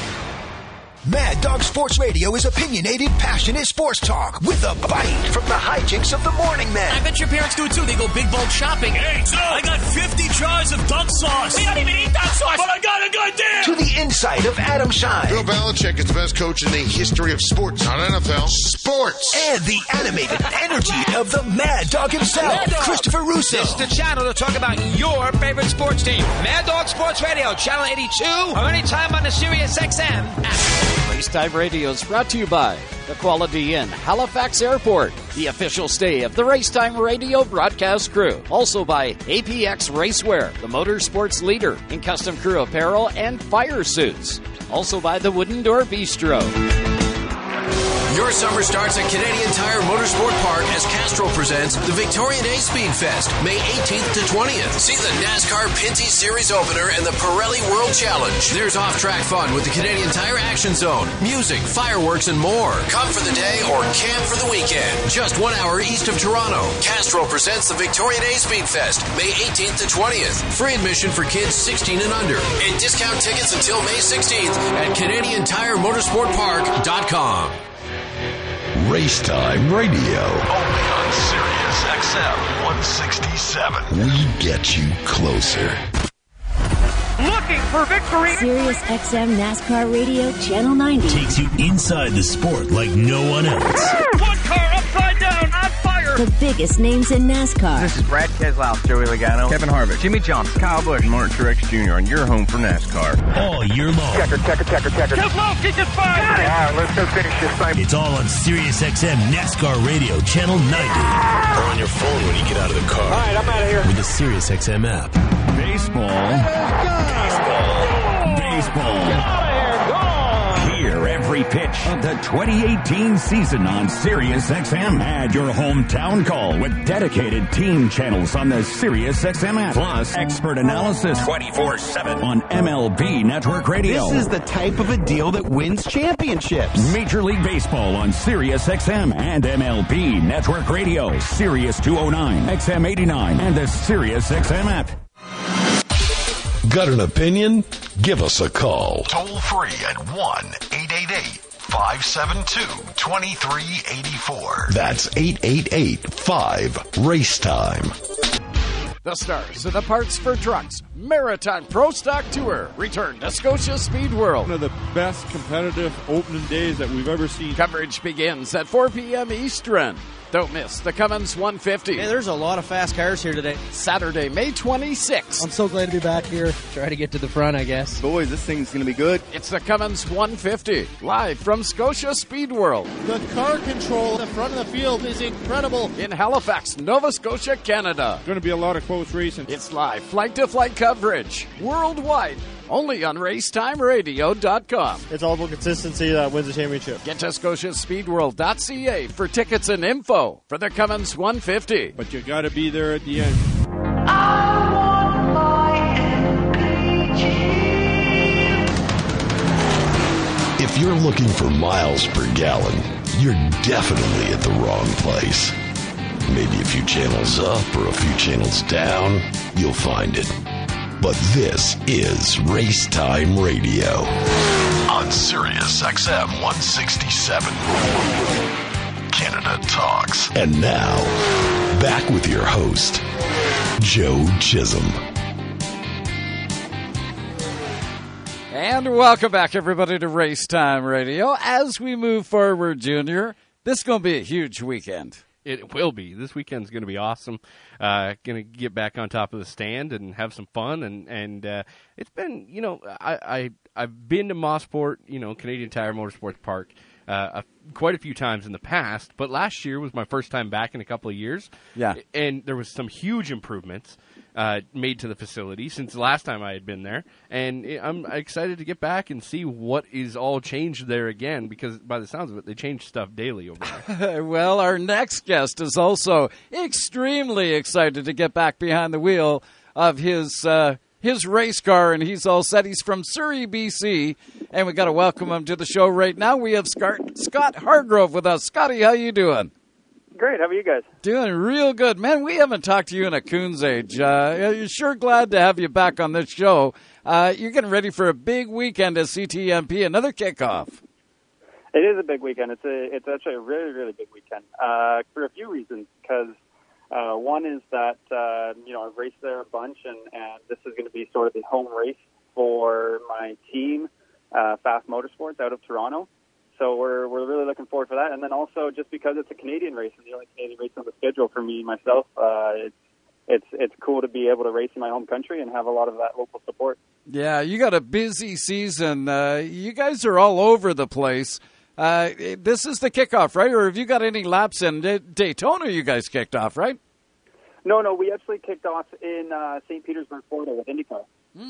Mad Dog Sports Radio is opinionated, passionate sports talk with a bite from the hijinks of the morning man. I bet your parents do it too. They go big bulk shopping. Hey, so I got 50 jars of duck sauce. We don't even eat duck sauce. But I got a goddamn. To the inside of Adam Shine. Bill Belichick is the best coach in the history of sports. Not NFL. Sports. And the animated energy of the Mad Dog himself, Mad Dog. Christopher Russo. This is the channel to talk about your favorite sports team. Mad Dog Sports Radio, Channel 82, or anytime on the Sirius XM app. Racetime Radio is brought to you by the Quality Inn, Halifax Airport, the official stay of the Racetime Radio broadcast crew. Also by APX Racewear, the motorsports leader in custom crew apparel and fire suits. Also by the Wooden Door Bistro. Your summer starts at Canadian Tire Motorsport Park as Castrol presents the Victoria Day Speed Fest, May 18th to 20th. See the NASCAR Pinty Series opener and the Pirelli World Challenge. There's off-track fun with the Canadian Tire Action Zone, music, fireworks, and more. Come for the day or camp for the weekend. Just 1 hour east of Toronto. Castrol presents the Victoria Day Speed Fest, May 18th to 20th. Free admission for kids 16 and under. And discount tickets until May 16th at CanadianTireMotorsportPark.com. Racetime Radio. Only on Sirius XM 167. We get you closer. Looking for victory. Sirius XM NASCAR Radio Channel 90 takes you inside the sport like no one else. One car upside down on fire. The biggest names in NASCAR. This is Brad Keselowski, Joey Logano, Kevin Harvick, Jimmy Johnson, Kyle Busch, Martin Truex Jr. on your home for NASCAR. All year long. Checker. Keselowski just fired. Got it. All right, let's go finish this thing. It's all on Sirius XM NASCAR Radio Channel 90. Or on your phone when you get out of the car. All right, I'm out of here. With the Sirius XM app. Baseball. Hear every pitch of the 2018 season on Sirius XM. Add your hometown call with dedicated team channels on the Sirius XM app. Plus, expert analysis 24/7 on MLB Network Radio. This is the type of a deal that wins championships. Major League Baseball on Sirius XM and MLB Network Radio. Sirius 209, XM 89, and the Sirius XM app. Got an opinion? Give us a call. Toll free at 1-888-572-2384. That's 888-5-RACETIME. The stars of the Parts for Trucks Maritime Pro Stock Tour return to Scotia Speed World. One of the best competitive opening days that we've ever seen. Coverage begins at 4 p.m. Eastern. Don't miss the Cummins 150. Hey, there's a lot of fast cars here today. Saturday, May 26th. I'm so glad to be back here. Try to get to the front, I guess. Boys, this thing's going to be good. It's the Cummins 150, live from Scotia Speed World. The car control at the front of the field is incredible. In Halifax, Nova Scotia, Canada. Going to be a lot of close racing. It's live flight-to-flight coverage worldwide. Only on RaceTimeRadio.com. It's all about consistency that wins the championship. Get to ScotiaSpeedWorld.ca for tickets and info for the Cummins 150. But you got to be there at the end. If you're looking for miles per gallon, you're definitely at the wrong place. Maybe a few channels up or a few channels down, you'll find it. But this is Race Time Radio on Sirius XM 167. Canada Talks. And now, back with your host, Joe Chisholm. And welcome back, everybody, to Race Time Radio. As we move forward, Junior, this is going to be a huge weekend. It will be. This weekend's going to be awesome. Going to get back on top of the stand and have some fun. And it's been, I've been to Mosport, Canadian Tire Motorsports Park, quite a few times in the past. But last year was my first time back in a couple of years. Yeah. And there was some huge improvements made to the facility since the last time I had been there. And I'm excited to get back and see what is all changed there again, because by the sounds of it, they change stuff daily over there. Well, our next guest is also extremely excited to get back behind the wheel of his race car, and he's all set. He's from Surrey, BC, and we got to welcome him to the show right now. We have Scott Hargrove with us. Scotty, how you doing? Great. How are you guys? Doing real good. Man, we haven't talked to you in a coon's age. You're sure glad to have you back on this show. You're getting ready for a big weekend at CTMP, another kickoff. It is a big weekend. It's actually a really, really big weekend for a few reasons. Because one is that, I've raced there a bunch, and this is going to be sort of the home race for my team, Fast Motorsports, out of Toronto. So we're really looking forward for that. And then also just because it's a Canadian race and the only Canadian race on the schedule for me myself, it's cool to be able to race in my home country and have a lot of that local support. Yeah, you got a busy season. You guys are all over the place. This is the kickoff, right? Or have you got any laps in Daytona? You guys kicked off, right? No, we actually kicked off in St. Petersburg, Florida with IndyCar.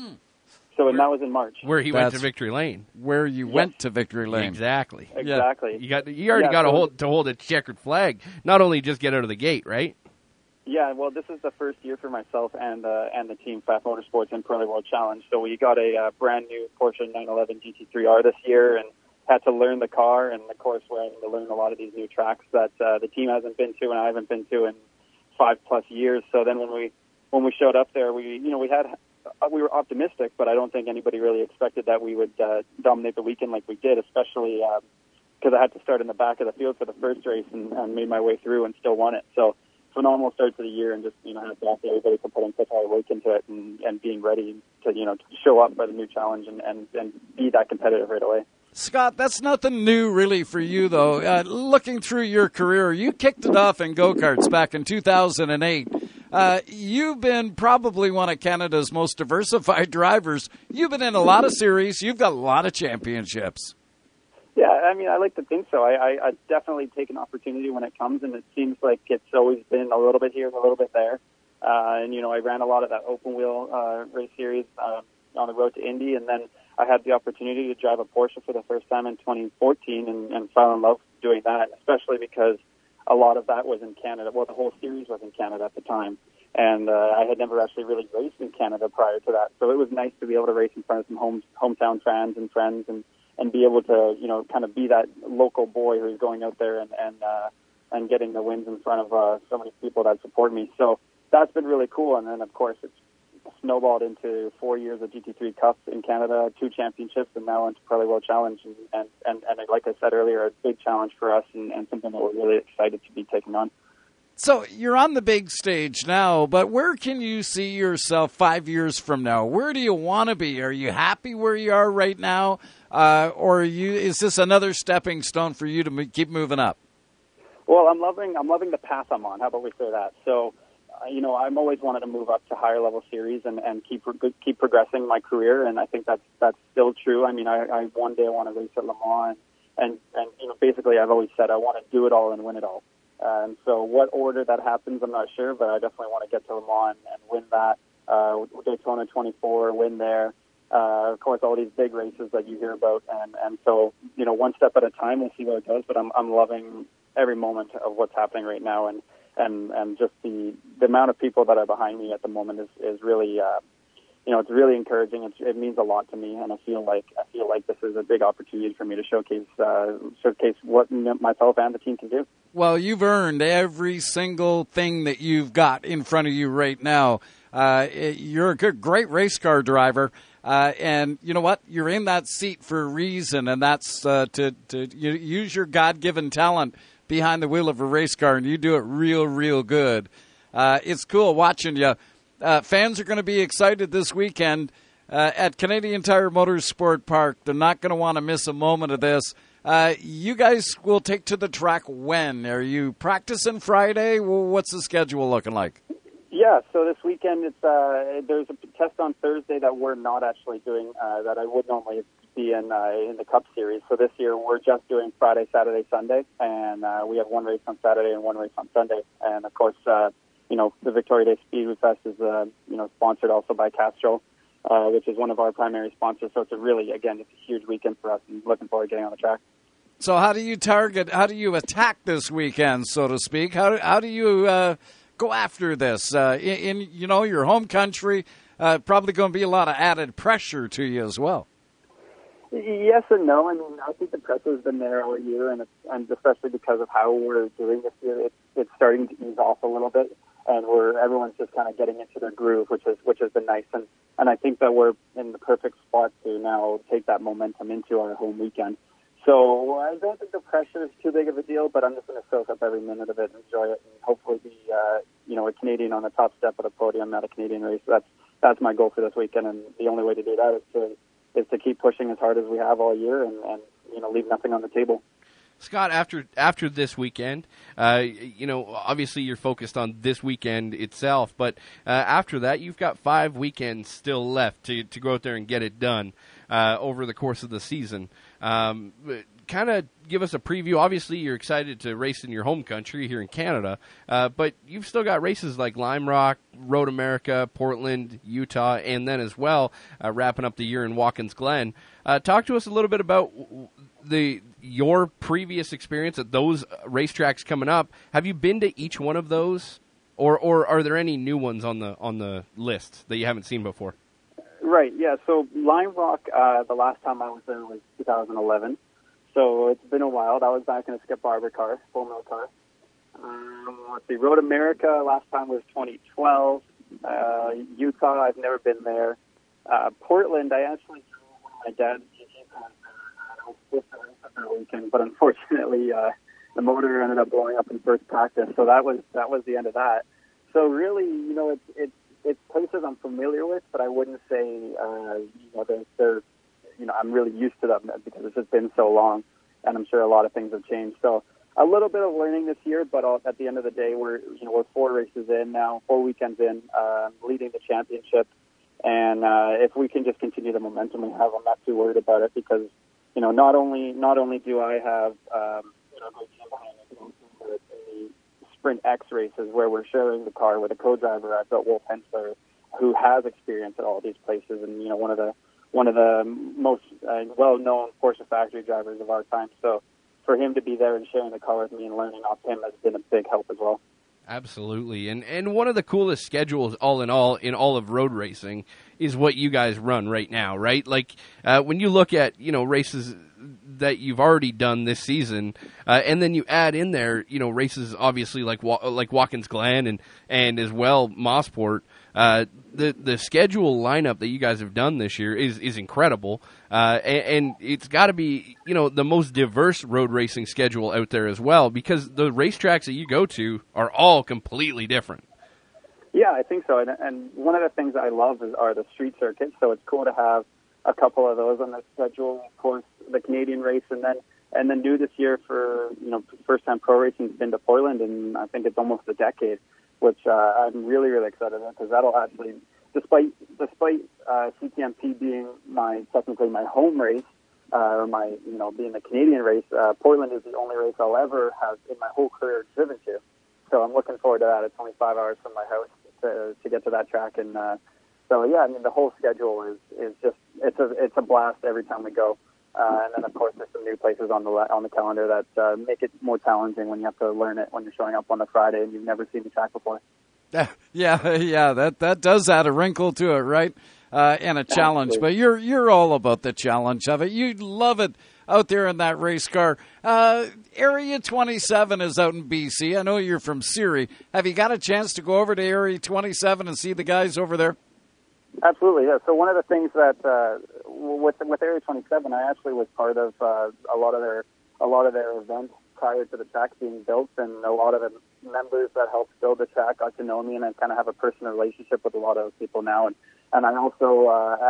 And that was in March. Where he went to Victory Lane. Where you went to Victory Lane. Exactly. Exactly. Yeah. You already got to hold a checkered flag. Not only just get out of the gate, right? Yeah, well, this is the first year for myself and the team, Fast Motorsports and Pirelli World Challenge. So we got a brand new Porsche 911 GT3R this year and had to learn the car. And, of course, we're having to learn a lot of these new tracks that the team hasn't been to and I haven't been to in 5+ years. So then when we showed up there, we were optimistic, but I don't think anybody really expected that we would dominate the weekend like we did, especially because I had to start in the back of the field for the first race and made my way through and still won it. So phenomenal start to the year, and just had to ask everybody for putting such hard work into it and being ready to show up for the new challenge and be that competitive right away. Scott, that's nothing new really for you, though. Looking through your career, you kicked it off in go-karts back in 2008. You've been probably one of Canada's most diversified drivers. You've been in a lot of series. You've got a lot of championships. Yeah, I mean, I like to think so. I definitely take an opportunity when it comes, and it seems like it's always been a little bit here and a little bit there. I ran a lot of that open wheel race series on the road to Indy, and then I had the opportunity to drive a Porsche for the first time in 2014 and fell in love doing that, especially because a lot of that was in Canada. Well, the whole series was in Canada at the time. And I had never actually really raced in Canada prior to that. So it was nice to be able to race in front of some hometown fans and friends and be able to, kind of be that local boy who's going out there and getting the wins in front of so many people that support me. So that's been really cool. And then, of course, it's snowballed into 4 years of GT3 Cups in Canada, 2 championships, and now into Pirelli World Challenge. And like I said earlier, a big challenge for us and something that we're really excited to be taking on. So you're on the big stage now, but where can you see yourself 5 years from now? Where do you want to be? Are you happy where you are right now? Or is this another stepping stone for you to keep moving up? Well, I'm loving the path I'm on. How about we say that? So, I'm always wanted to move up to higher level series and keep progressing my career, and I think that's still true. I mean, I one day I want to race at Le Mans, and basically I've always said I want to do it all and win it all. And so, what order that happens, I'm not sure, but I definitely want to get to Le Mans and win that. Daytona 24, win there. Of course, all these big races that you hear about, and so one step at a time. We'll see where it goes, but I'm loving every moment of what's happening right now, and just the amount of people that are behind me at the moment is really it's really encouraging. It means a lot to me, and I feel like this is a big opportunity for me to showcase what myself and the team can do. Well, you've earned every single thing that you've got in front of you right now. You're a great race car driver, and you know what? You're in that seat for a reason, and that's to use your God-given talent behind the wheel of a race car, and you do it real good. It's cool watching you. Fans are going to be excited this weekend at Canadian Tire Motorsport Park. They're not going to want to miss a moment of this. You guys will take to the track when? Are you practicing Friday? What's the schedule looking like? Yeah, so this weekend there's a test on Thursday that we're not actually doing that I would normally be in the Cup Series. So this year we're just doing Friday, Saturday, Sunday, and we have one race on Saturday and one race on Sunday. And of course, the Victoria Day Speedway Fest is sponsored also by Castrol, which is one of our primary sponsors. So it's it's a huge weekend for us, and looking forward to getting on the track. So how do you attack this weekend, so to speak? How do you go after this in your home country? Probably going to be a lot of added pressure to you as well. Yes and no. I mean, I think the pressure has been there all year, and especially because of how we're doing this year, it's starting to ease off a little bit, and everyone's just kind of getting into their groove, which has been nice, and I think that we're in the perfect spot to now take that momentum into our home weekend. So I don't think the pressure is too big of a deal, but I'm just going to soak up every minute of it and enjoy it, and hopefully be a Canadian on the top step of the podium at a Canadian race. That's my goal for this weekend, and the only way to do that is to keep pushing as hard as we have all year and leave nothing on the table. Scott, after this weekend, obviously you're focused on this weekend itself, but after that, you've got 5 weekends still left to go out there and get it done over the course of the season. Kind of give us a preview. Obviously, you're excited to race in your home country here in Canada, but you've still got races like Lime Rock, Road America, Portland, Utah, and then as well wrapping up the year in Watkins Glen. Talk to us a little bit about your previous experience at those racetracks coming up. Have you been to each one of those, or are there any new ones on the list that you haven't seen before? Right. Yeah. So Lime Rock, the last time I was there was 2011. So it's been a while. That was back in a Skip Barber car, 4-wheel car. Let's see. Road America last time was 2012. Utah, I've never been there. Portland, I actually drove my dad's GT car. I was supposed to race it that weekend, but unfortunately, the motor ended up blowing up in first practice. So that was the end of that. So really, it's places I'm familiar with, but I wouldn't say they're I'm really used to them because it's just been so long, and I'm sure a lot of things have changed. So a little bit of learning this year, but at the end of the day, we're 4 races in now, 4 weekends in, leading the championship, and if we can just continue the momentum we have, I'm not too worried about it because not only do I have a great team behind me, but in the Sprint X races where we're sharing the car with a co-driver, I've got Wolf Hensler, who has experience at all these places, and one of the most well-known Porsche factory drivers of our time. So for him to be there and sharing the car with me and learning off him has been a big help as well. Absolutely. And one of the coolest schedules all in all of road racing is what you guys run right now, right? Like when you look at, races that you've already done this season, and then you add in there, races obviously like Watkins Glen and as well Mosport, the schedule lineup that you guys have done this year is incredible, and it's got to be the most diverse road racing schedule out there as well, because the racetracks that you go to are all completely different. Yeah, I think so, and one of the things I love are the street circuits, so it's cool to have a couple of those on the schedule. Of course, the Canadian race, and then and then new this year for, first time pro racing's been to Portland, and I think it's almost a decade, which I'm really, really excited about, because that'll actually, despite CTMP being technically my home race, or my, being the Canadian race, Portland is the only race I'll ever have in my whole career driven to. So I'm looking forward to that. It's only 5 hours from my house to get to that track, and so yeah, I mean, the whole schedule is just it's a blast every time we go. And then of course there's some new places on the calendar that make it more challenging when you have to learn it when you're showing up on a Friday and you've never seen the track before. Yeah, that does add a wrinkle to it, right? And a challenge. Absolutely. But you're all about the challenge of it. You love it out there in that race car. Area 27 is out in BC. I know you're from Surrey. Have you got a chance to go over to Area 27 and see the guys over there? Absolutely, yeah. So one of the things that with Area 27, I actually was part of a lot of their events prior to the track being built, and a lot of the members that helped build the track got to know me, and I kind of have a personal relationship with a lot of those people now. And I also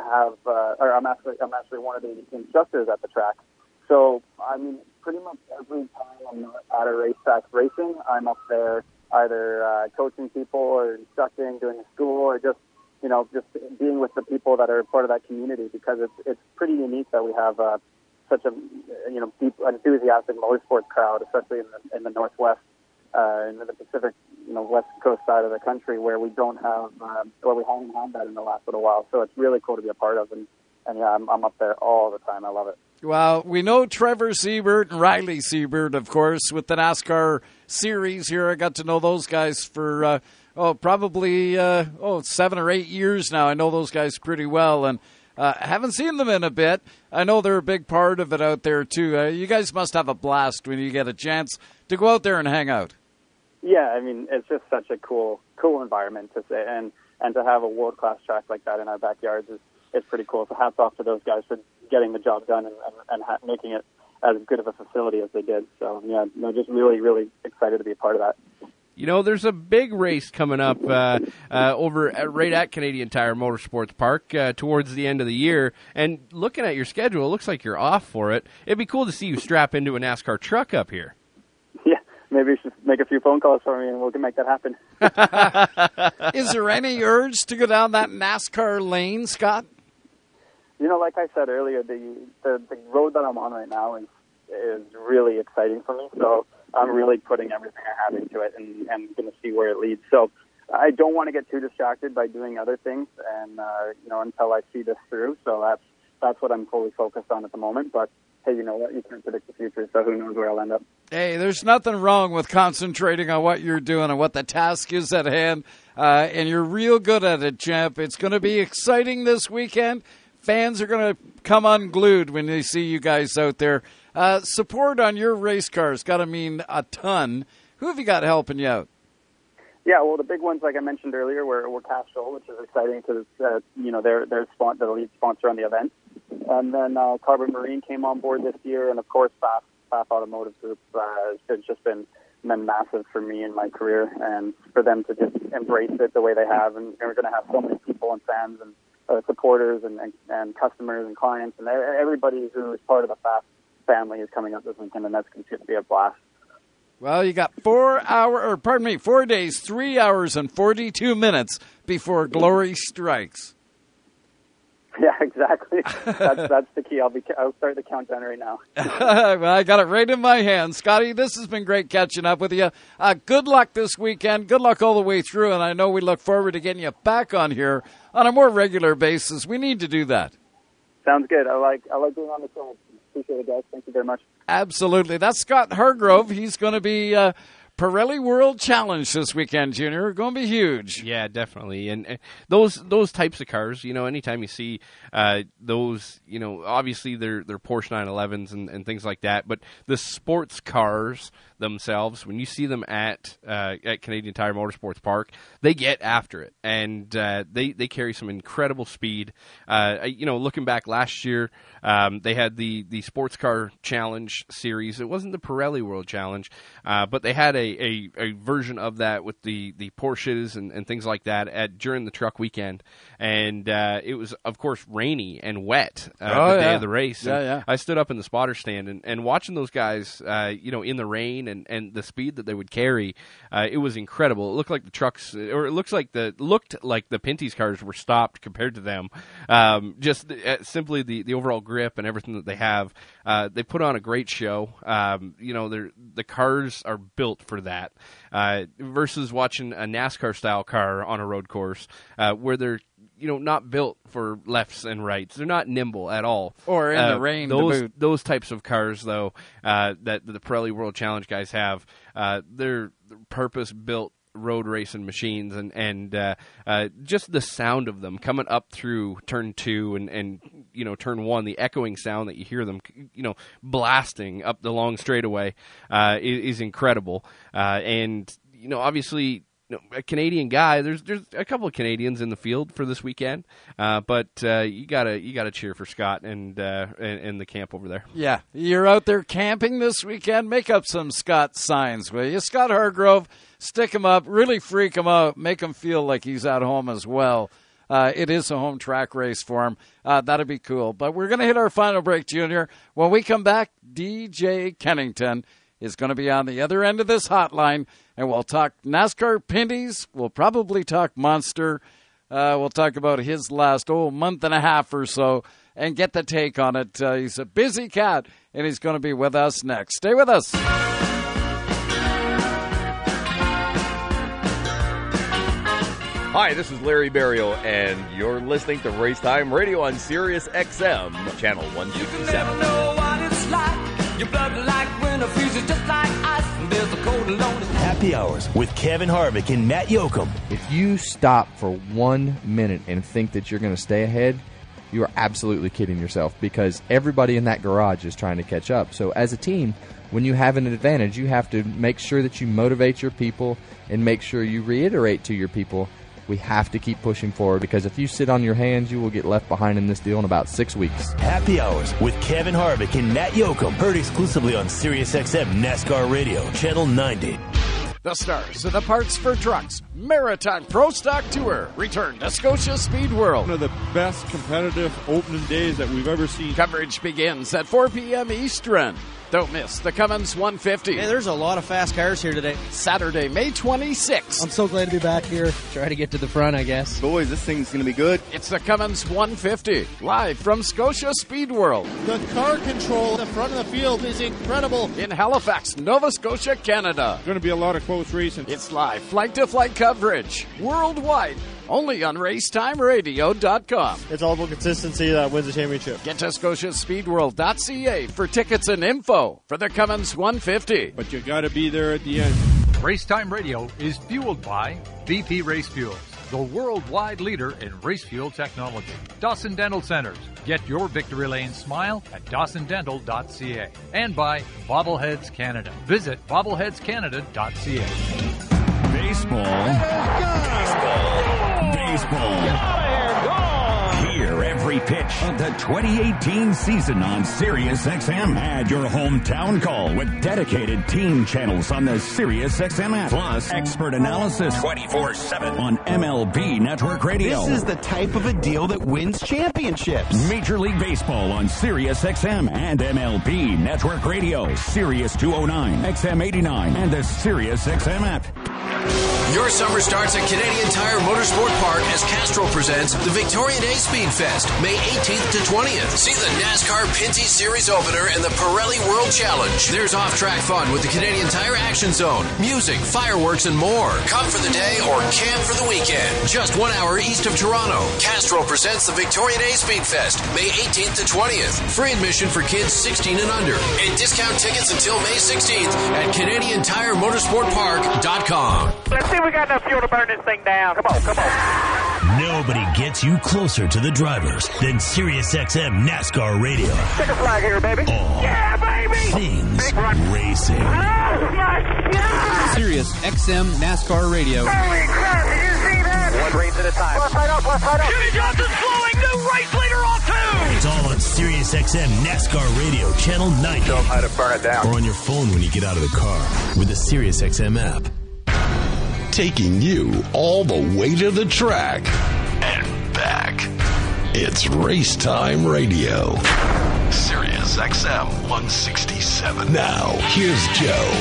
I'm actually one of the instructors at the track. So I mean, pretty much every time I'm not at a racetrack racing, I'm up there either coaching people or instructing, doing a school, or just being with the people that are part of that community, because it's pretty unique that we have such a deep, enthusiastic motorsports crowd, especially in the Northwest, in the Pacific, West Coast side of the country, where we don't have, or we haven't had that in the last little while. So it's really cool to be a part of, and yeah, I'm up there all the time. I love it. Well, we know Trevor Siebert and Riley Siebert, of course, with the NASCAR series here. I got to know those guys for probably 7 or 8 years now. I know those guys pretty well, and haven't seen them in a bit. I know they're a big part of it out there, too. You guys must have a blast when you get a chance to go out there and hang out. Yeah, I mean, it's just such a cool environment to say, and to have a world-class track like that in our backyards is pretty cool. So hats off to those guys for getting the job done and making it as good of a facility as they did. So, yeah, just really, really excited to be a part of that. There's a big race coming up right at Canadian Tire Motorsports Park towards the end of the year. And looking at your schedule, it looks like you're off for it. It'd be cool to see you strap into a NASCAR truck up here. Yeah, maybe you should make a few phone calls for me and we can make that happen. Is there any urge to go down that NASCAR lane, Scott? Like I said earlier, the road that I'm on right now is really exciting for me. So I'm really putting everything I have into it and going to see where it leads. So I don't want to get too distracted by doing other things, and until I see this through. So that's what I'm fully focused on at the moment. But hey, you know what? You can't predict the future, so who knows where I'll end up. Hey, there's nothing wrong with concentrating on what you're doing and what the task is at hand, and you're real good at it, champ. It's going to be exciting this weekend. Fans are going to come unglued when they see you guys out there. Support on your race cars got to mean a ton. Who have you got helping you out? Yeah, well, the big ones, like I mentioned earlier, were Castrol, which is exciting because they're the lead sponsor on the event. And then Carbon Marine came on board this year, and of course, Pfaff Automotive Group has just been massive for me in my career, and for them to just embrace it the way they have. And we're going to have so many people and fans and supporters and customers and clients, and everybody who is part of the Pfaff family is coming up this weekend, and that's going to be a blast. Well, you got 4 days, 3 hours and 42 minutes before glory strikes. Yeah, exactly. That's the key. I'll start the countdown right now. Well, I got it right in my hand. Scotty, this has been great catching up with you. Good luck this weekend. Good luck all the way through, and I know we look forward to getting you back on here on a more regular basis. We need to do that. Sounds good. I like being on the show. Appreciate it, guys. Thank you very much. Absolutely. That's Scott Hargrove. He's going to be Pirelli World Challenge this weekend, Junior. Going to be huge. Yeah, definitely. And those types of cars, anytime you see those, obviously they're Porsche 911s and things like that, but the sports cars themselves, when you see them at Canadian Tire Motorsports Park, they get after it, and they carry some incredible speed. Looking back last year, they had the sports car challenge series. It wasn't the Pirelli World Challenge, but they had a a version of that with the Porsches and things like that during the truck weekend. And it was, of course, rainy and wet the day of the race. Yeah. I stood up in the spotter stand and watching those guys, in the rain and the speed that they would carry, it was incredible. It looked like the trucks, or it looked like the Pinty's cars were stopped compared to them. Just simply the overall grip and everything that they have. They put on a great show. The cars are built for that. Versus watching a NASCAR style car on a road course, where they're not built for lefts and rights. They're not nimble at all. Or in the rain. Those types of cars, though, that the Pirelli World Challenge guys have, they're purpose-built road racing machines, and just the sound of them coming up through turn 2 and turn 1, the echoing sound that you hear them blasting up the long straightaway is incredible. And obviously, a Canadian guy. There's a couple of Canadians in the field for this weekend, but you gotta cheer for Scott and the camp over there. Yeah, you're out there camping this weekend. Make up some Scott signs, will you? Scott Hargrove, stick him up, really freak him out, make him feel like he's at home as well. It is a home track race for him. That'd be cool. But we're gonna hit our final break, Junior. When we come back, DJ Kennington is going to be on the other end of this hotline, and we'll talk NASCAR Pinties. We'll probably talk Monster. We'll talk about his last month and a half or so and get the take on it. He's a busy cat, and he's going to be with us next. Stay with us. Hi, this is Larry Barrio, and you're listening to Race Time Radio on Sirius XM, channel 157. You can never know what it's like. Your blood like winter freezes just like ice. And there's a cold and lonely. Happy Hours with Kevin Harvick and Matt Yoakum. If you stop for 1 minute and think that you're going to stay ahead, you are absolutely kidding yourself, because everybody in that garage is trying to catch up. So as a team, when you have an advantage, you have to make sure that you motivate your people and make sure you reiterate to your people, we have to keep pushing forward, because if you sit on your hands, you will get left behind in this deal in about 6 weeks. Happy Hours with Kevin Harvick and Matt Yoakum. Heard exclusively on SiriusXM NASCAR Radio, Channel 90. The stars of the Parts for Trucks Maritime Pro Stock Tour return to Scotia Speed World. One of the best competitive opening days that we've ever seen. Coverage begins at 4 p.m. Eastern. Don't miss the Cummins 150. Hey, there's a lot of fast cars here today. Saturday, May 26th. I'm so glad to be back here. Try to get to the front, I guess. Boys, this thing's going to be good. It's the Cummins 150, live from Scotia Speed World. The car control at the front of the field is incredible. In Halifax, Nova Scotia, Canada. Going to be a lot of close racing. It's live flight-to-flight coverage worldwide. Only on RaceTimeRadio.com. It's all about consistency that wins the championship. Get to ScotiaSpeedWorld.ca for tickets and info for the Cummins 150. But you got to be there at the end. Racetime Radio is fueled by VP Race Fuels, the worldwide leader in race fuel technology. Dawson Dental Centers. Get your victory lane smile at dawsondental.ca. And by Bobbleheads Canada. Visit bobbleheadscanada.ca. Baseball. Hear every pitch of the 2018 season on SiriusXM. Add your hometown call with dedicated team channels on the SiriusXM app. Plus expert analysis 24/7 on MLB Network Radio. This is the type of a deal that wins championships. Major League Baseball on SiriusXM and MLB Network Radio. Sirius 209, XM 89, and the SiriusXM app. Your summer starts at Canadian Tire Motorsport Park as Castrol presents the Victoria Day Speed Fest, May 18th to 20th. See the NASCAR Pinty Series opener and the Pirelli World Challenge. There's off-track fun with the Canadian Tire Action Zone, music, fireworks, and more. Come for the day or camp for the weekend. Just 1 hour east of Toronto. Castrol presents the Victoria Day Speed Fest, May 18th to 20th. Free admission for kids 16 and under. And discount tickets until May 16th at CanadianTireMotorsportPark.com. Let's see if we got enough fuel to burn this thing down. Come on. Nobody gets you closer to the drivers than SiriusXM NASCAR Radio. Check a flag here, baby. Yeah, baby! Things racing. Oh, my God! SiriusXM NASCAR Radio. Holy crap, did you see that? 1 race at a time. Left side up, left side up. Jimmy Johnson's flowing. New race leader off 2. It's all on Sirius XM NASCAR Radio, Channel 90. Show them how to burn it down. Or on your phone when you get out of the car with the Sirius XM app. Taking you all the way to the track and back. It's Race Time Radio. Sirius XM 167. Now, here's Joe.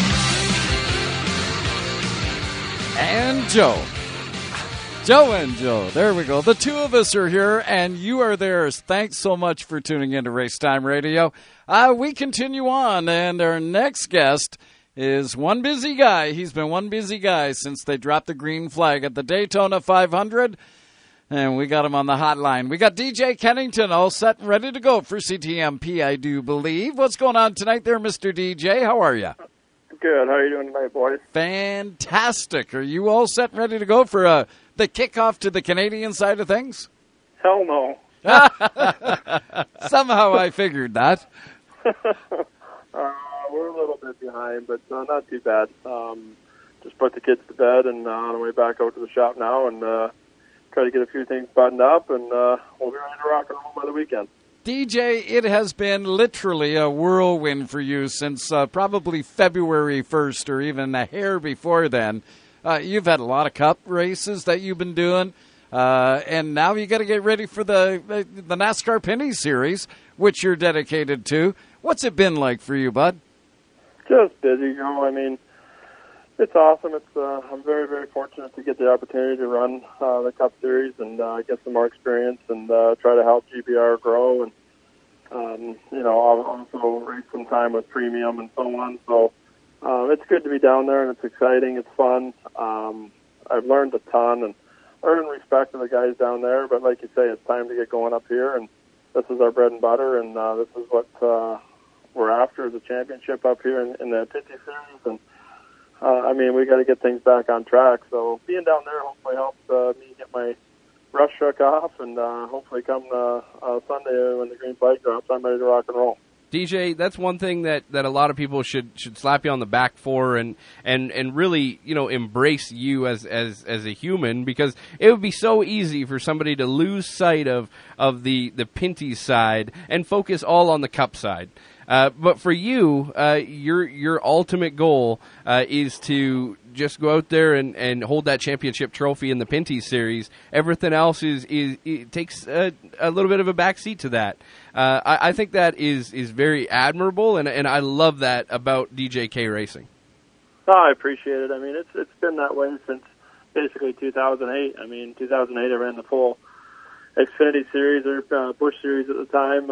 And Joe. Joe and Joe. There we go. The two of us are here, and you are theirs. Thanks so much for tuning in to Race Time Radio. We continue on, and our next guest is one busy guy. He's been one busy guy since they dropped the green flag at the Daytona 500, and we got him on the hotline. We got DJ Kennington all set and ready to go for CTMP, I do believe. What's going on tonight there, Mr. DJ? How are you? Good. How are you doing tonight, boys? Fantastic. Are you all set and ready to go for the kickoff to the Canadian side of things? Hell no. Somehow I figured that. We're a little bit behind, but not too bad. Just put the kids to bed and on our way back out to the shop now and try to get a few things buttoned up, and we'll be ready to rock and roll by the weekend. DJ, it has been literally a whirlwind for you since probably February 1st or even a hair before then. You've had a lot of cup races that you've been doing, and now you got to get ready for the NASCAR Pinty Series, which you're dedicated to. What's it been like for you, bud? Just busy, you know. I mean, it's awesome. I'm very, very fortunate to get the opportunity to run the Cup Series and get some more experience and try to help GBR grow and, I'll also race some time with Premium and so on. So it's good to be down there, and it's exciting. It's fun. I've learned a ton and earned respect of the guys down there. But like you say, it's time to get going up here, and this is our bread and butter, and this is what we're after, the championship up here in the Pinty Series. And we got to get things back on track. So being down there hopefully helps me get my rust shook off, and hopefully come Sunday when the green flag drops, I'm ready to rock and roll. DJ, that's one thing that a lot of people should slap you on the back for and really, embrace you as a human, because it would be so easy for somebody to lose sight of the Pinty side and focus all on the Cup side. But for you, your ultimate goal is to just go out there and hold that championship trophy in the Pinty Series. Everything else it takes a little bit of a backseat to that. I think that is very admirable, and I love that about DJK Racing. Oh, I appreciate it. I mean, it's been that way since basically 2008. I mean, 2008 I ran the full Xfinity Series or Busch Series at the time,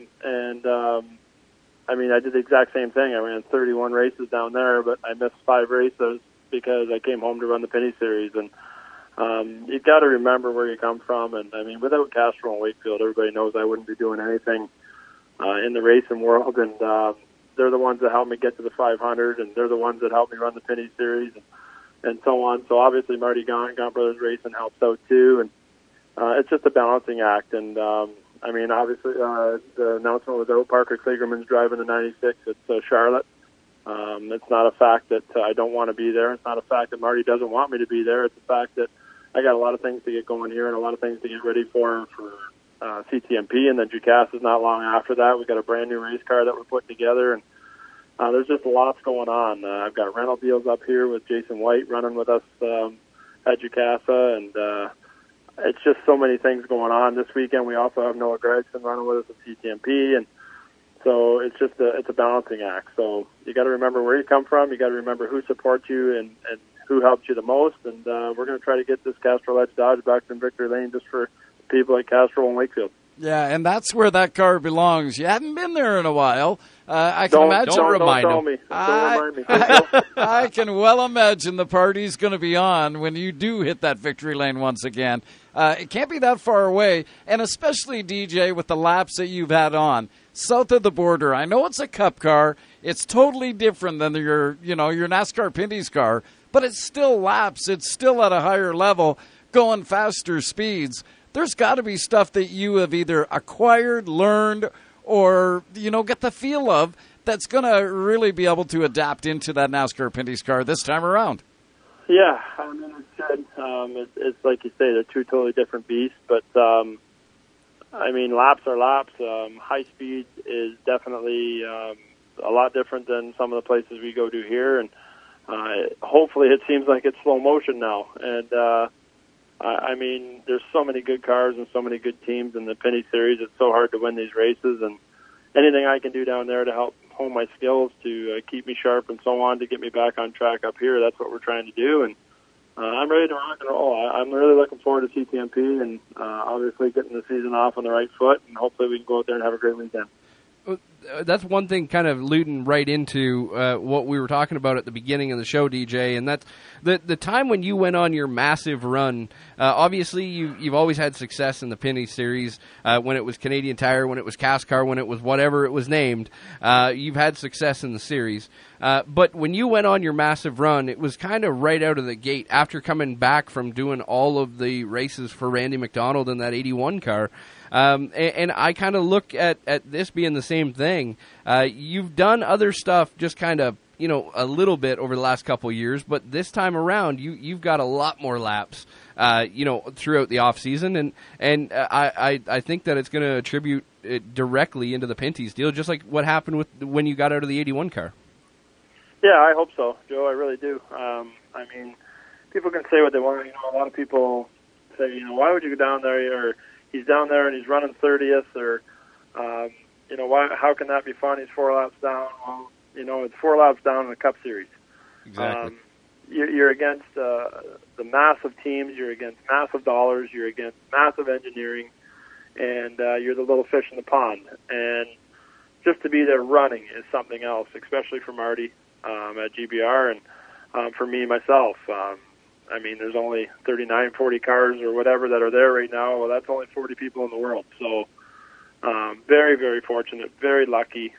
I did the exact same thing. I ran 31 races down there, but I missed 5 races because I came home to run the Pinty Series. And you got to remember where you come from. And without Castrol and Wakefield, everybody knows I wouldn't be doing anything in the racing world. And they're the ones that helped me get to the 500, and they're the ones that helped me run the Pinty Series and so on. So obviously Marty Gaunt Brothers Racing helps out too. And it's just a balancing act. And obviously, the announcement was out. Parker Kligerman's driving the 96 at Charlotte. It's not a fact that I don't want to be there. It's not a fact that Marty doesn't want me to be there. It's a fact that I got a lot of things to get going here and a lot of things to get ready for CTMP, and then JUCAS is not long after that. We've got a brand new race car that we're putting together, and there's just lots going on. I've got rental deals up here with Jason White running with us at JUCASA, and it's just so many things going on. This weekend we also have Noah Gregson running with us at CTMP, and so it's just it's a balancing act. So you got to remember where you come from. You got to remember who supports you and who helped you the most. And we're going to try to get this Castrol Edge Dodge back in Victory Lane just for people like Castrol and Wakefield. Yeah, and that's where that car belongs. You hadn't been there in a while. I can imagine. Don't remind me. I can well imagine the party's going to be on when you do hit that Victory Lane once again. It can't be that far away, and especially, DJ, with the laps that you've had on south of the border. I know it's a Cup car. It's totally different than your NASCAR Pinty's car, but it's still laps. It's still at a higher level, going faster speeds. There's got to be stuff that you have either acquired, learned, or, get the feel of that's going to really be able to adapt into that NASCAR Pinty's car this time around. Yeah, I mean, it's good. It's like you say, they're two totally different beasts, but I mean, laps are laps. High speed is definitely a lot different than some of the places we go to here, and hopefully it seems like it's slow motion now. And I mean, there's so many good cars and so many good teams in the Pinty Series. It's so hard to win these races, and anything I can do down there to help hone my skills, to keep me sharp and so on, to get me back on track up here, that's what we're trying to do. And I'm ready to rock and roll. I'm really looking forward to CTMP and obviously getting the season off on the right foot, and hopefully we can go out there and have a great weekend. That's one thing kind of alluding right into what we were talking about at the beginning of the show, DJ, and that's the time when you went on your massive run. Obviously, you've always had success in the Pinty Series, when it was Canadian Tire, when it was CASCAR, when it was whatever it was named. You've had success in the series. But when you went on your massive run, it was kind of right out of the gate after coming back from doing all of the races for Randy McDonald in that 81 car. And I kind of look at this being the same thing. You've done other stuff just kind of, a little bit over the last couple of years, but this time around, you've got a lot more laps, throughout the off season. And I think that it's going to attribute it directly into the Pinty's deal, just like what happened when you got out of the 81 car. Yeah, I hope so, Joe. I really do. I mean, people can say what they want. A lot of people say, why would you go down there, or he's down there and he's running 30th, or, why? How can that be fun? He's 4 laps down. Well, it's 4 laps down in the Cup Series. Exactly. You're against the massive teams. You're against massive dollars. You're against massive engineering, and you're the little fish in the pond. And just to be there running is something else, especially for Marty at GBR, and for me myself. I mean, there's only 39, 40 cars or whatever that are there right now. Well, that's only 40 people in the world. So very, very fortunate, very lucky.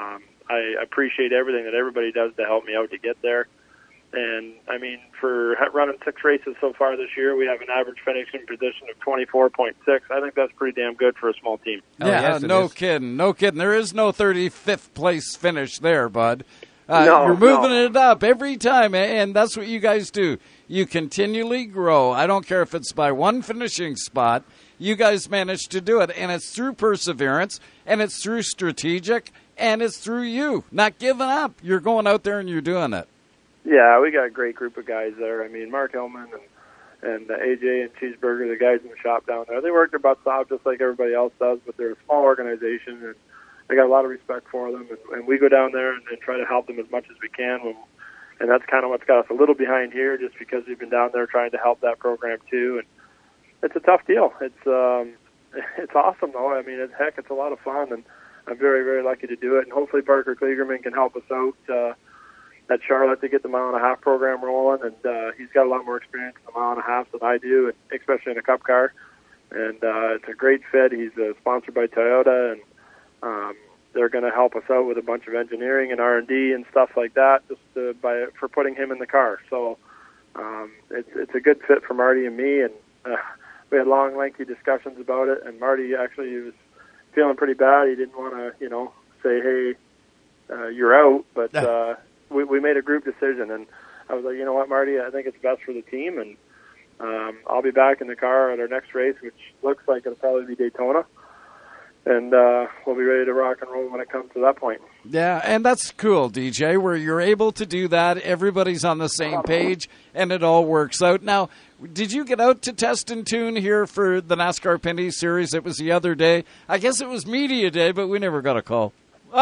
I appreciate everything that everybody does to help me out to get there. And, I mean, for running 6 races so far this year, we have an average finishing position of 24.6. I think that's pretty damn good for a small team. Yeah, no kidding. There is no 35th place finish there, bud. No, you're moving it up every time, and that's what you guys do. You continually grow. I don't care if it's by one finishing spot. You guys manage to do it, and it's through perseverance, and it's through strategic, and it's through you not giving up. You're going out there and you're doing it. Yeah, we got a great group of guys there. I mean, Mark Hillman and AJ and Cheeseburger, the guys in the shop down there, they work their butts off just like everybody else does, but they're a small organization, and I got a lot of respect for them, and we go down there and try to help them as much as we can. And that's kind of what's got us a little behind here, just because we've been down there trying to help that program too. And it's a tough deal. It's awesome though. I mean, it's a lot of fun, and I'm very, very lucky to do it. And hopefully Parker Kligerman can help us out at Charlotte to get the 1.5 mile program rolling. And he's got a lot more experience in the 1.5 mile than I do, and especially in a Cup car. And it's a great fit. He's sponsored by Toyota, and they're going to help us out with a bunch of engineering and R&D and stuff like that, just for putting him in the car. So it's a good fit for Marty and me, and we had long, lengthy discussions about it. And Marty actually was feeling pretty bad. He didn't want to, say, hey, you're out. But we made a group decision, and I was like, you know what, Marty, I think it's best for the team, and I'll be back in the car at our next race, which looks like it'll probably be Daytona. And we'll be ready to rock and roll when it comes to that point. Yeah, and that's cool, DJ, where you're able to do that. Everybody's on the same page, and it all works out. Now, did you get out to test and tune here for the NASCAR Pinty Series? It was the other day. I guess it was media day, but we never got a call.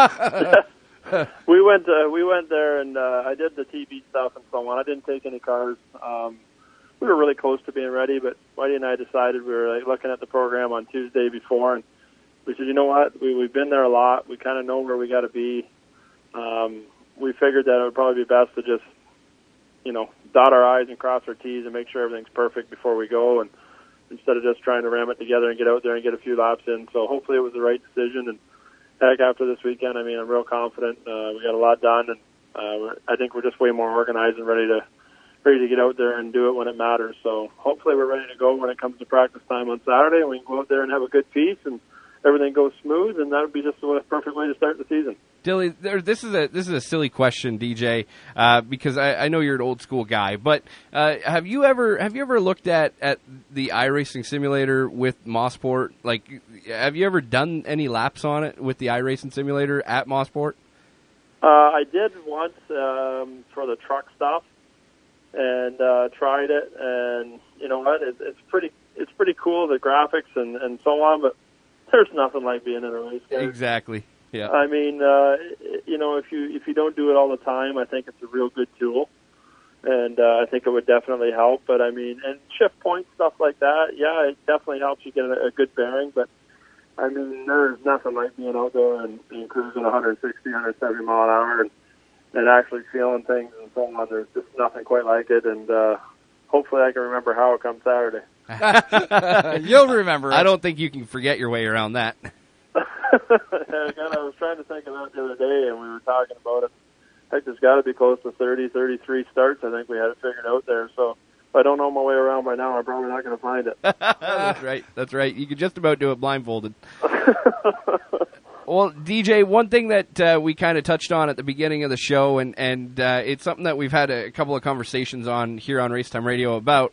We went there, and I did the TV stuff and so on. I didn't take any cars. We were really close to being ready, but Whitey and I decided we were looking at the program on Tuesday before, and we said, you know what, we've been there a lot. We kind of know where we got to be. We figured that it would probably be best to just, dot our I's and cross our T's and make sure everything's perfect before we go, and instead of just trying to ram it together and get out there and get a few laps in. So hopefully it was the right decision. And heck, after this weekend, I mean, I'm real confident. We got a lot done, and I think we're just way more organized and ready to get out there and do it when it matters. So hopefully we're ready to go when it comes to practice time on Saturday, and we can go out there and have a good piece. And everything goes smooth, and that would be just the perfect way to start the season. Dilly, this is a silly question, DJ, because I know you're an old school guy. But have you ever looked at the iRacing simulator with Mossport? Like, have you ever done any laps on it with the iRacing simulator at Mossport? I did once for the truck stuff, and tried it. And you know what? It's pretty cool, the graphics and so on. But there's nothing like being in a race car. Exactly. Yeah. I mean, you know, if you don't do it all the time, I think it's a real good tool, and I think it would definitely help. But I mean, and shift points, stuff like that, yeah, it definitely helps you get a good bearing. But I mean, there's nothing like being out there and cruising 160, 170 mile an hour and actually feeling things and so on. There's just nothing quite like it, and hopefully I can remember how it comes Saturday. You'll remember it. I don't think you can forget your way around that. Again, I was trying to think of that the other day, and we were talking about it. Heck, there's got to be close to 30, 33 starts. I think we had it figured out there. So if I don't know my way around by now, I'm probably not going to find it. That's right. That's right. You could just about do it blindfolded. Well, DJ, one thing that we kind of touched on at the beginning of the show, and it's something that we've had a couple of conversations on here on Racetime Radio about.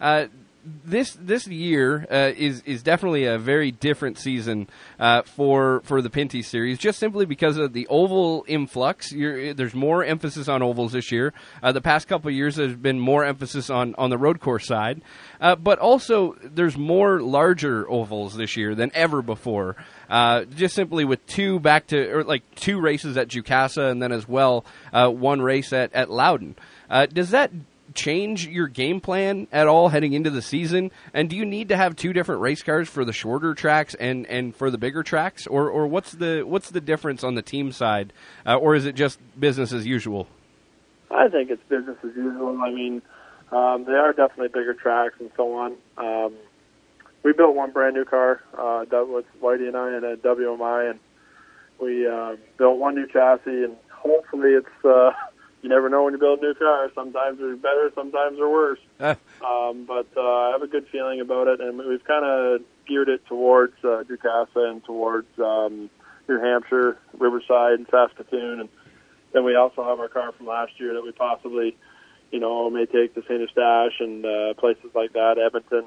This year is definitely a very different season for the Pinty Series, just simply because of the oval influx. There's more emphasis on ovals this year. The past couple of years, there's been more emphasis on the road course side, but also there's more larger ovals this year than ever before. Just simply with two races at Jukasa, and then as well one race at Loudon. Does that change your game plan at all heading into the season? And do you need to have two different race cars for the shorter tracks and for the bigger tracks, or what's the difference on the team side, or is it just business as usual? I think it's business as usual. I mean, they are definitely bigger tracks and so on. We built one brand new car with Whitey and I and a WMI, and we built one new chassis, and hopefully it's you never know when you build a new car. Sometimes they're better, sometimes they're worse. But I have a good feeling about it, and we've kind of geared it towards Jukasa and towards New Hampshire, Riverside, and Saskatoon. And then we also have our car from last year that we possibly, you know, may take to St. Eustache and places like that, Edmonton.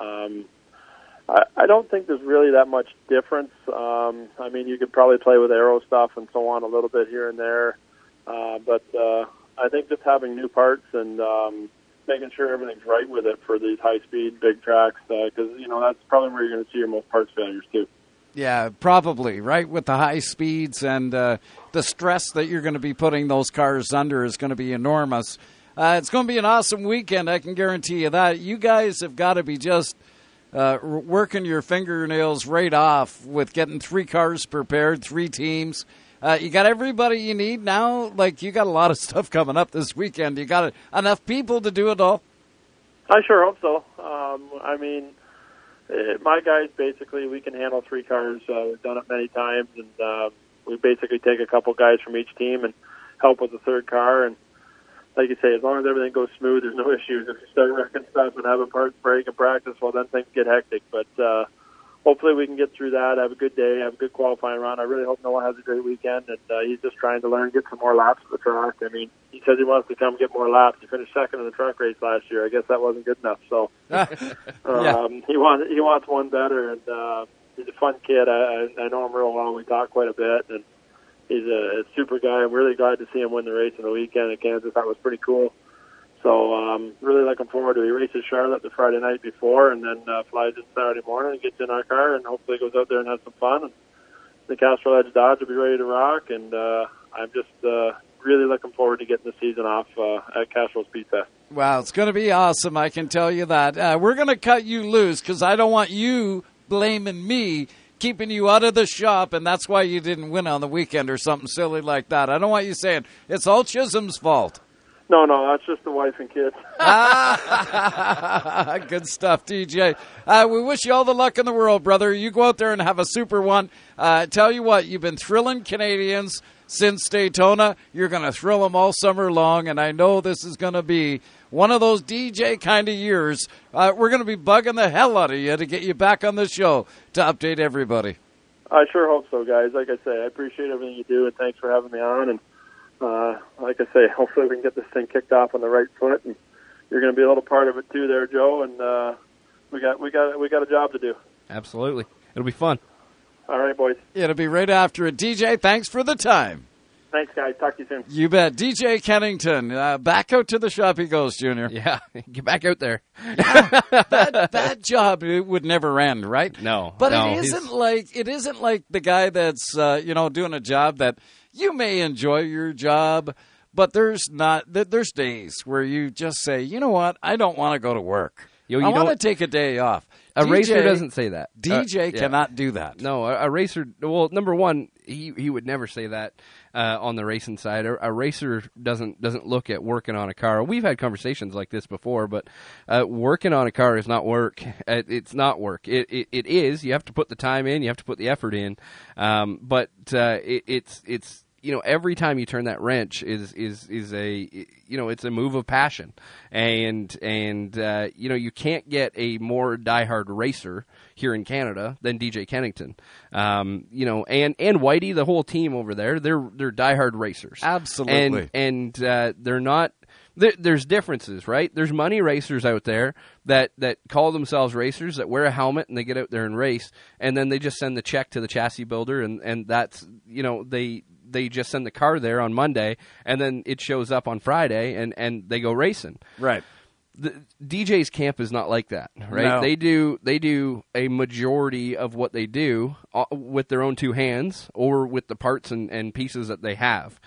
I don't think there's really that much difference. I mean, you could probably play with aero stuff and so on a little bit here and there. But I think just having new parts and making sure everything's right with it for these high-speed, big tracks, because, you know, that's probably where you're going to see your most parts failures, too. Yeah, probably, right? With the high speeds and the stress that you're going to be putting those cars under is going to be enormous. It's going to be an awesome weekend, I can guarantee you that. You guys have got to be just working your fingernails right off with getting 3 cars prepared, 3 teams. You got everybody you need now? Like, you got a lot of stuff coming up this weekend. You got enough people to do it all? I sure hope so. I mean, my guys, basically, we can handle 3 cars. We've done it many times, and we basically take a couple guys from each team and help with the 3rd car. And like you say, as long as everything goes smooth, there's no issues. If you start wrecking stuff and having parts break in practice, well, then things get hectic. But hopefully we can get through that, have a good day, have a good qualifying run. I really hope Noah has a great weekend, and he's just trying to learn, get some more laps at the track. I mean, he says he wants to come get more laps. He finished 2nd in the truck race last year. I guess that wasn't good enough. So he wants one better, and he's a fun kid. I know him real well. We talk quite a bit, and he's a super guy. I'm really glad to see him win the race on the weekend in Kansas. That was pretty cool. So really looking forward to it. He races Charlotte the Friday night before, and then flies in Saturday morning and gets in our car, and hopefully goes out there and has some fun. And the Castrol Edge Dodge will be ready to rock, and I'm just really looking forward to getting the season off at Castrol Speed Fest. Wow, it's going to be awesome, I can tell you that. We're going to cut you loose because I don't want you blaming me, keeping you out of the shop, and that's why you didn't win on the weekend or something silly like that. I don't want you saying it's all Chisholm's fault. No, that's just the wife and kids. Good stuff, DJ. We wish you all the luck in the world, brother. You go out there and have a super one. Tell you what, you've been thrilling Canadians since Daytona. You're going to thrill them all summer long, and I know this is going to be one of those DJ kind of years. We're going to be bugging the hell out of you to get you back on the show to update everybody. I sure hope so, guys. Like I say, I appreciate everything you do, and thanks for having me on. And like I say, hopefully we can get this thing kicked off on the right foot. And you're going to be a little part of it too, there, Joe. And we got a job to do. Absolutely, it'll be fun. All right, boys. It'll be right after it. DJ, thanks for the time. Thanks, guys. Talk to you soon. You bet. DJ Kennington, back out to the shop he goes, Junior. Yeah, get back out there. that job, it would never end, right? No, but no, it isn't like the guy that's doing a job that you may enjoy your job, but there's days where you just say, you know what, I don't want to go to work. I want to take a day off. A racer doesn't say that. DJ cannot do that. No, a racer. Well, number one, he would never say that on the racing side. A racer doesn't look at working on a car. We've had conversations like this before, but working on a car is not work. It's not work. It is. You have to put the time in. You have to put the effort in. But it's. Every time you turn that wrench is a it's a move of passion, and you can't get a more diehard racer here in Canada than DJ Kennington, and Whitey, the whole team over there, they're diehard racers, absolutely, and they're not. There's differences, right? There's money racers out there that call themselves racers, that wear a helmet and they get out there and race, and then they just send the check to the chassis builder, and that's they just send the car there on Monday, and then it shows up on Friday, and they go racing. Right. The DJ's camp is not like that, right? No. They do a majority of what they do with their own two hands or with the parts and pieces that they have,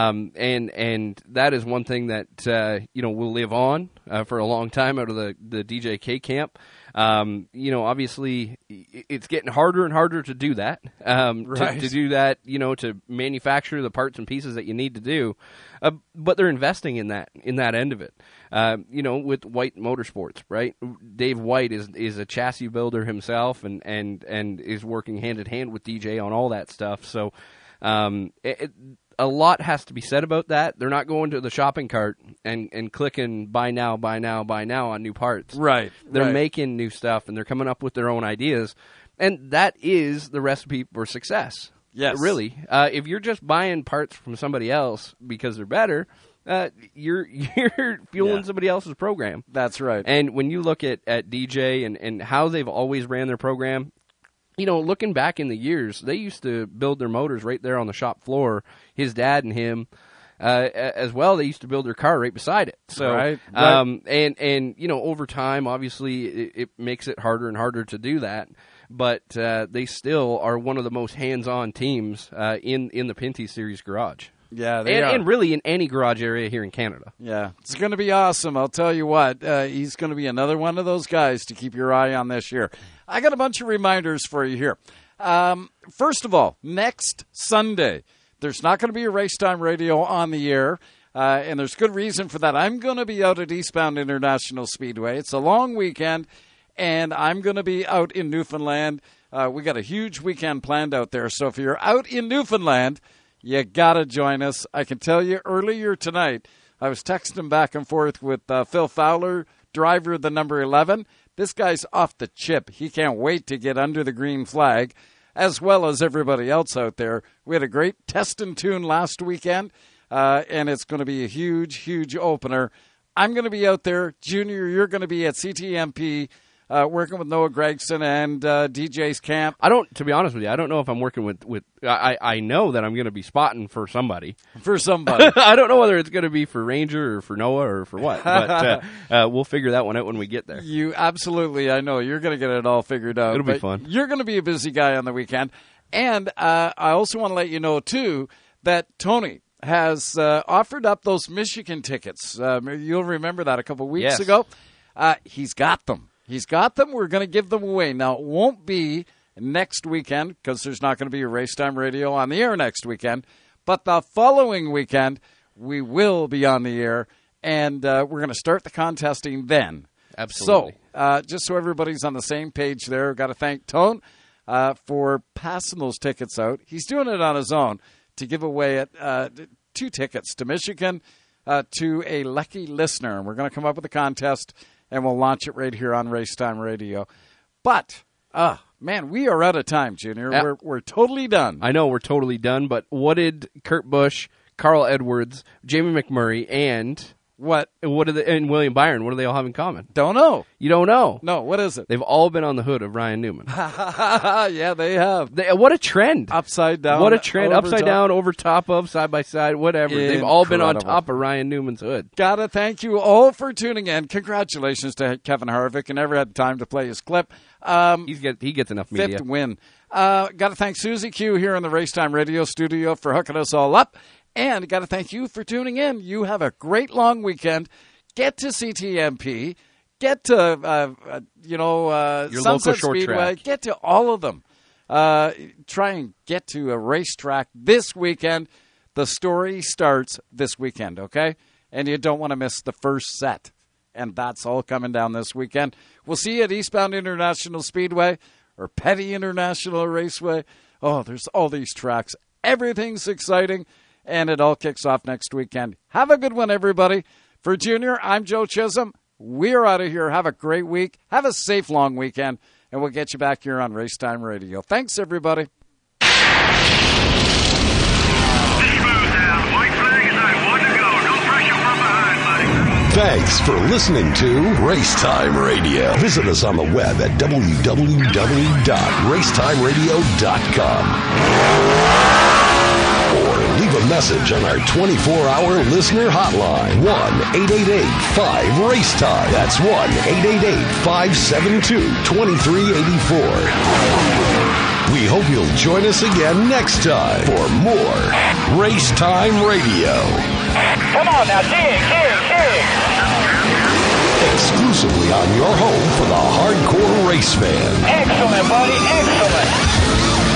and that is one thing that will live on for a long time out of the DJK camp. Obviously it's getting harder and harder to do that, right. to do that, to manufacture the parts and pieces that you need to do. But they're investing in that end of it. With White Motorsports, right? Dave White is a chassis builder himself and is working hand in hand with DJ on all that stuff. So, a lot has to be said about that. They're not going to the shopping cart and clicking buy now on new parts. Right. They're making new stuff, and they're coming up with their own ideas. And that is the recipe for success. Yes. Really. If you're just buying parts from somebody else because they're better, you're fueling somebody else's program. That's right. And when you look at DJ and how they've always ran their program, looking back in the years, they used to build their motors right there on the shop floor. His dad and him, as well, they used to build their car right beside it. So, right. And over time, obviously, it makes it harder and harder to do that. But they still are one of the most hands-on teams in the Pinty Series garage. Yeah, they are. And really in any garage area here in Canada. Yeah, it's going to be awesome. I'll tell you what, he's going to be another one of those guys to keep your eye on this year. I got a bunch of reminders for you here. First of all, next Sunday, there's not going to be a Race Time Radio on the air, and there's good reason for that. I'm going to be out at Eastbound International Speedway. It's a long weekend, and I'm going to be out in Newfoundland. We got a huge weekend planned out there, so if you're out in Newfoundland, you got to join us. I can tell you earlier tonight, I was texting back and forth with Phil Fowler, driver of the number 11. This guy's off the chip. He can't wait to get under the green flag, as well as everybody else out there. We had a great test and tune last weekend, and it's going to be a huge, huge opener. I'm going to be out there. Junior, you're going to be at CTMP, working with Noah Gregson and DJ's camp. To be honest with you, I don't know if I'm working with I know that I'm going to be spotting for somebody. I don't know whether it's going to be for Ranger or for Noah or for what, but we'll figure that one out when we get there. You absolutely, I know, you're going to get it all figured out. It'll be fun. You're going to be a busy guy on the weekend. And I also want to let you know, too, that Tony has offered up those Michigan tickets. You'll remember that a couple of weeks ago. He's got them. He's got them. We're going to give them away. Now, it won't be next weekend because there's not going to be a Race Time Radio on the air next weekend. But the following weekend, we will be on the air, and we're going to start the contesting then. Absolutely. So, just so everybody's on the same page there, I've got to thank Tone for passing those tickets out. He's doing it on his own to give away 2 tickets to Michigan to a lucky listener. And we're going to come up with a contest, and we'll launch it right here on Race Time Radio. But Man, we are out of time, Junior. We're totally done. I know we're totally done, but what did Kurt Busch, Carl Edwards, Jamie McMurray, and and William Byron, what do they all have in common? Don't know. You don't know? No, what is it? They've all been on the hood of Ryan Newman. Yeah, they have. What a trend. Upside down. What a trend. Upside down, over top of, side by side, whatever. They've all been on top of Ryan Newman's hood. Gotta thank you all for tuning in. Congratulations to Kevin Harvick. He never had time to play his clip. He gets enough media. Fifth win. Got to thank Susie Q here in the Racetime Radio studio for hooking us all up. And got to thank you for tuning in. You have a great long weekend. Get to CTMP. Get to, your Sunset local short Speedway. track. Get to all of them. Try and get to a racetrack this weekend. The story starts this weekend, okay? And you don't want to miss the first set. And that's all coming down this weekend. We'll see you at Eastbound International Speedway or Petty International Raceway. Oh, there's all these tracks. Everything's exciting, and it all kicks off next weekend. Have a good one, everybody. For Junior, I'm Joe Chisholm. We're out of here. Have a great week. Have a safe long weekend, and we'll get you back here on Racetime Radio. Thanks, everybody. Thanks for listening to Racetime Radio. Visit us on the web at www.racetimeradio.com. Or leave a message on our 24-hour listener hotline, 1-888-5-RACETIME. That's 1-888-572-2384. We hope you'll join us again next time for more Racetime Radio. Come on now, dig. Exclusively on your home for the hardcore race fan. Excellent, buddy, excellent.